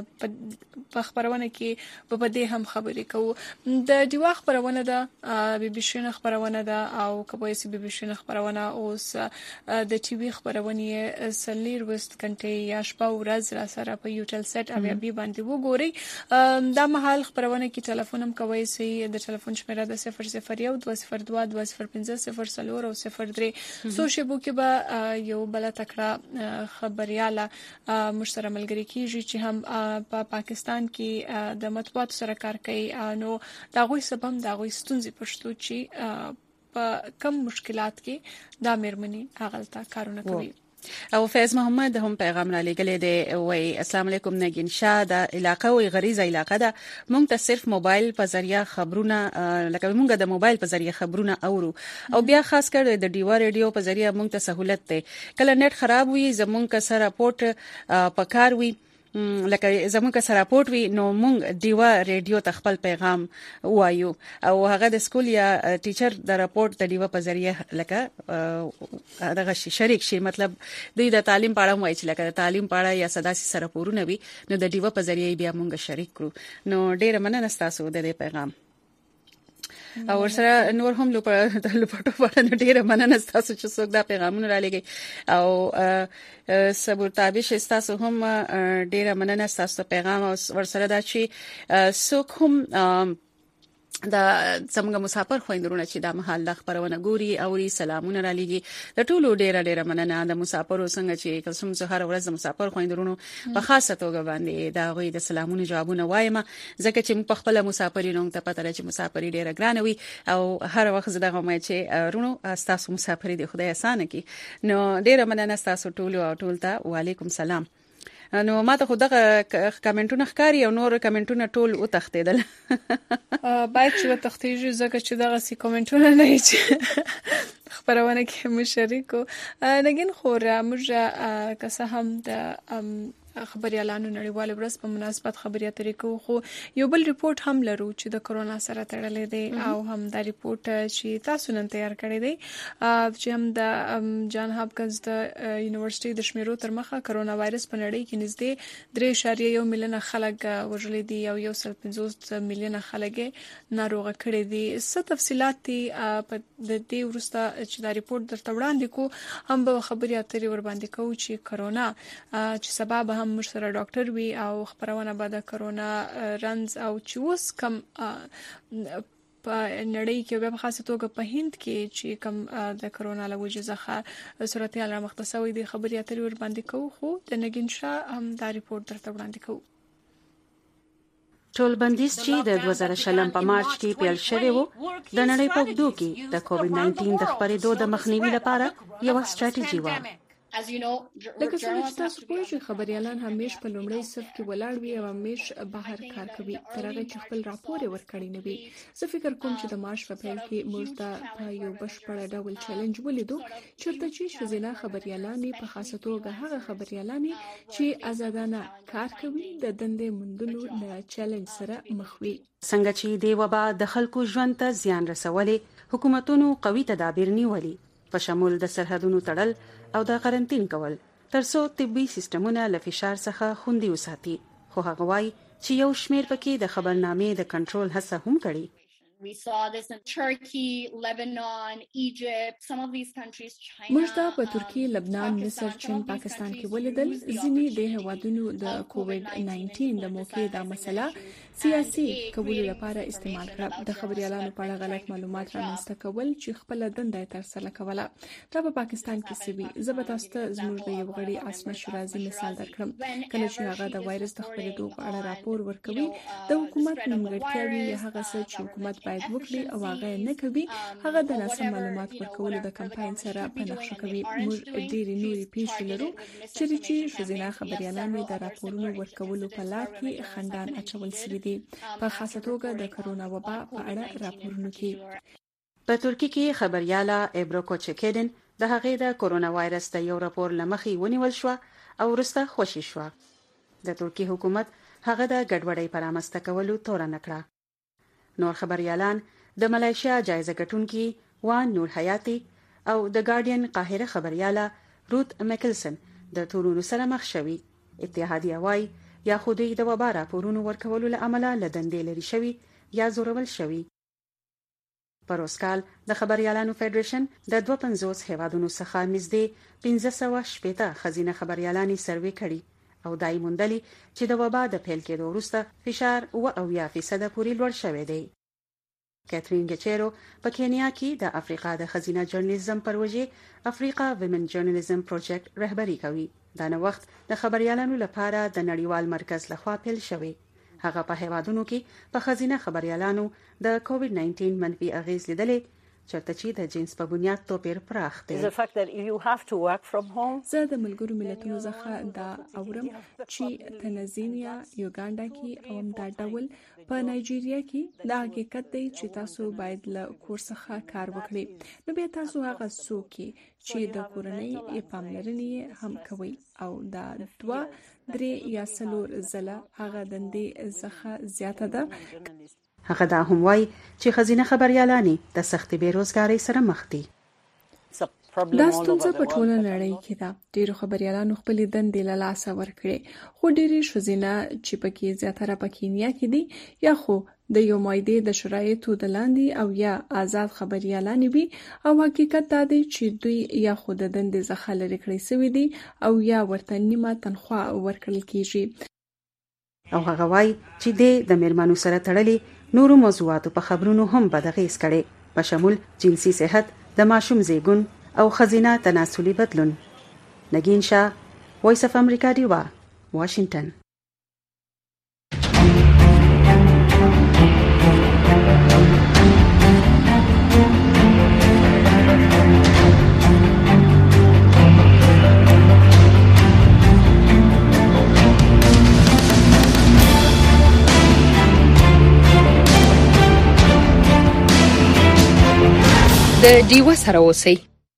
په خبرونه کې په دې هم خبرې کوو د دیوا خبرونه ده بي بي سي خبرونه ده او کبوي سي بي بي سي خبرونه اوس د ټي وي خبرونه سلیر وست کنټي یا شپه ورځ را سره په یوټل سیټ او بي باندې وګوري دا مهال خبرونه کې ټلیفون هم کوي سي د ټلیفون شمیره د صفر صفر یو دوه صفر دوه دوه صفر پنځه صفر څلور او صفر درې سوشي بو کې به یو بل تکړه خبرياله مشترک ملګری کیږي چې هم په پاکستان کې د مطبوعات سره کار کوي نو دا غوي سبب دا غوي ستونزې پښتو چې په کم مشکلات کې دا مېرمنې هغه کارونه کوي او فیض محمد هم پیغام را لګلې دی وای السلام علیکم نگین شاه د علاقې وی غریزه علاقې ده مونږ ته صرف موبایل په ذریعہ خبرونه لکه مونږ د موبایل په ذریعہ خبرونه اورو او بیا خاص کر د ډیوا ریډیو په ذریعہ مونږ ته سہولت ده کله نت خراب وي زمونږ کا سره راپورټ پکار وي لکه زموږ سره راپورټ وی نو مونږ دیوا ریډیو ته خپل پیغام وایو او هغه د سکول یا ټیچر د راپورټ د دیوا په ذریعہ لکه دغه شریک شي مطلب دوی د تعلیم په اړه وایي چې لکه د تعلیم په اړه یا سداسي سره پورونه وي نو د دیوا په ذریعہ بیا مونږ شریک کړو نو ډیره مننه تاسو د دې پیغام او ورسره نور هم لپاره د لپټو باندې ډیره مننه تاسو چې څوک دا پیغامونه را لګي او صبر تابع تاسو هم ډیره مننه تاسو پیغام او ورسره دا چې څوک هم دا څنګه مسافر خويندرونه چې د محل د خبرونه ګوري او ری سلامونه را لګي د ټولو ډیره ډیره مننه د مسافرو څنګه چې کوم څه هر ورځ د مسافر خويندرونو په خاصه توګه باندې دا غوي د سلامونه جوابونه وایم ځکه چې په خپل مسافرینو ته پته لري چې مسافری ډیره ګرانه وي او هر وخت زده غومه چې رونو تاسو مسافری دی خدای اسانه کی نو ډیره مننه تاسو ټولو او ټول ته وعلیکم سلام نو ماته خو دغه کمنټونه ښکاری او نور کمنټونه ټول او تختیدل باید چې تختیږي ځکه چې دغه سي کمنټونه نه چې خبرونه کې مشارکو لګین خو را موږ که هم د خبريالانو نړیواله ورځ په مناسبت خبري اترې کوو خو یو بل ریپورت هم لرو چې د کرونا سره تړلې دی او هم دا ریپورت چې تاسو نن تیار کړی دی چې هم د جان هاپکنز د یونیورسيټي د شمیرو تر مخه کرونا وایرس په نړۍ کې نږدې درې اعشاریه یو میلیون خلک وژلي دي او یو سل پنځوس میلیون خلک ناروغه کړي دي څه تفصيلات دي په د دې ورسته چې دا ریپورت درته وړاندې کو هم به خبري اترې ور باندې کوو چې کرونا چې سبب هم مشره ډاکټر وی او خبرونه به د کرونا رنز او چوس کم په نړۍ کې به خاصه توګه په هند کې چې کم د کرونا له وجې ځخه صورتحال را مختصوي د خبري اترې ور باندې کوو خو د نگین شاه هم دا ریپورت درته وړاندې کوو ټول بندیز چې د دوه زره شلم په مارچ کې پیل شوی وو د نړۍ په اوږدو کې د کووډ ناینټین د خپرېدو د مخنیوي لپاره یو ستراتیژي و لکه څنګه چې تاسو پوه شئ خبريالان همیش په لومړی صف کې ولاړ وي او همیش بهر کار کوي تر هغه چې خپل راپور ورکړي نه وي. زه فکر کوم چې د مارچ په پیل کې موږ ته په یو بشپړ ډول چیلنج ولیدو چېرته چې ښځینه خبريالانې په خاصه توګه هغه خبريالانې چې آزادانه کار کوي د دندې موندلو له چیلنج سره مخ وي. څنګه چې د وبا د خلکو ژوند ته زیان رسولې حکومتونو قوي تدابیر نیولي په شمول د سرحدونو تړل او د قرنطین کول ترڅو طبي سیستمونه له فشار څخه خوندي وساتي. خو هغه وایي چې یو شمېر پکې د خبرنامې د کنټرول هڅه هم کړې. We saw this in Turkey, Lebanon, Egypt, some of these countries, China. موږ دا په ترکیه، لبنان، مصر، چین، پاکستان کې ولیدل. ځینې د هیوادونو د کووډ ناینټین د موقع دا مسله سیاسي کولو لپاره استعمال کړه. د خبريالانو په اړه غلط معلومات رامنځته کول چې خپل دنده یې ترسره کوله. دا په پاکستان کې سوي. زه به تاسو ته زموږ د یو غړي اسمه شیرازي مثال درکړم. کله چې هغه د وایرس د خپرېدو په اړه راپور ورکوي د حکومت نیمګړتیاوې یا هغه څه چې حکومت باید وکړي او هغه نه کوي هغه د ناسم معلومات ورکولو د کمپاین سره په نقشه کوي. موږ ډېرې نورې پیښې لرو چې چې ښځینه خبريالانې د راپورونو ورکولو په لار کې خندان اچول شوي دي په خاصه توګه د کرونا وبا په اړه راپورونه کې. په ترکیه کې خبرياله ایبرو کوچکیدن د هغې د کرونا وایرس د یو راپور لمخې ونیول شو او وروسته خوشي شو. د ترکیه حکومت هغه د ګډوډۍ پر رامنځته کولو تورن کړه. نور خبريالان د ملایشیا جایزه ګټونکي وان نور حیاتي او د ګارډین قاهره خبرياله روت میکلسن د تورونو سره مخ شوي. اتحادیه وايي یا خودی د وبا راپورونو ورکولو له امله له دندې لري شوي یا زورول شوي. پر اوسکال د خبريالانو فدریشن د دوه پنځوس هیوادونو څخه نږدې پنځه سوه شپېته ښځینه خبريالانې سروې کړي او دای موندلي چې د وبا د پیل کېدو وروسته فشار اوه اویا فیصده پورې لوړ شوی دی. کاترین ګچيرو په کینیا کې د افریقا د ښځینه جرنالیزم پروژې افریقا ویمن جرنالیزم پروجیکټ رهبری کوي. دا نو وخت د خبريالانو لپاره د نړیوال مرکز لخوا پیل شوی. هغه په هیوادونو کې په ښځینه خبريالانو د کووډ ناینټین منفي اغیز لیدلې چرته چې د جنس په بنیاد توپیر پراخ دی. زه د ملګرو ملتونو څخه دا اورم چې تنزانیا، یوګانډا کې او هم دا ډول په نایجیریا کې دا حقیقت دی چې تاسو باید له کور څخه کار وکړئ. نو بیا تاسو هغه څوک چې د کورنۍ پاملرنې هم کوي او دا دوه درې یا څلور ځله هغه دندې څخه زیاته ده. هغه دا هم وایي چې ښځینه خبريالانې د سختې بیروزګارۍ سره مخ دي. دا ستونزه په ټوله نړۍ کې ده. ډېرو خبريالانو خپلې دندې له لاسه ورکړې خو ډېرې ښځینه چې پکې زیاتره په کینیا کې دي یا خو د یو معاهدې د شرایطو د لاندې او یا آزاد خبريالانې وي او حقیقت دا دی چې دوی یا خو د دندې څخه لرې کړی شوي دي او یا ورته نیمه تنخواه ورکړل کیږي. او هغه وایي چې د میرمنو سره تړلي نورو موضوعاتو په خبرونو هم بد اغیز کړي په شمول جنسي صحت، د ماشوم زیږون او ښځینه تناسلي بدلون. نگین شاه، وایس اف امریکا دیوا، واشنگټن. د ډیوه سره اوسئ.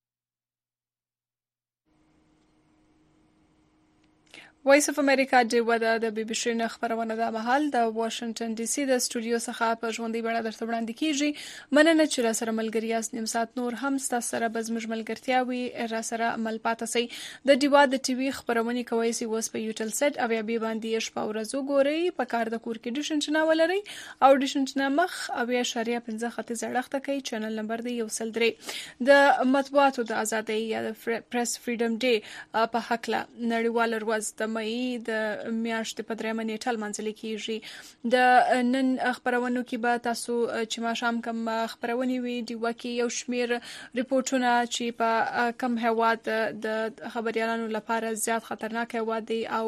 وایس اف امریکا ډیوه د بي بي سي نه خبرونه د مهال د واشنگټن ډي سي د سټوډیو څخه په ژوندۍ بڼه درته وړاندې کیږي. مننه چې را سره ملګری یاست. نیم ساعت نور هم ستاسو سره به زموږ ملګرتیا وي. را سره مل پاتې سي. د ډیوه د ټي وي خبرونه کوي سي وس په یوټل سټ او یا به باندې شپه ورځو ګوري په کار د کور کې ډیشن چنا ولري او ډیشن چنا مخ او یا شریعه پنځه خط زړښت کوي. چینل نمبر دی یو سل درې. د مطبوعاتو د ازادۍ یا د پریس فریډم ډے په حق لا نړیوال ورځ د مئی د میاشتې په درېمه نیټه لمانځل کیږي. د نن خبرونو کې به تاسو چې ما شام کم خبرونه وي دی وکي یو شمیر ریپورتونه چې په کم هواد د خبريالانو لپاره زیات خطرناک هواد دي او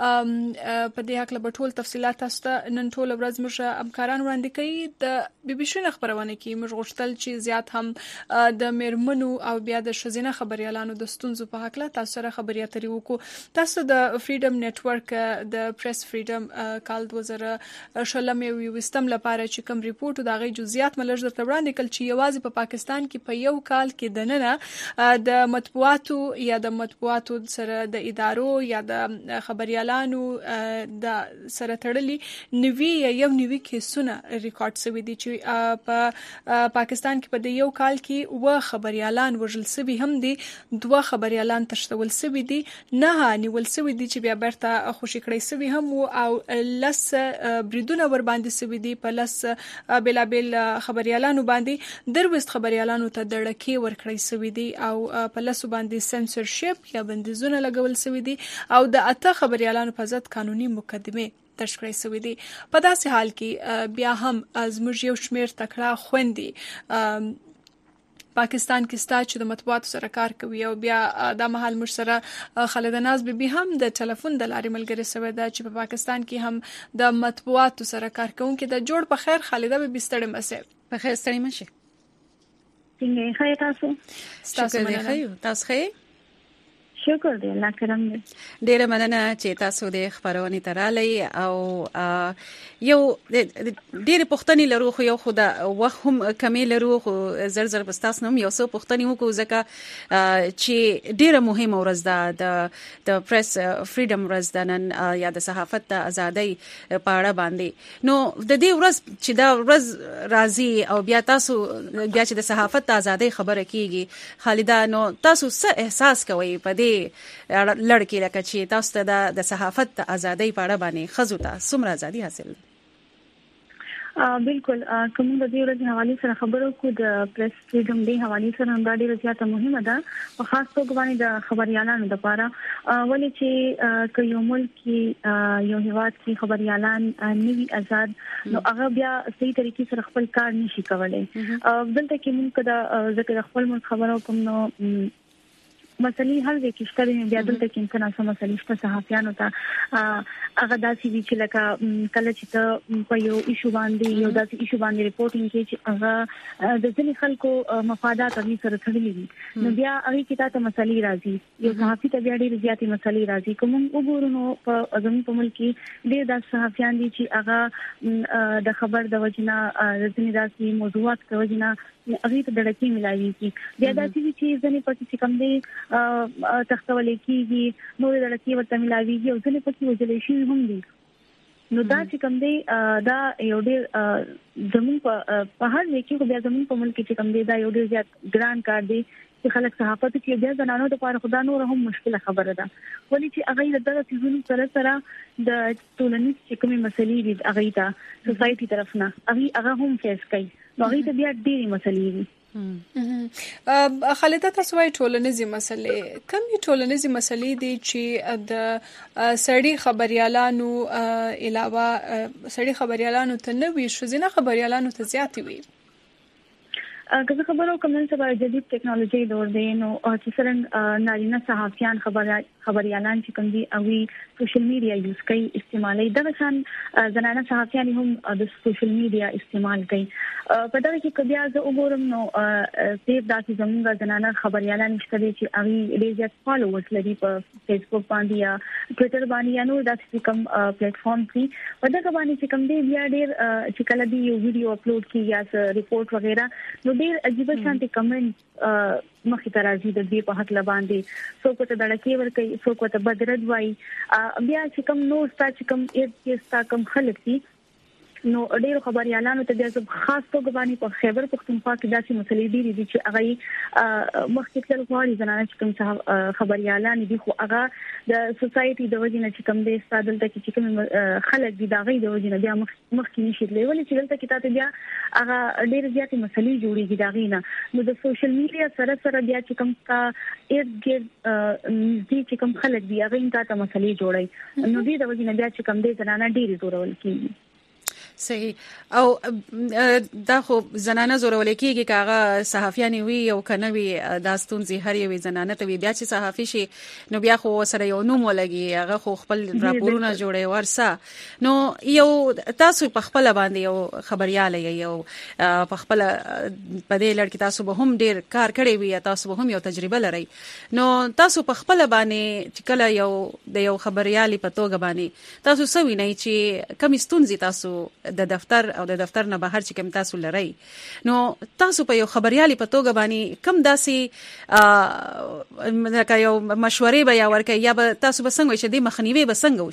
په دې حق له ټول تفصيلات تاسو ته نن ټول ورځ موږ همکاران وړاندې کوي. د بي بي سي خبرونه کې موږ غوښتل چې زیات هم د میرمنو او بیا د شزینه خبريالانو د ستونزو په حق له تاسو سره خبري اترې وکړو. تاسو د فریډم نتورک د پریس فریډم کال دوه زره شلم یو وستم لپاره چې کوم ریپورت دا غي جزئیات ملژ درته وړاندې کړل چې یوازې په پاکستان کې په یو کال کې د ننه د مطبوعاتو یا د مطبوعاتو سره د ادارو یا د خبريالانو د سره تړلي نوي یو نوي کیسونه ریکارډ شوي دي چې په پاکستان کې په یو کال کې و خبريالان وژل شوي هم دي، دوه خبريالان تشتول شوي دي، نه نیول شوي دي چې بیا برته خوشی کړی شوي هم او لس بریدونه ور باندې سوي دي په لس بلا بل خبريالانو باندې دروست خبريالانو ته دړکې ور کړی سوي دي او په لس باندې سنسورشپ یا بندیزونه لګول سوي دي او د اته خبريالانو په ضد قانوني مقدمه تشکړې سوي دي. په داسې حال کې بیا هم زموږ یو شمیر تکړه خويندې پاکستان کې ستا چې د مطبوعاتو سره کار کوي او بیا د مهال مر سره خالد ناز بي بي هم د ټلیفون د لارې ملګری سوي ده چې په پاکستان کې هم د مطبوعاتو سره کار کوونکې د جوړ په خیر خالد بي بي ستړي مسه په خیر ستړي مشه څنګه خیر تاسو تاسو مننه تاسو خیر شکر دی الله کرم دی. ډیره مننه چې تاسو د خبرونه ترالي او یو ډیره پښتني لرو خو یو خدا وهم کمی لرو خو زر زر بستاس نوم یو څو پښتني وکړو ځکه چې ډیره مهمه ورځ ده د د پریس فریډم ورځ ده نن یا د صحافت د ازادۍ په اړه باندې. نو د دې ورځ چې دا ورځ راځي او بیا تاسو بیا چې د صحافت د ازادۍ خبره کیږي خالده، نو تاسو څه احساس کوئ په دې لړکی لکه چې تاسو ته د صحافت د ازادۍ په اړه باندې خزو ته څومره ازادي حاصل ده؟ بالکل کوم د دې ورځې حواله سره خبرو کو د پریس فریډم ډے حواله سره هم ډېره زیاته مهمه ده او خاص توګه باندې د خبريالانو لپاره ولې چې که یو ملک یو هیواد کې خبريالان نوي آزاد نو هغه بیا صحیح طریقې سره خپل کار نشي کولای. دلته کې موږ د ذکر خپل ملک خبرو کوم نو مسلې حل وکړي بیا دلته کې امکان اساسه مسلې شته صحافیانو ته هغه داسې دي چې لکه کله چې ته په یو ایشو باندې یو داسې ایشو باندې ریپورټینګ کوي چې هغه د ځینې خلکو مفادات هغه سره تړلي دي نو بیا هغه کې تاسو مسلې راځي یو صحافي ته بیا ډېر زیاتې مسلې راځي. کوم وګورو نو په زموږ په ملک کې ډېر داسې صحافیان دي چې هغه د خبر د وجنه د ځینې داسې موضوعات د وجنه هغه ته دړکې ملایي کی بیا داسې چې ځنې پکې کوم دي تختول کیږي نو دړکې ورته ملایي او ځنې پکې وځلې شي هم دي. نو دا چې کوم دی دا یو ډېر زموږ په هر ځای کې بیا زموږ په ملک کې کوم دی دا یو ډېر زیات ګران کار دی چې خلک صحافت کې بیا زنانو لپاره خدا نور هم مشکله خبره ده ولې چې هغه د دغه سيزونو سره سره د ټولنیز چې کومې مسلې دي هغه ته سوسايټي طرف نه هغه هغه هم فیس کوي نو هغه ته بیا ډېری مسلې دي. خالده تاسو وايي ټولنیزي مسلې کومې ټولنیزي مسلې دي چې د سړي خبريالانو علاوه سړي خبريالانو ته نه وي شوزینه خبريالانو ته زیات وي؟ که خبرو کوم څه به جدید ټیکنالوژي دور دی نو چې څنګه نارینه صحافیان خبر خبريالان چې کوم دي او سوشل میډیا یوز کوي استعمالي دغه شان زنانه صحافیان هم د سوشل میډیا استعمال کوي. په دغه کې کبیا زه وګورم نو سیف داسې زموږ زنانه خبريالان شته چې هغه ډېر زیات فالوورز لري په فیسبوک باندې یا ټوئیټر باندې یا نو داسې کوم پلیټ فارم کې په دغه باندې چې کوم دی بیا ډېر چې کله دی یو ویډیو اپلوډ کیږي یا ریپورت وغیرہ نو ډېر عجیب شانتي کمنټ مخې ته راځي د دې په حق لباندې څوک ته دړکې ور کوي څوک ته بدرد وایي بیا چې کوم نو ستا چې کوم ایت کې ستا کوم خلک دي نو ډېر خبريالانو ته د خاص توګه باندې په خیبر پختونخوا کې داسې مسلې ډېرې دي چې هغه مخکې تل غواړي زنانه چې کوم خبريالان دي خو هغه د سوسايټي د وجې نه چې کوم د استادل ته چې کوم خلک دي دا غي د وجې نه بیا مخکې نشي تللی ولې چې دلته کې تاسو بیا هغه ډېر زیاتې مسلې جوړېږي دا غي نه نو د سوشل میډیا سره سره بیا چې کوم کا ارګ دې چې کوم خلک دی هغه ته مسلې جوړي نو دې د وجې نه بیا چې کوم دې زنانه ډېری زورول کیږي صحیح او دا خو زنانه زورول کیږي کاغه صحافیان وي او کنه وي داستون زی هر یو زنانه ته بیا چې صحافي شي نو بیا خو سره یو نوم ولګي هغه خو خپل راپورونه جوړي ورسه نو یو تاسو په خپل باندې یو خبرياله یو په خپل په دې لړ کې تاسو به هم ډیر کار کړی وي تاسو به هم یو تجربه لرئ نو تاسو په خپل باندې چې کله یو د یو خبريالي په توګه باندې تاسو سوي نه چې کم ستونزې تاسو د دفتر او د دفتر نه بهر چې کوم تاسو لرئ نو تاسو په یو خبريالي په توګه باندې کم داسي لکه یو مشورې به یا ورکه یا به تاسو به څنګه چې د مخنیوي به څنګه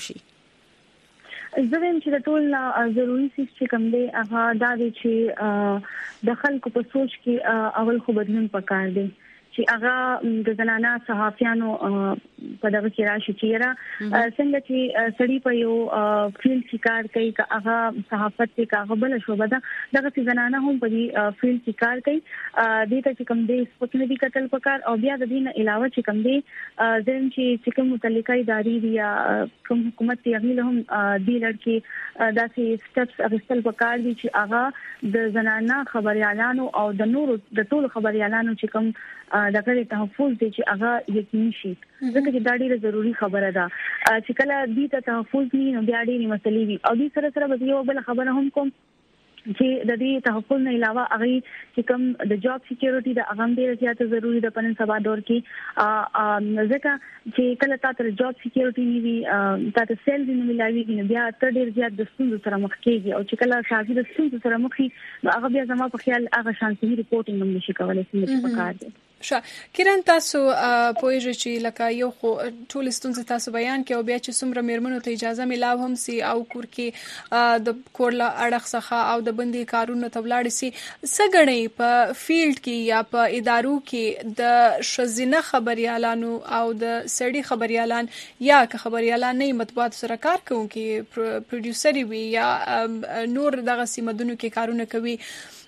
وشي زه ویم چې د ټول ضروري څه چې کوم دی هغه دا دی چې د خلکو په سوچ کې اول خو بدلون پکار دی چې هغه د زنانه صحافیانو په دغه کې راشي چې را څنګه چې سړی په یو فیلډ کې کار کوي که هغه صحافت کې هغه بل شو بده دغه چې زنانه هم په دې فیلډ کې کار کوي د دې چې کوم دې سپوږمۍ دی کتل پکار او بیا د دې نه علاوه چې کوم دې زم چې کوم متعلقه ادارې یا کوم حکومت یې غوښنه هم دې لړ داسې سټپس اغستل پکار دي چې هغه د زنانه خبريالانو او د نورو د ټول خبريالانو چې کوم دغه تحفظ دي چې هغه یقیني شي ځکه چې دا ډیره ضروری خبره ده چې کله دې ته تحفظ نه بیا ډیره مسلې وي او دې سره سره به یو بل خبره هم کوم چې د دې تحفظ نه علاوه هغه چې کوم د جاب سکیورټي د هغه ډیره زیاته ضروری ده په نن سبا دور کې ځکه چې کله تاسو جاب سکیورټي نیوي تاسو سیلز نه ملایوي نو بیا تر ډیر زیات د ستونزو سره مخ کیږي او چې کله شاګرد د ستونزو سره مخ شي نو هغه بیا زما په خیال هغه شانتي ریپورټینګ هم نشي کولای چې په کار دي شا کیران تاسو پوهیږئ چې لکه یو خو ټول ستونزې تاسو بیان کې او بیا چې څومره میرمنو ته اجازه ملاو هم سي او کور کې د کور له اړخ څخه او د بندي کارونو ته ولاړ سي سګړې په فیلډ کې یا په ادارو کې د شزینه خبريالانو او د سړي خبريالان یا که خبريالان نه مطبوعات سره کار کوونکي پروډوسر وي یا نور دغه سیمدونو کې کارونه کوي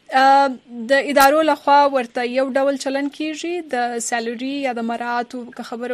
د ادارو لخوا ورته یو ډول چلن کیږي د سالري یا د مراعاتو خبره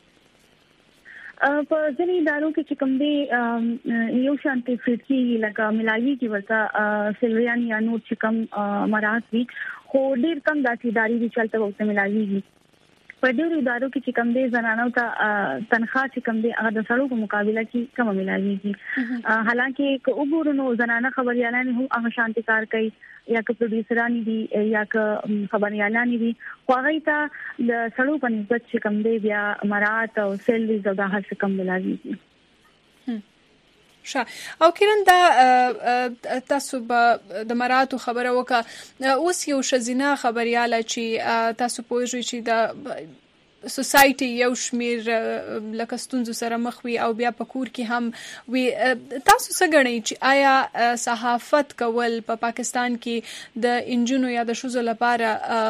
وکړو په ځینې ادارو کې چې کوم دی یو شانتي فټ کی لکه ملایي کې ورته سالریان یا نور چې کوم مراعات وي خو ډیر کم داسې ادارې دي چې چلته وخت ملایي په ډېرو ادارو کې چې کوم دي زنانو ته تنخواه چې کوم دي هغه د سړو په مقابله کې کم ملایويږي حالانکه که وګورو نو زنانه خبريالان هم هغه شانتي کار کوي یا که پروډوسرانی دي یا که خبريالان دي خو هغه ته د سړو په نسبت چې کوم دي بیا مراد او سیلریز او د هر څه کم ملایويږي شا او کیرن دا تاسو به د مراتو خبره وکړه اوس یو شزینه خبرياله چې تاسو پوهیږئ چې د سوسايټي یو شمیر لکه ستونزو سره مخ وي او بیا په کور کې هم وي تاسو څه غنئ چې آیا صحافت کول په پا پاکستان کې د انجونو یا د شوزو لپاره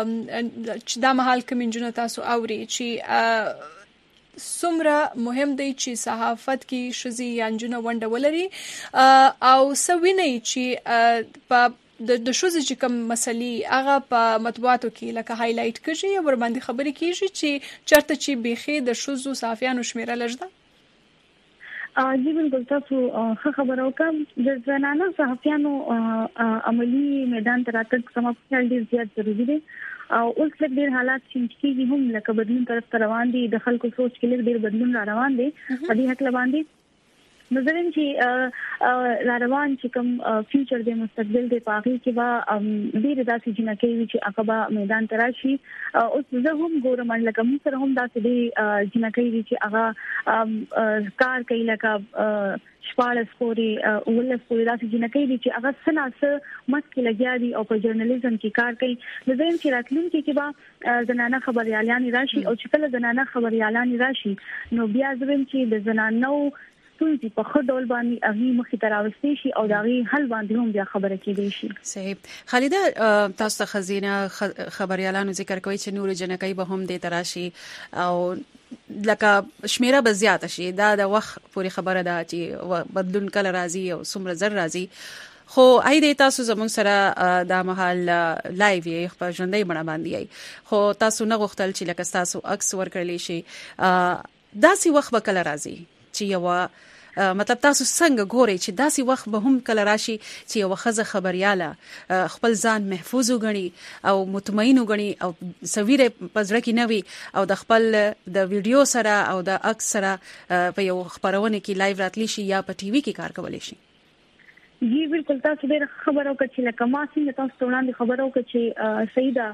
چې دا مهال کوم انجونو تاسو اوري چې سمره مهم دی چې صحافت کې شزي یا انجونه ونده ولري او سوینه چې په د شوزي چې کوم مسلې هغه په مطبوعاتو کې لکه هایلایټ کیږي او ور باندې خبرې کیږي چې چرته چې بيخي د شوزو صحافیانو شمیره لږ جی بالکل تاسو ښه خبره وکړه د زنانه صحافیانو عملی میدان ته راتګ سم په ډیر زیات ضروری دی او اوس لږ ډیر حالات چې کیږي هم لکه بدلون طرف ته روان دي د خلکو سوچ کې لږ ډیر بدلون را روان دي په دې حق باندې نظرم چې را روان چې کوم فیوچر د مستقبل د پاغي کې با ډیر داسې جنکې وي چې عقبہ میدان تراشي اوس زه هم ګورم لکه موږ سره هم داسې د جنکې وي چې هغه کار کوي لکه شپاړس پورې ولس پورې داسې جنکې دي چې هغه سناسه مخکې لګیا دي او په ژورنالیزم کې کار کوي نظرم چې راتلونکي کې با زنانه خبريالان راشي او چې کله زنانه خبريالان راشي نو بیا زویم چې د زنانو ستونزې په ښه ډول باندې هغه مخې ته راوستي شي او دا غي حل باندې هم بیا خبره کېدی شي. صحیح. خالده تاسو ته خزینه خبريالانو ذکر کوي چې نور جنکۍ به هم دې تراشي او لکه شمیره به زیات شي. دا د وخت پورې خبره ده چې بدلون کله راځي او څومره زر راځي. خو اې د تاسو زموږ سره د محل لایو یې په ژوندۍ بڼه باندې یې خو تاسو نه غوښتل چې لکه تاسو عکس ورکړلی شي. داسې وخت به کله راځي چې یو مطلب تاسو څنګه ګورئ چې داسې وخت به هم کله راشي چې یو ښځه خبرياله خپل ځان محفوظ وګڼي او مطمئن وګڼي او سویره پزړه کې نه وي او د خپل د ویډیو سره او د عکس سره په یو خبرونه کې لایو راتلی شي یا په ټي وي کې کار کولی شي؟ جی بالکل تاسو ډېر خبرو کې چې لکه ما څنګه تاسو ته وړاندې خبرو کې چې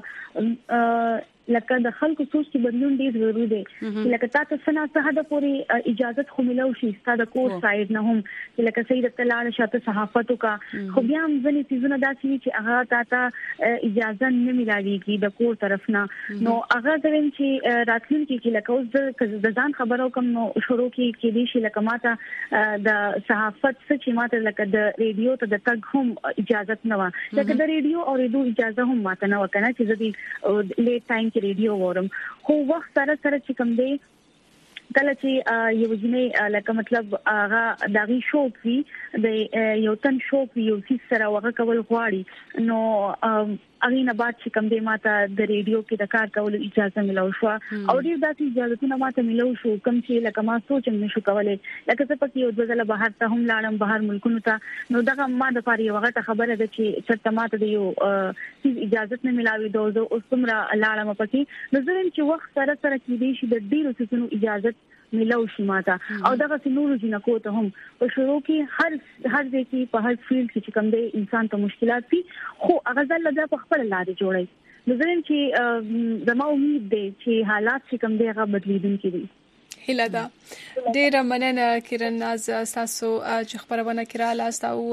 سیدا لکه د خلکو سوچ کې بدلون ډیر ضروري دی. لکه تاسو څنګه څه حد پورې اجازه خو ملو شي ستاسو کور سایډ نه هم لکه سید تلاړ شاته صحافتو کا خو بیا هم ځنې چیزونه داسي چې هغه تاسو اجازه نه ملایږي د کور طرف نه. نو هغه زم چې راتلونکي کې لکه اوس د ځان خبرو کوم نو شروع کې کې دي چې لکه ماته د صحافت څخه چې ماته لکه د ریډیو ته د تګ هم اجازه نه و. لکه د ریډیو او ریډیو اجازه هم ماته نه وکنه چې زه لیټ ټایم کې ریډیو وورم. خو وخت سره سره چې کوم دی کله چې یو ځینې لکه مطلب هغه دغه شوق وي د یو تن شوق وي یو څه سره هغه کول غواړي نو هغه نه بعد چې کوم دی ماته د ریډیو کې د کار کولو اجازه ملو شو او ډیر داسې اجازهونه ماته ملو شو کوم چې لکه ما سوچم نشو کولای. لکه څه پکې یو ځله بهر ته هم لاړم بهر ملکونو ته نو دغه ما د پاره یو هغه خبره ده چې چې ماته د یو اجازه نه ملاوي دوه اوس څومره لاړم پکې نو زرم چې وخت سره سره کې دي چې د ډیرو څه اجازه ملو شي ماته او دغه نور جنکو ته هم په شروع کې هر هر ځای کې په هر فیلډ کې چې کوم دی انسان ته مشکلات دي خو هغه ځل د په خپل لارې جوړي. نو زرم چې زما امید دی چې حالات چې کوم دی هغه بدلیدونکي دي. هیله ده. ډیره مننه کیرن ناز تاسو چې خبرونه کړاله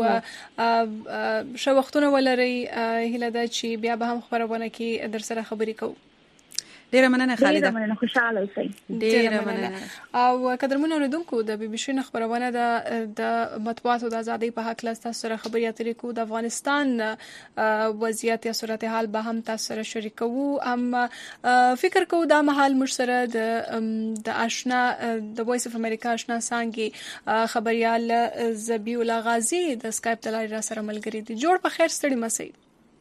تاسو شو وختونه ولري. هیله ده چې بیا به هم خبرونه کې در سره خبرې کوو. ډیره مننه خالده. ډیره مننه خوشاله اوسئ. ډیره مننه. او قدرمنو اوریدونکو د بي بي سي خبرونه د د مطبوعاتو د ازادۍ په حق له تاسو سره خبرې اترې کوو. د افغانستان وضعیت یا صورتحال به هم تاسو سره شریکو. ام فکر کوو دا مهال مش سره د د آشنا د وایس اف امریکا آشنا څنګه خبريال زبی الله غازی د اسکایپ تلای را سره ملګری دي. جوړ په خیر ستړي مسئ.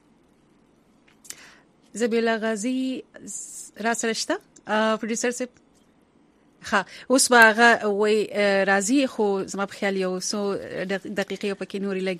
زبی الله غازی را سره شته پروډوسر سپ ها اوس باغه وای راضی خو زما په خیال یو سو دقیقې په کې نوري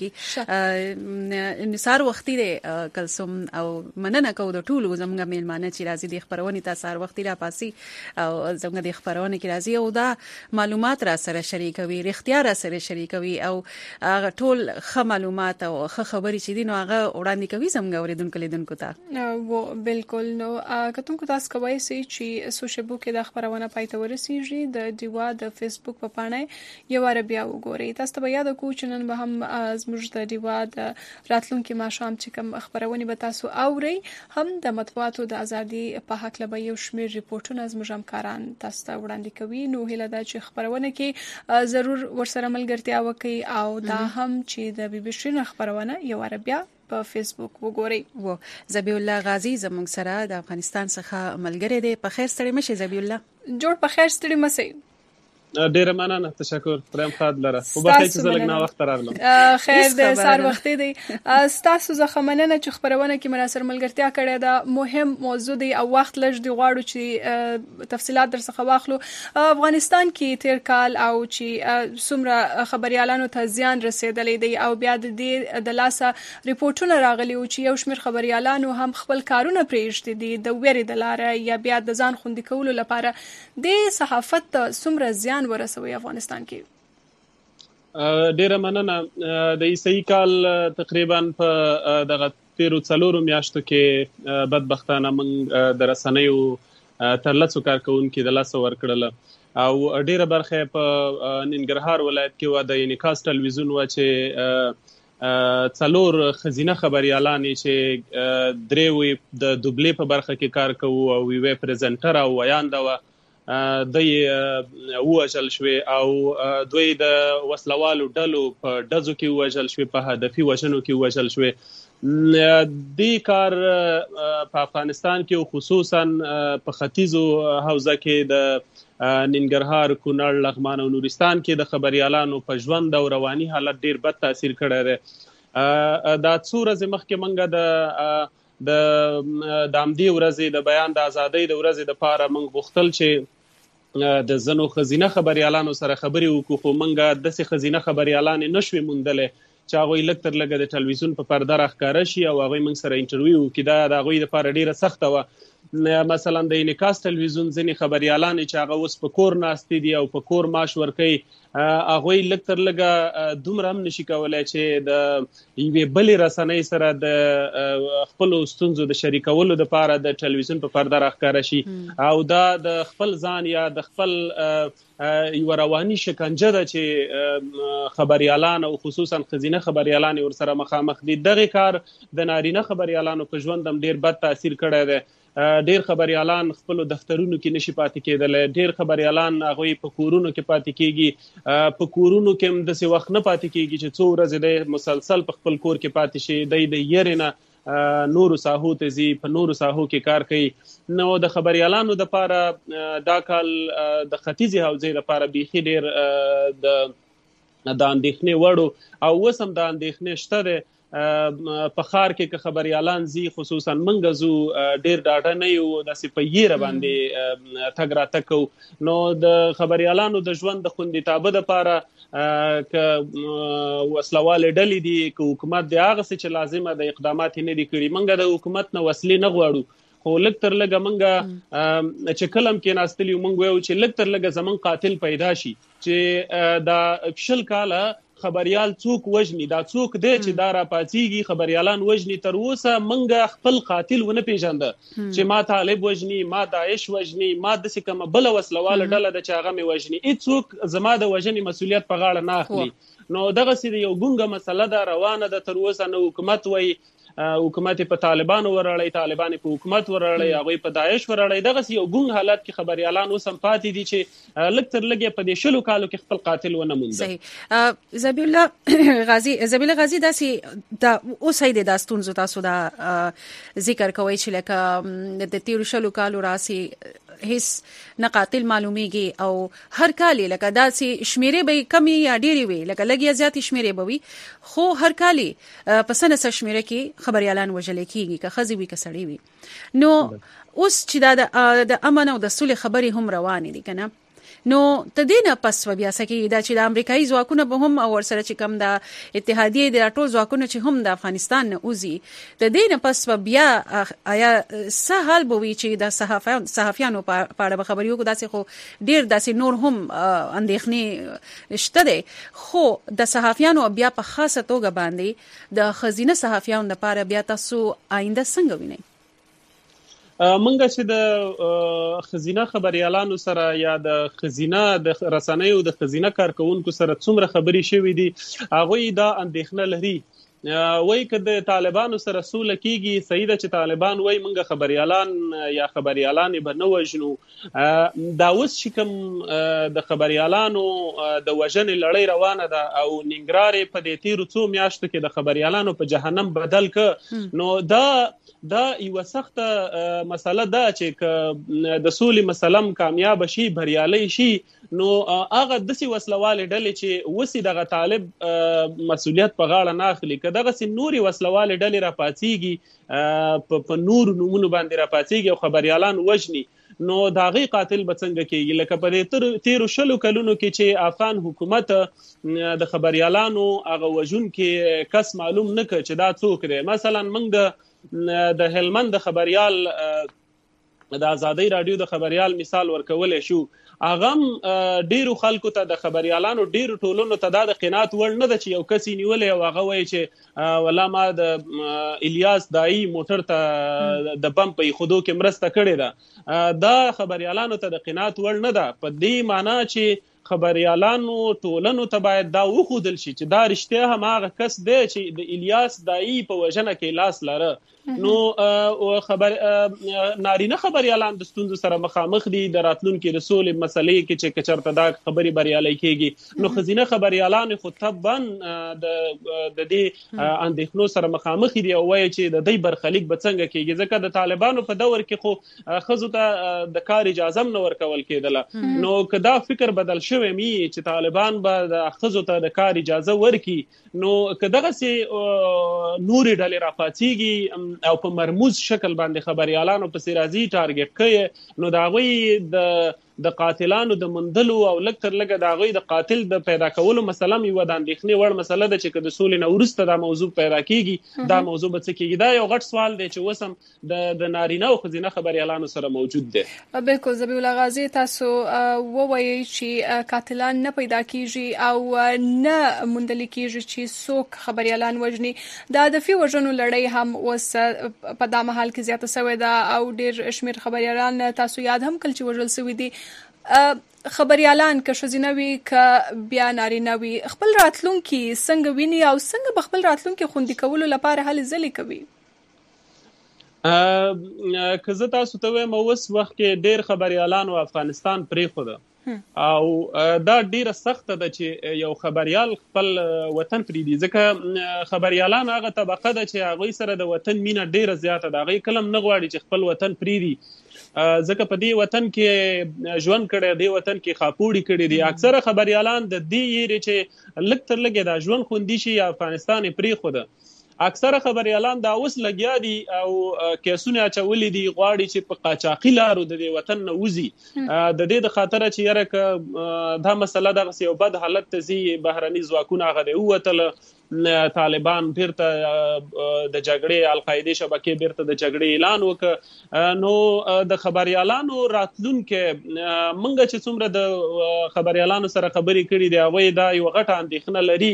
لګي نثار وختي دی کلسوم او مننه کو د ټولو زموږ میلمانه چې راضی د خبرونه تاسو وختي را پاسي او زموږ د خبرونه کې راضی او دا معلومات را سره شریکوي رښتیا را سره شریکوي او هغه ټول خه معلومات او خه خبري چې دي نو هغه وړاندې کوي زموږ اوریدونکو لیدونکو ته. و بالکل. نو کتونکو تاسو کوي چې سوشل بوک د خبرونه پایته ورسي د دیوا د فیسبوک په پاڼه یو عربیا وګورئ. تاسو ته یاد کو چې نن به هم زموږ د دیوا د راتلونکو ماشام چې کوم خبرونه به تاسو اورئ هم د مطبوعاتو د ازادي په حق له یو شمېر ریپورتونه زموږ همکاران تاسو ته وړاندې کوي. نو هیله ده چې خبرونه کې ضرور ورسره ملګرتیا وکړي او دا هم چې د بي بي سي خبرونه یو عربیا په فیسبوک وګورئ. و زبی الله غازی زموږ سره د افغانستان څخه ملګری دی. په خیر ستړي مشه زبی الله. جوړ په خیر ستړي مسئ. ډیره مننه تشکر پرم خاد لره خو به چې زلګ نه وخت راغلم. خیر د سار وخت دی. تاسو زه مننه چې خبرونه کې مناسر ملګرتیا کړې ده. مهم موضوع دی او وخت لږ دی غواړو چې تفصيلات در څخه واخلو. افغانستان کې تیر کال او چې څومره خبريالانو ته زیان رسیدلې دی او بیا د دې د لاسه ریپورتونه راغلي او چې یو شمېر خبريالانو هم خپل کارونه پریږدي دي د ویری د لارې یا بیا د ځان خوندي کولو لپاره د صحافت څومره زیان ورسوي افغانستان کې. ډیره مننه. د عیسوي کال تقریبا په دغه تیرو څلورو میاشتو کې بدبختانه موږ د رسنیو تر لاسو کارکونکو د لاسو ورکړل او ډیره برخه په ننګرهار ولایت کې و د انعکاس ټلویزیون و چې څلور خزینه خبريالانې چې دریوي د دوبلې په برخه کې کار کوي او وی پریزنټر او ویانده و دوی ووژل شوې او دوی د وسلوالو ډلو په ډزو کې ووژل شوې، په هدفي وژنو کې ووژل شوې. دې کار په افغانستان کې او خصوصا په ختیځو حوزه کې د ننګرهار، کونړ، لغمان او نورستان کې د خبريالانو په ژوند او رواني حالت ډیر بد تاثیر کړی دی. دا څو ورځې مخکې موږ د د د همدې ورځې د بیان د ازادۍ د ورځې دپاره موږ غوښتل چې د ځینو ښځینه خبریالانو سره خبرې وکړو، خو موږ داسې ښځینه خبریالانې نه شوې موندلی چې هغوی لږ تر لږه د ټلویزیون په پرده راښکاره شي او هغوی موږ سره انټرویو وکړي. دا د هغوی دپاره ډیره سخته وه. مثلا د انعکاس ټلویزیون ځینې خبریالانې چې هغه اوس په کور ناستې دي او په کور معاش ورکوي، هغوی لږ تر لږه دومره هم نشي کولی چې د یوې بلې رسنۍ سره د خپلو ستونزو د شریکولو دپاره د ټلویزیون په پرده راښکاره شي. او دا د خپل ځان یا د خپل یوه رواني شکنجه ده چې خبریالان او خصوصا ښځینه خبریالانې ورسره مخامخ دي. دغې کار د نارینه خبریالانو په ژوند هم ډېر بد تاثیر کړی دی. ډیر خبریالان خپل دفترونو کې نشي پاتې کېدلی، ډیر خبریالان هغوی په کورونو کې پاتې کېږي، په کورونو کې هم داسې وخت نه پاتې کېږي چې څو ورځې دی مسلسل په خپل کور کې پاتې شي، دی د یېرې نه نورو ساحو ته ځي، په نورو ساحو کې کار کوي. نو د خبریالانو دپاره دا کال د ختیځې حوزې دپاره بیخي ډیر د اندېښنې وړ او اوس هم د اندېښنې شته دی. په ښار کې که خبریالان ځي، خصوصا موږ ځو، ډېر ډاډه نه یو، داسې په یېره باندې تګ راتګ کوو. نو د خبریالانو د ژوند د خوندیتابه دپاره که وسلوالې ډلې دي، که حکومت د هغسې چې لازمه د اقدامات یې نه دي کړي، موږ د حکومت نه وسلې نه غواړو، خو لږ تر لږه موږ چې کله هم کېناستلي یو موږ وایو چې لږ تر لږه زموږ قاتل پیدا شي، چې دا شل کاله خبریال څوک وژني، دا څوک دی چې دا راپاڅېږي خبریالان وژني. تر اوسه موږ خپل قاتل ونه پېژانده چې ما طالب وژني، ما داعش وژني، ما داسې کومه بله وسلواله ډله ده چې هغه مې وژني. هېڅوک زما د وژنې مسؤلیت په غاړه نه اخلي. نو دغسې د یو ګونګه مسله ده، روانه ده. تر اوسه نه حکومت وایي، حکومت په طالبانو ورړی، طالبان په حکومت ورړی، هغوی په داعش ورړی. دغسې یو ګونګ حالت کې خبریالان اوس هم پاتې دي چې لږ تر لږه په دې شلو کالو کې خپل قاتل ونه مونده. صحیح. ذبیح الله غازی ذبیح الله غازی داسې دا اوس هی د ستونزو تاسو دا ذکر کوئ چې لکه د تیرو شلو کالو راسي هیڅ نه قاتل معلومیږي او هر کال لکه داسې شمیرې به کمی یا ډېرې وي، لکه لږ یا زیاتې شمیرې به وي، خو هر کال په څه نه څه شمیره کې خبریالان وژل کېږي، که ښځې وي که سړی وي. نو اوس چې دا د امن او د سولې خبرې هم روانې دي که نه، نو د دې نه پس به بیا څه کېږي؟ دا چې د امریکایي ځواکونه به هم او ورسره چې کوم د اتحادیې د ټول ځواکونه چې هم د افغانستان نه وځي، د دې نه پس به بیا آیا څه حال به وي چې د صحافیانو په اړه به خبرې وکړو؟ داسې خو ډېر داسې نور هم اندېښنې شته دی، خو د صحافیانو بیا په خاصه توګه باندې د ښځینه صحافیانو لپاره بیا تاسو آینده څنګه وینئ؟ منګه چې د خزینه خبريالانو سره یا د خزینه د رسنیو د خزینه کارکونکو سره څومره خبري شوې دي، هغه دا اندېښنه لري. وای کده طالبانو سره سوله کیږي، صحیح ده چې طالبان وای منګه خبريالان یا خبريالان به نه وژنو. دا اوس چې کوم د خبريالانو د وژنې لړۍ روانه ده او ننګرهار په دې تیرو څو میاشتو کې د خبريالانو په جهنم بدل ک، نو دا دا یو سخت مسله ده چې د سولې مسلم کامیاب شي، بریالي شي، نو هغه داسې وسلواله ډلې چې وسی دغه طالب مسؤلیت په غاړه نه اخلي، که دغه سي نوري وسلواله ډلې را پاتېږي په نور نمونه باندې را پاتېږي او خبريالان وژني، نو داغي قاتل به څنګه کېږي؟ لکه په دې تیرو شلو کلونو کې چې افغان حکومت د خبريالانو هغه وژون کې کس معلوم نه کړ چې دا څوک دی. مثلا موږ د د هلمند د خبريال د ازادۍ رادیو د خبريال مثال ورکولې شو. اغم ډیرو خلکو ته د خبريالانو ډیرو ټولونو ته د قناعت وړ نه ده چې یو کس نیولې او هغه وایي چې ولا ما د الیاس دای موټر ته د بم په خودو کې مرسته کړې ده. دا خبريالانو ته د قناعت وړ نه ده، په دې معنی چې خبريالانو ټولنو ته باید دا وښودل شي چې دا رښتیا هم هغه کس دی چې د الیاس دای په وژنه کې لاس لره. نو خبر نارینه خبريالان د ستونزو سره مخامخ دي د راتلونکو رسول مسلې کې چې کچرته دا خبري بریالي کېږي نو خزینه خبريالان خو طبعا د د دې اندېښنو سره مخامخ دي او وایي چې د دې برخلیک بڅنګ کېږي ځکه د طالبانو په دور کې خو خزو ته د کار اجازه نه ورکول کېدله نو کدا فکر بدل شوی می چې طالبان به د خزو ته د کار اجازه ورکي نو کداغه سي نور ډلې راپاتېږي او په مرموز شکل باندې خبريالانو په سرازي ټارګټ کوي نو دا غوي د د قاتلانو د مندلو او لکتر لګه دا غوي د قاتل د پیدا کولو مسله یو د اندېښنې وړ مسله ده چې د سولې نه ورسته دا موضوع پیدا کیږي دا موضوع به څه کیږي دا یو غټ سوال دی چې وسم د د نارینه او خزینه خبريالانو سره موجود دی. بالکل ذبیح الله غازی تاسو ووایي چې قاتلان نه پیدا کیږي او نه مندل کیږي چې څوک خبريالان وجني دا د فی وجنو لړۍ هم وس په دا محل کې زیاته شوې ده او ډېر شمیر خبريالان تاسو یاد هم کړئ چې وژل شوي دي خبريالان که شزینوي که بیا نارینوي خپل راتلونکي څنګه ویني او څنګه به خپل راتلونکي خوندي کولو لپاره هلې ځلې کوي. که زه تاسو ته وایم اوس وخت کې ډېر خبريالان او افغانستان پرېښوده او دا ډیره سخته ده چې یو خبريال خپل وطن پریدي ځکه خبريالان هغه طبقه ده چې هغه سره د وطن مینه ډیره زیاته ده هغه کلم نه غواړي چې خپل وطن پریدي ځکه په دې وطن کې ژوند کړي دی وطن کې خاپوړي کړي دي اکثره خبريالان د دې یری چې لک تر لګي دا ژوند خوندي شي افغانستان پرېښوده اکثره خبريالان دا اوس لګیا دي او کیسونه چولې دي غواړي چې په قاچاقي لارو د دې وطن نه وځي د دې د خاطر چې یره ک دا مسله د یو بد حالت ته زی بهرني ځواکونه غوډه وته طالبان بیرته د جګړې القاعده شبکې بیرته د جګړې اعلان وکړ نو د خبريالانو راتلونکو منګه چې څومره د خبريالانو سره خبرې کړې دي هغه دا یو غټه اندېښنه لري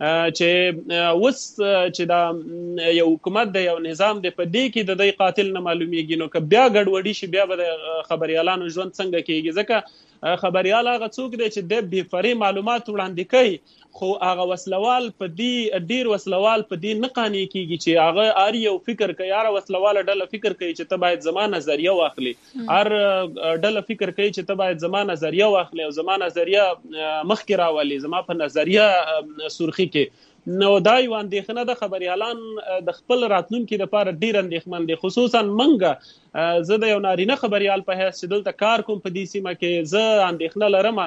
چې وس چې دا یو حکومت د یو نظام د پدې کې د دې قاتل نه معلومیږي نو که بیا ګډوډي شي بیا به خبريالانو ژوند څنګه کېږي ځکه خبريال هغه څوک دی چې د بي فري معلومات وړاندې کوي خو هغه وسلوال په دې ډیر وسلوال په دې نه قانې کیږي چې هغه اړ یو فکر کوي یاره وسلوال ډله فکر کوي چې ته باید زما نظریه واخلي هر ډله فکر کوي چې ته باید زما نظریه واخلي او زما نظریه مخکې راولي زما په نظریه سرخی کې نو دا یو اندېښنه د خبريالان د خپل راتلونکو لپاره ډیر اندېښمن دي خصوصا منګه زه د یو نارینه خبريال په حیث چې دلته کار کوم په دې سیمه کې زه اندېښنه لرم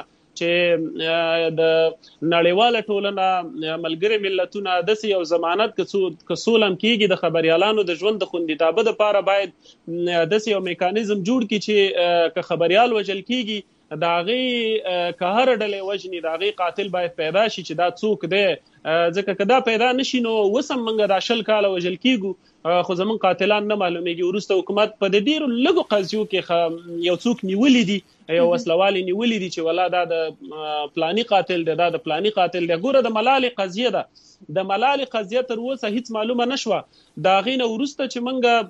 چې د نړیواله ټولنه ملګری ملتونه د یو ضمانت کسولم کیږي د خبريالانو د ژوند د خوندیتابه لپاره باید د یو میکانیزم جوړ کړي چې که خبريال وجل کیږي داغي که هر ډلې وجني داغي قاتل باید پیدا شي چې دا څوک دی ځکه کدا پیدا نشي نو وسم منګه د شل کال وجل کیږي خو زمون قاتلان نه معلومیږي ورسته حکومت په دې ډیرو لږو قضیو کې یو څوک نیولې دي یو وسلوالي نیولې دي چې ولا دا د پلاني قاتل دی دا د پلاني قاتل دی ګوره د ملالي قضیه ده د ملالي قضیه تر اوسه هیڅ معلومه نشوه دا غینه ورسته چې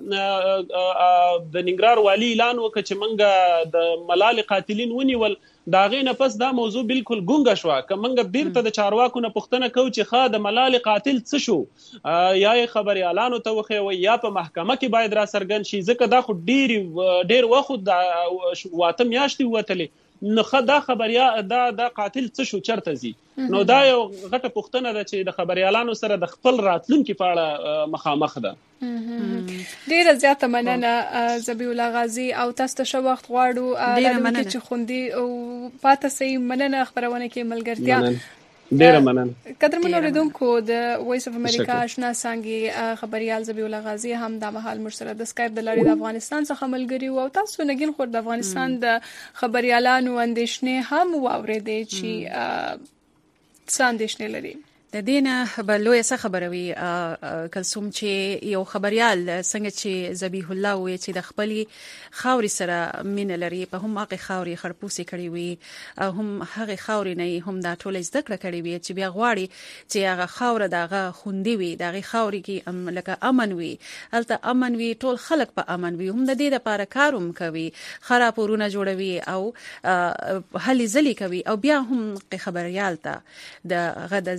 منګه د ننګرهار والی اعلان وکړ چې منګه د ملالي قاتلین ونیول دا غینه پس دا موضوع بالکل ګونګه شو که منګه بیرته د چارواکو نه پوښتنه کوي چې خا د ملالي قاتل څه شو یا خبريالانو ته وخی وي یا په محکمه کې باید را سرګن شي ځکه دا خو ډیر ډیر وخت واته میاشتې وتلې نو دا خبریا دا دا قاتل څه شو چرته زی نو دا یو غټه پوښتنه ده چې د خبريالانو سره د خپل راتلونکو په اړه مخامخ ده. ډیره زیاته مننه ذبیح الله غازی او تاسو ته شو وخت غواړو لکه چې خوندي او پاته سي مننه خبرونه کې ملګرتیا ډیره مننه قدرمن اوریدونکو د وایس اف امریکا آشنا څنګه خبريال ذبیح الله غازی هم د مهال مرسره د اسکایپ د لارې د افغانستان څخه ملګری او تاسو نګین خور د افغانستان د خبريالانو اندېښنې هم واورېدې چې څه اندېښنې لري د دینه بلوي څه خبروي کلسوم چې یو خبريال څنګه چې ذبیح الله وي چې د خپلې خاوري سره مين لري په هم هغه خاوري خرپوسي کړی وي هم هغه خاوري نه هم دا ټول زده کړه کړی وي چې بیا غواړي چې هغه خاور دغه خوندي وي دغه خاوري کې لکه امن وي هلته امن وي ټول خلک په امن وي هم د دې لپاره کاروم کوي خرابورونه جوړوي او هلي ځلې کوي او بیا هم خبريال ته د غد ځان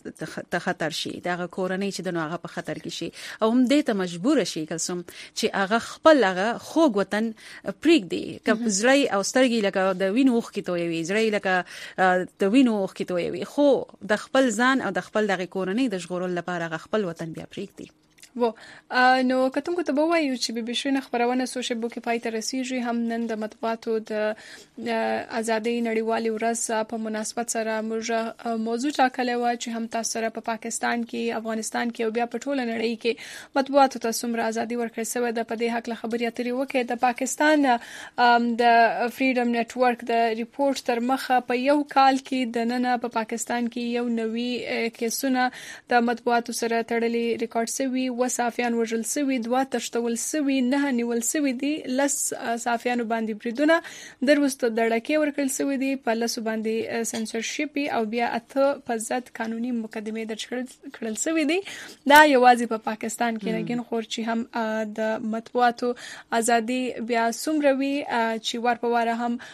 ته خطر شي دا کورنۍ چې د هغه په خطر کې شي او هم دې ته مجبور شي کلسم چې هغه خپل هغه خوږ وطن پریک دی کله زړی او سترګې لکه د وینو وخ کې توي وي زړی لکه د وینو وخ کې توي وي خو د خپل ځان او د خپل دغه کورنۍ د ژغورل لپاره خپل وطن بیا پریک دی و نو کتونکو ته به وایو چې بي بي سي خبرونه سوشل بو کې پای ته رسیږي هم نن د مطبوعاتو د ازادي نړیوالې ورځ په مناسبت سره موږ موضوع ټاکلې و چې هم تاسو سره په پاکستان کې افغانستان کې او بیا په ټوله نړۍ کې مطبوعاتو ته څومره ازادي ورکړل شوې ده په دې حق له خبرې اترې وکړي د پاکستان د فریډم نتورک د ریپورت تر مخه په یو کال کې د نن په پاکستان کې یو نوي کیسونه د مطبوعاتو سره تړلي ریکارډ شوی صحافیان وژل سوي دوا تشتول سوي نه نیول سوي دي لس صحافیانو باندې بریدونه دروست دړکې ورکړل سوي دي په لس باندې سنسورشیپ او بیا اته په ضد قانوني مقدمه درج کړل سوي دي دا یوازې په پاکستان کې نه ګن خور چې هم د مطبوعاتو ازادي بیا سمروي چې ور په واره هم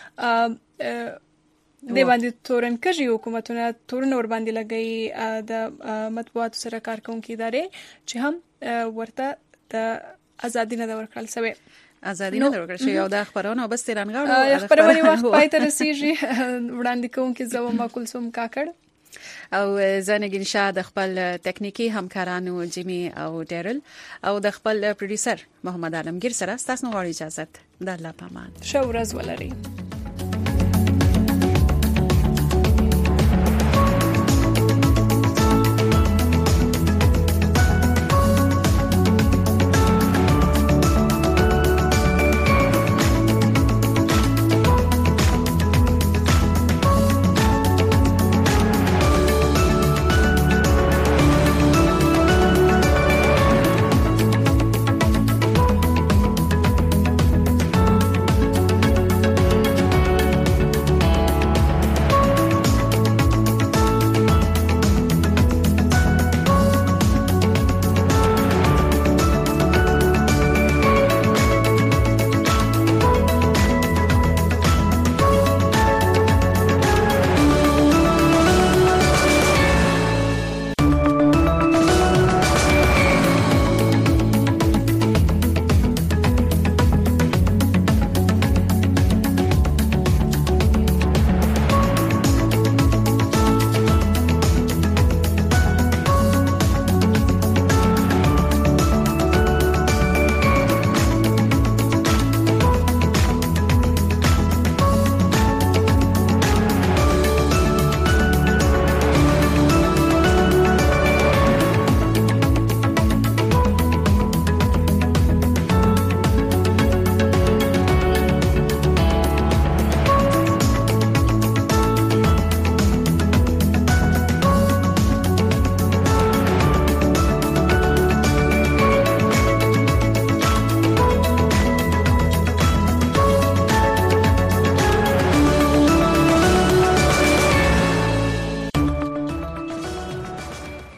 د باندې تورن کجی حکومتونه تورن ور باندې لګي د مطبوعاتو سره کارکونکو ادارې چې هم ورته د ازادي نه ورکړل شوی ازادي نه ورکړل شوی او د خبرونو بس تیرانګاړو خبرونه وخت پای ته رسیږي وړاندې کوونکې زو ما کلثوم کاکړ او زنګین شاه د خپل ټکنیکی همکارانو جیمی او ډیرل او د خپل پروډوسر محمد عالمگیر سره تاسو نو غواړئ اجازه ده د الله پامان شو ورځ ولري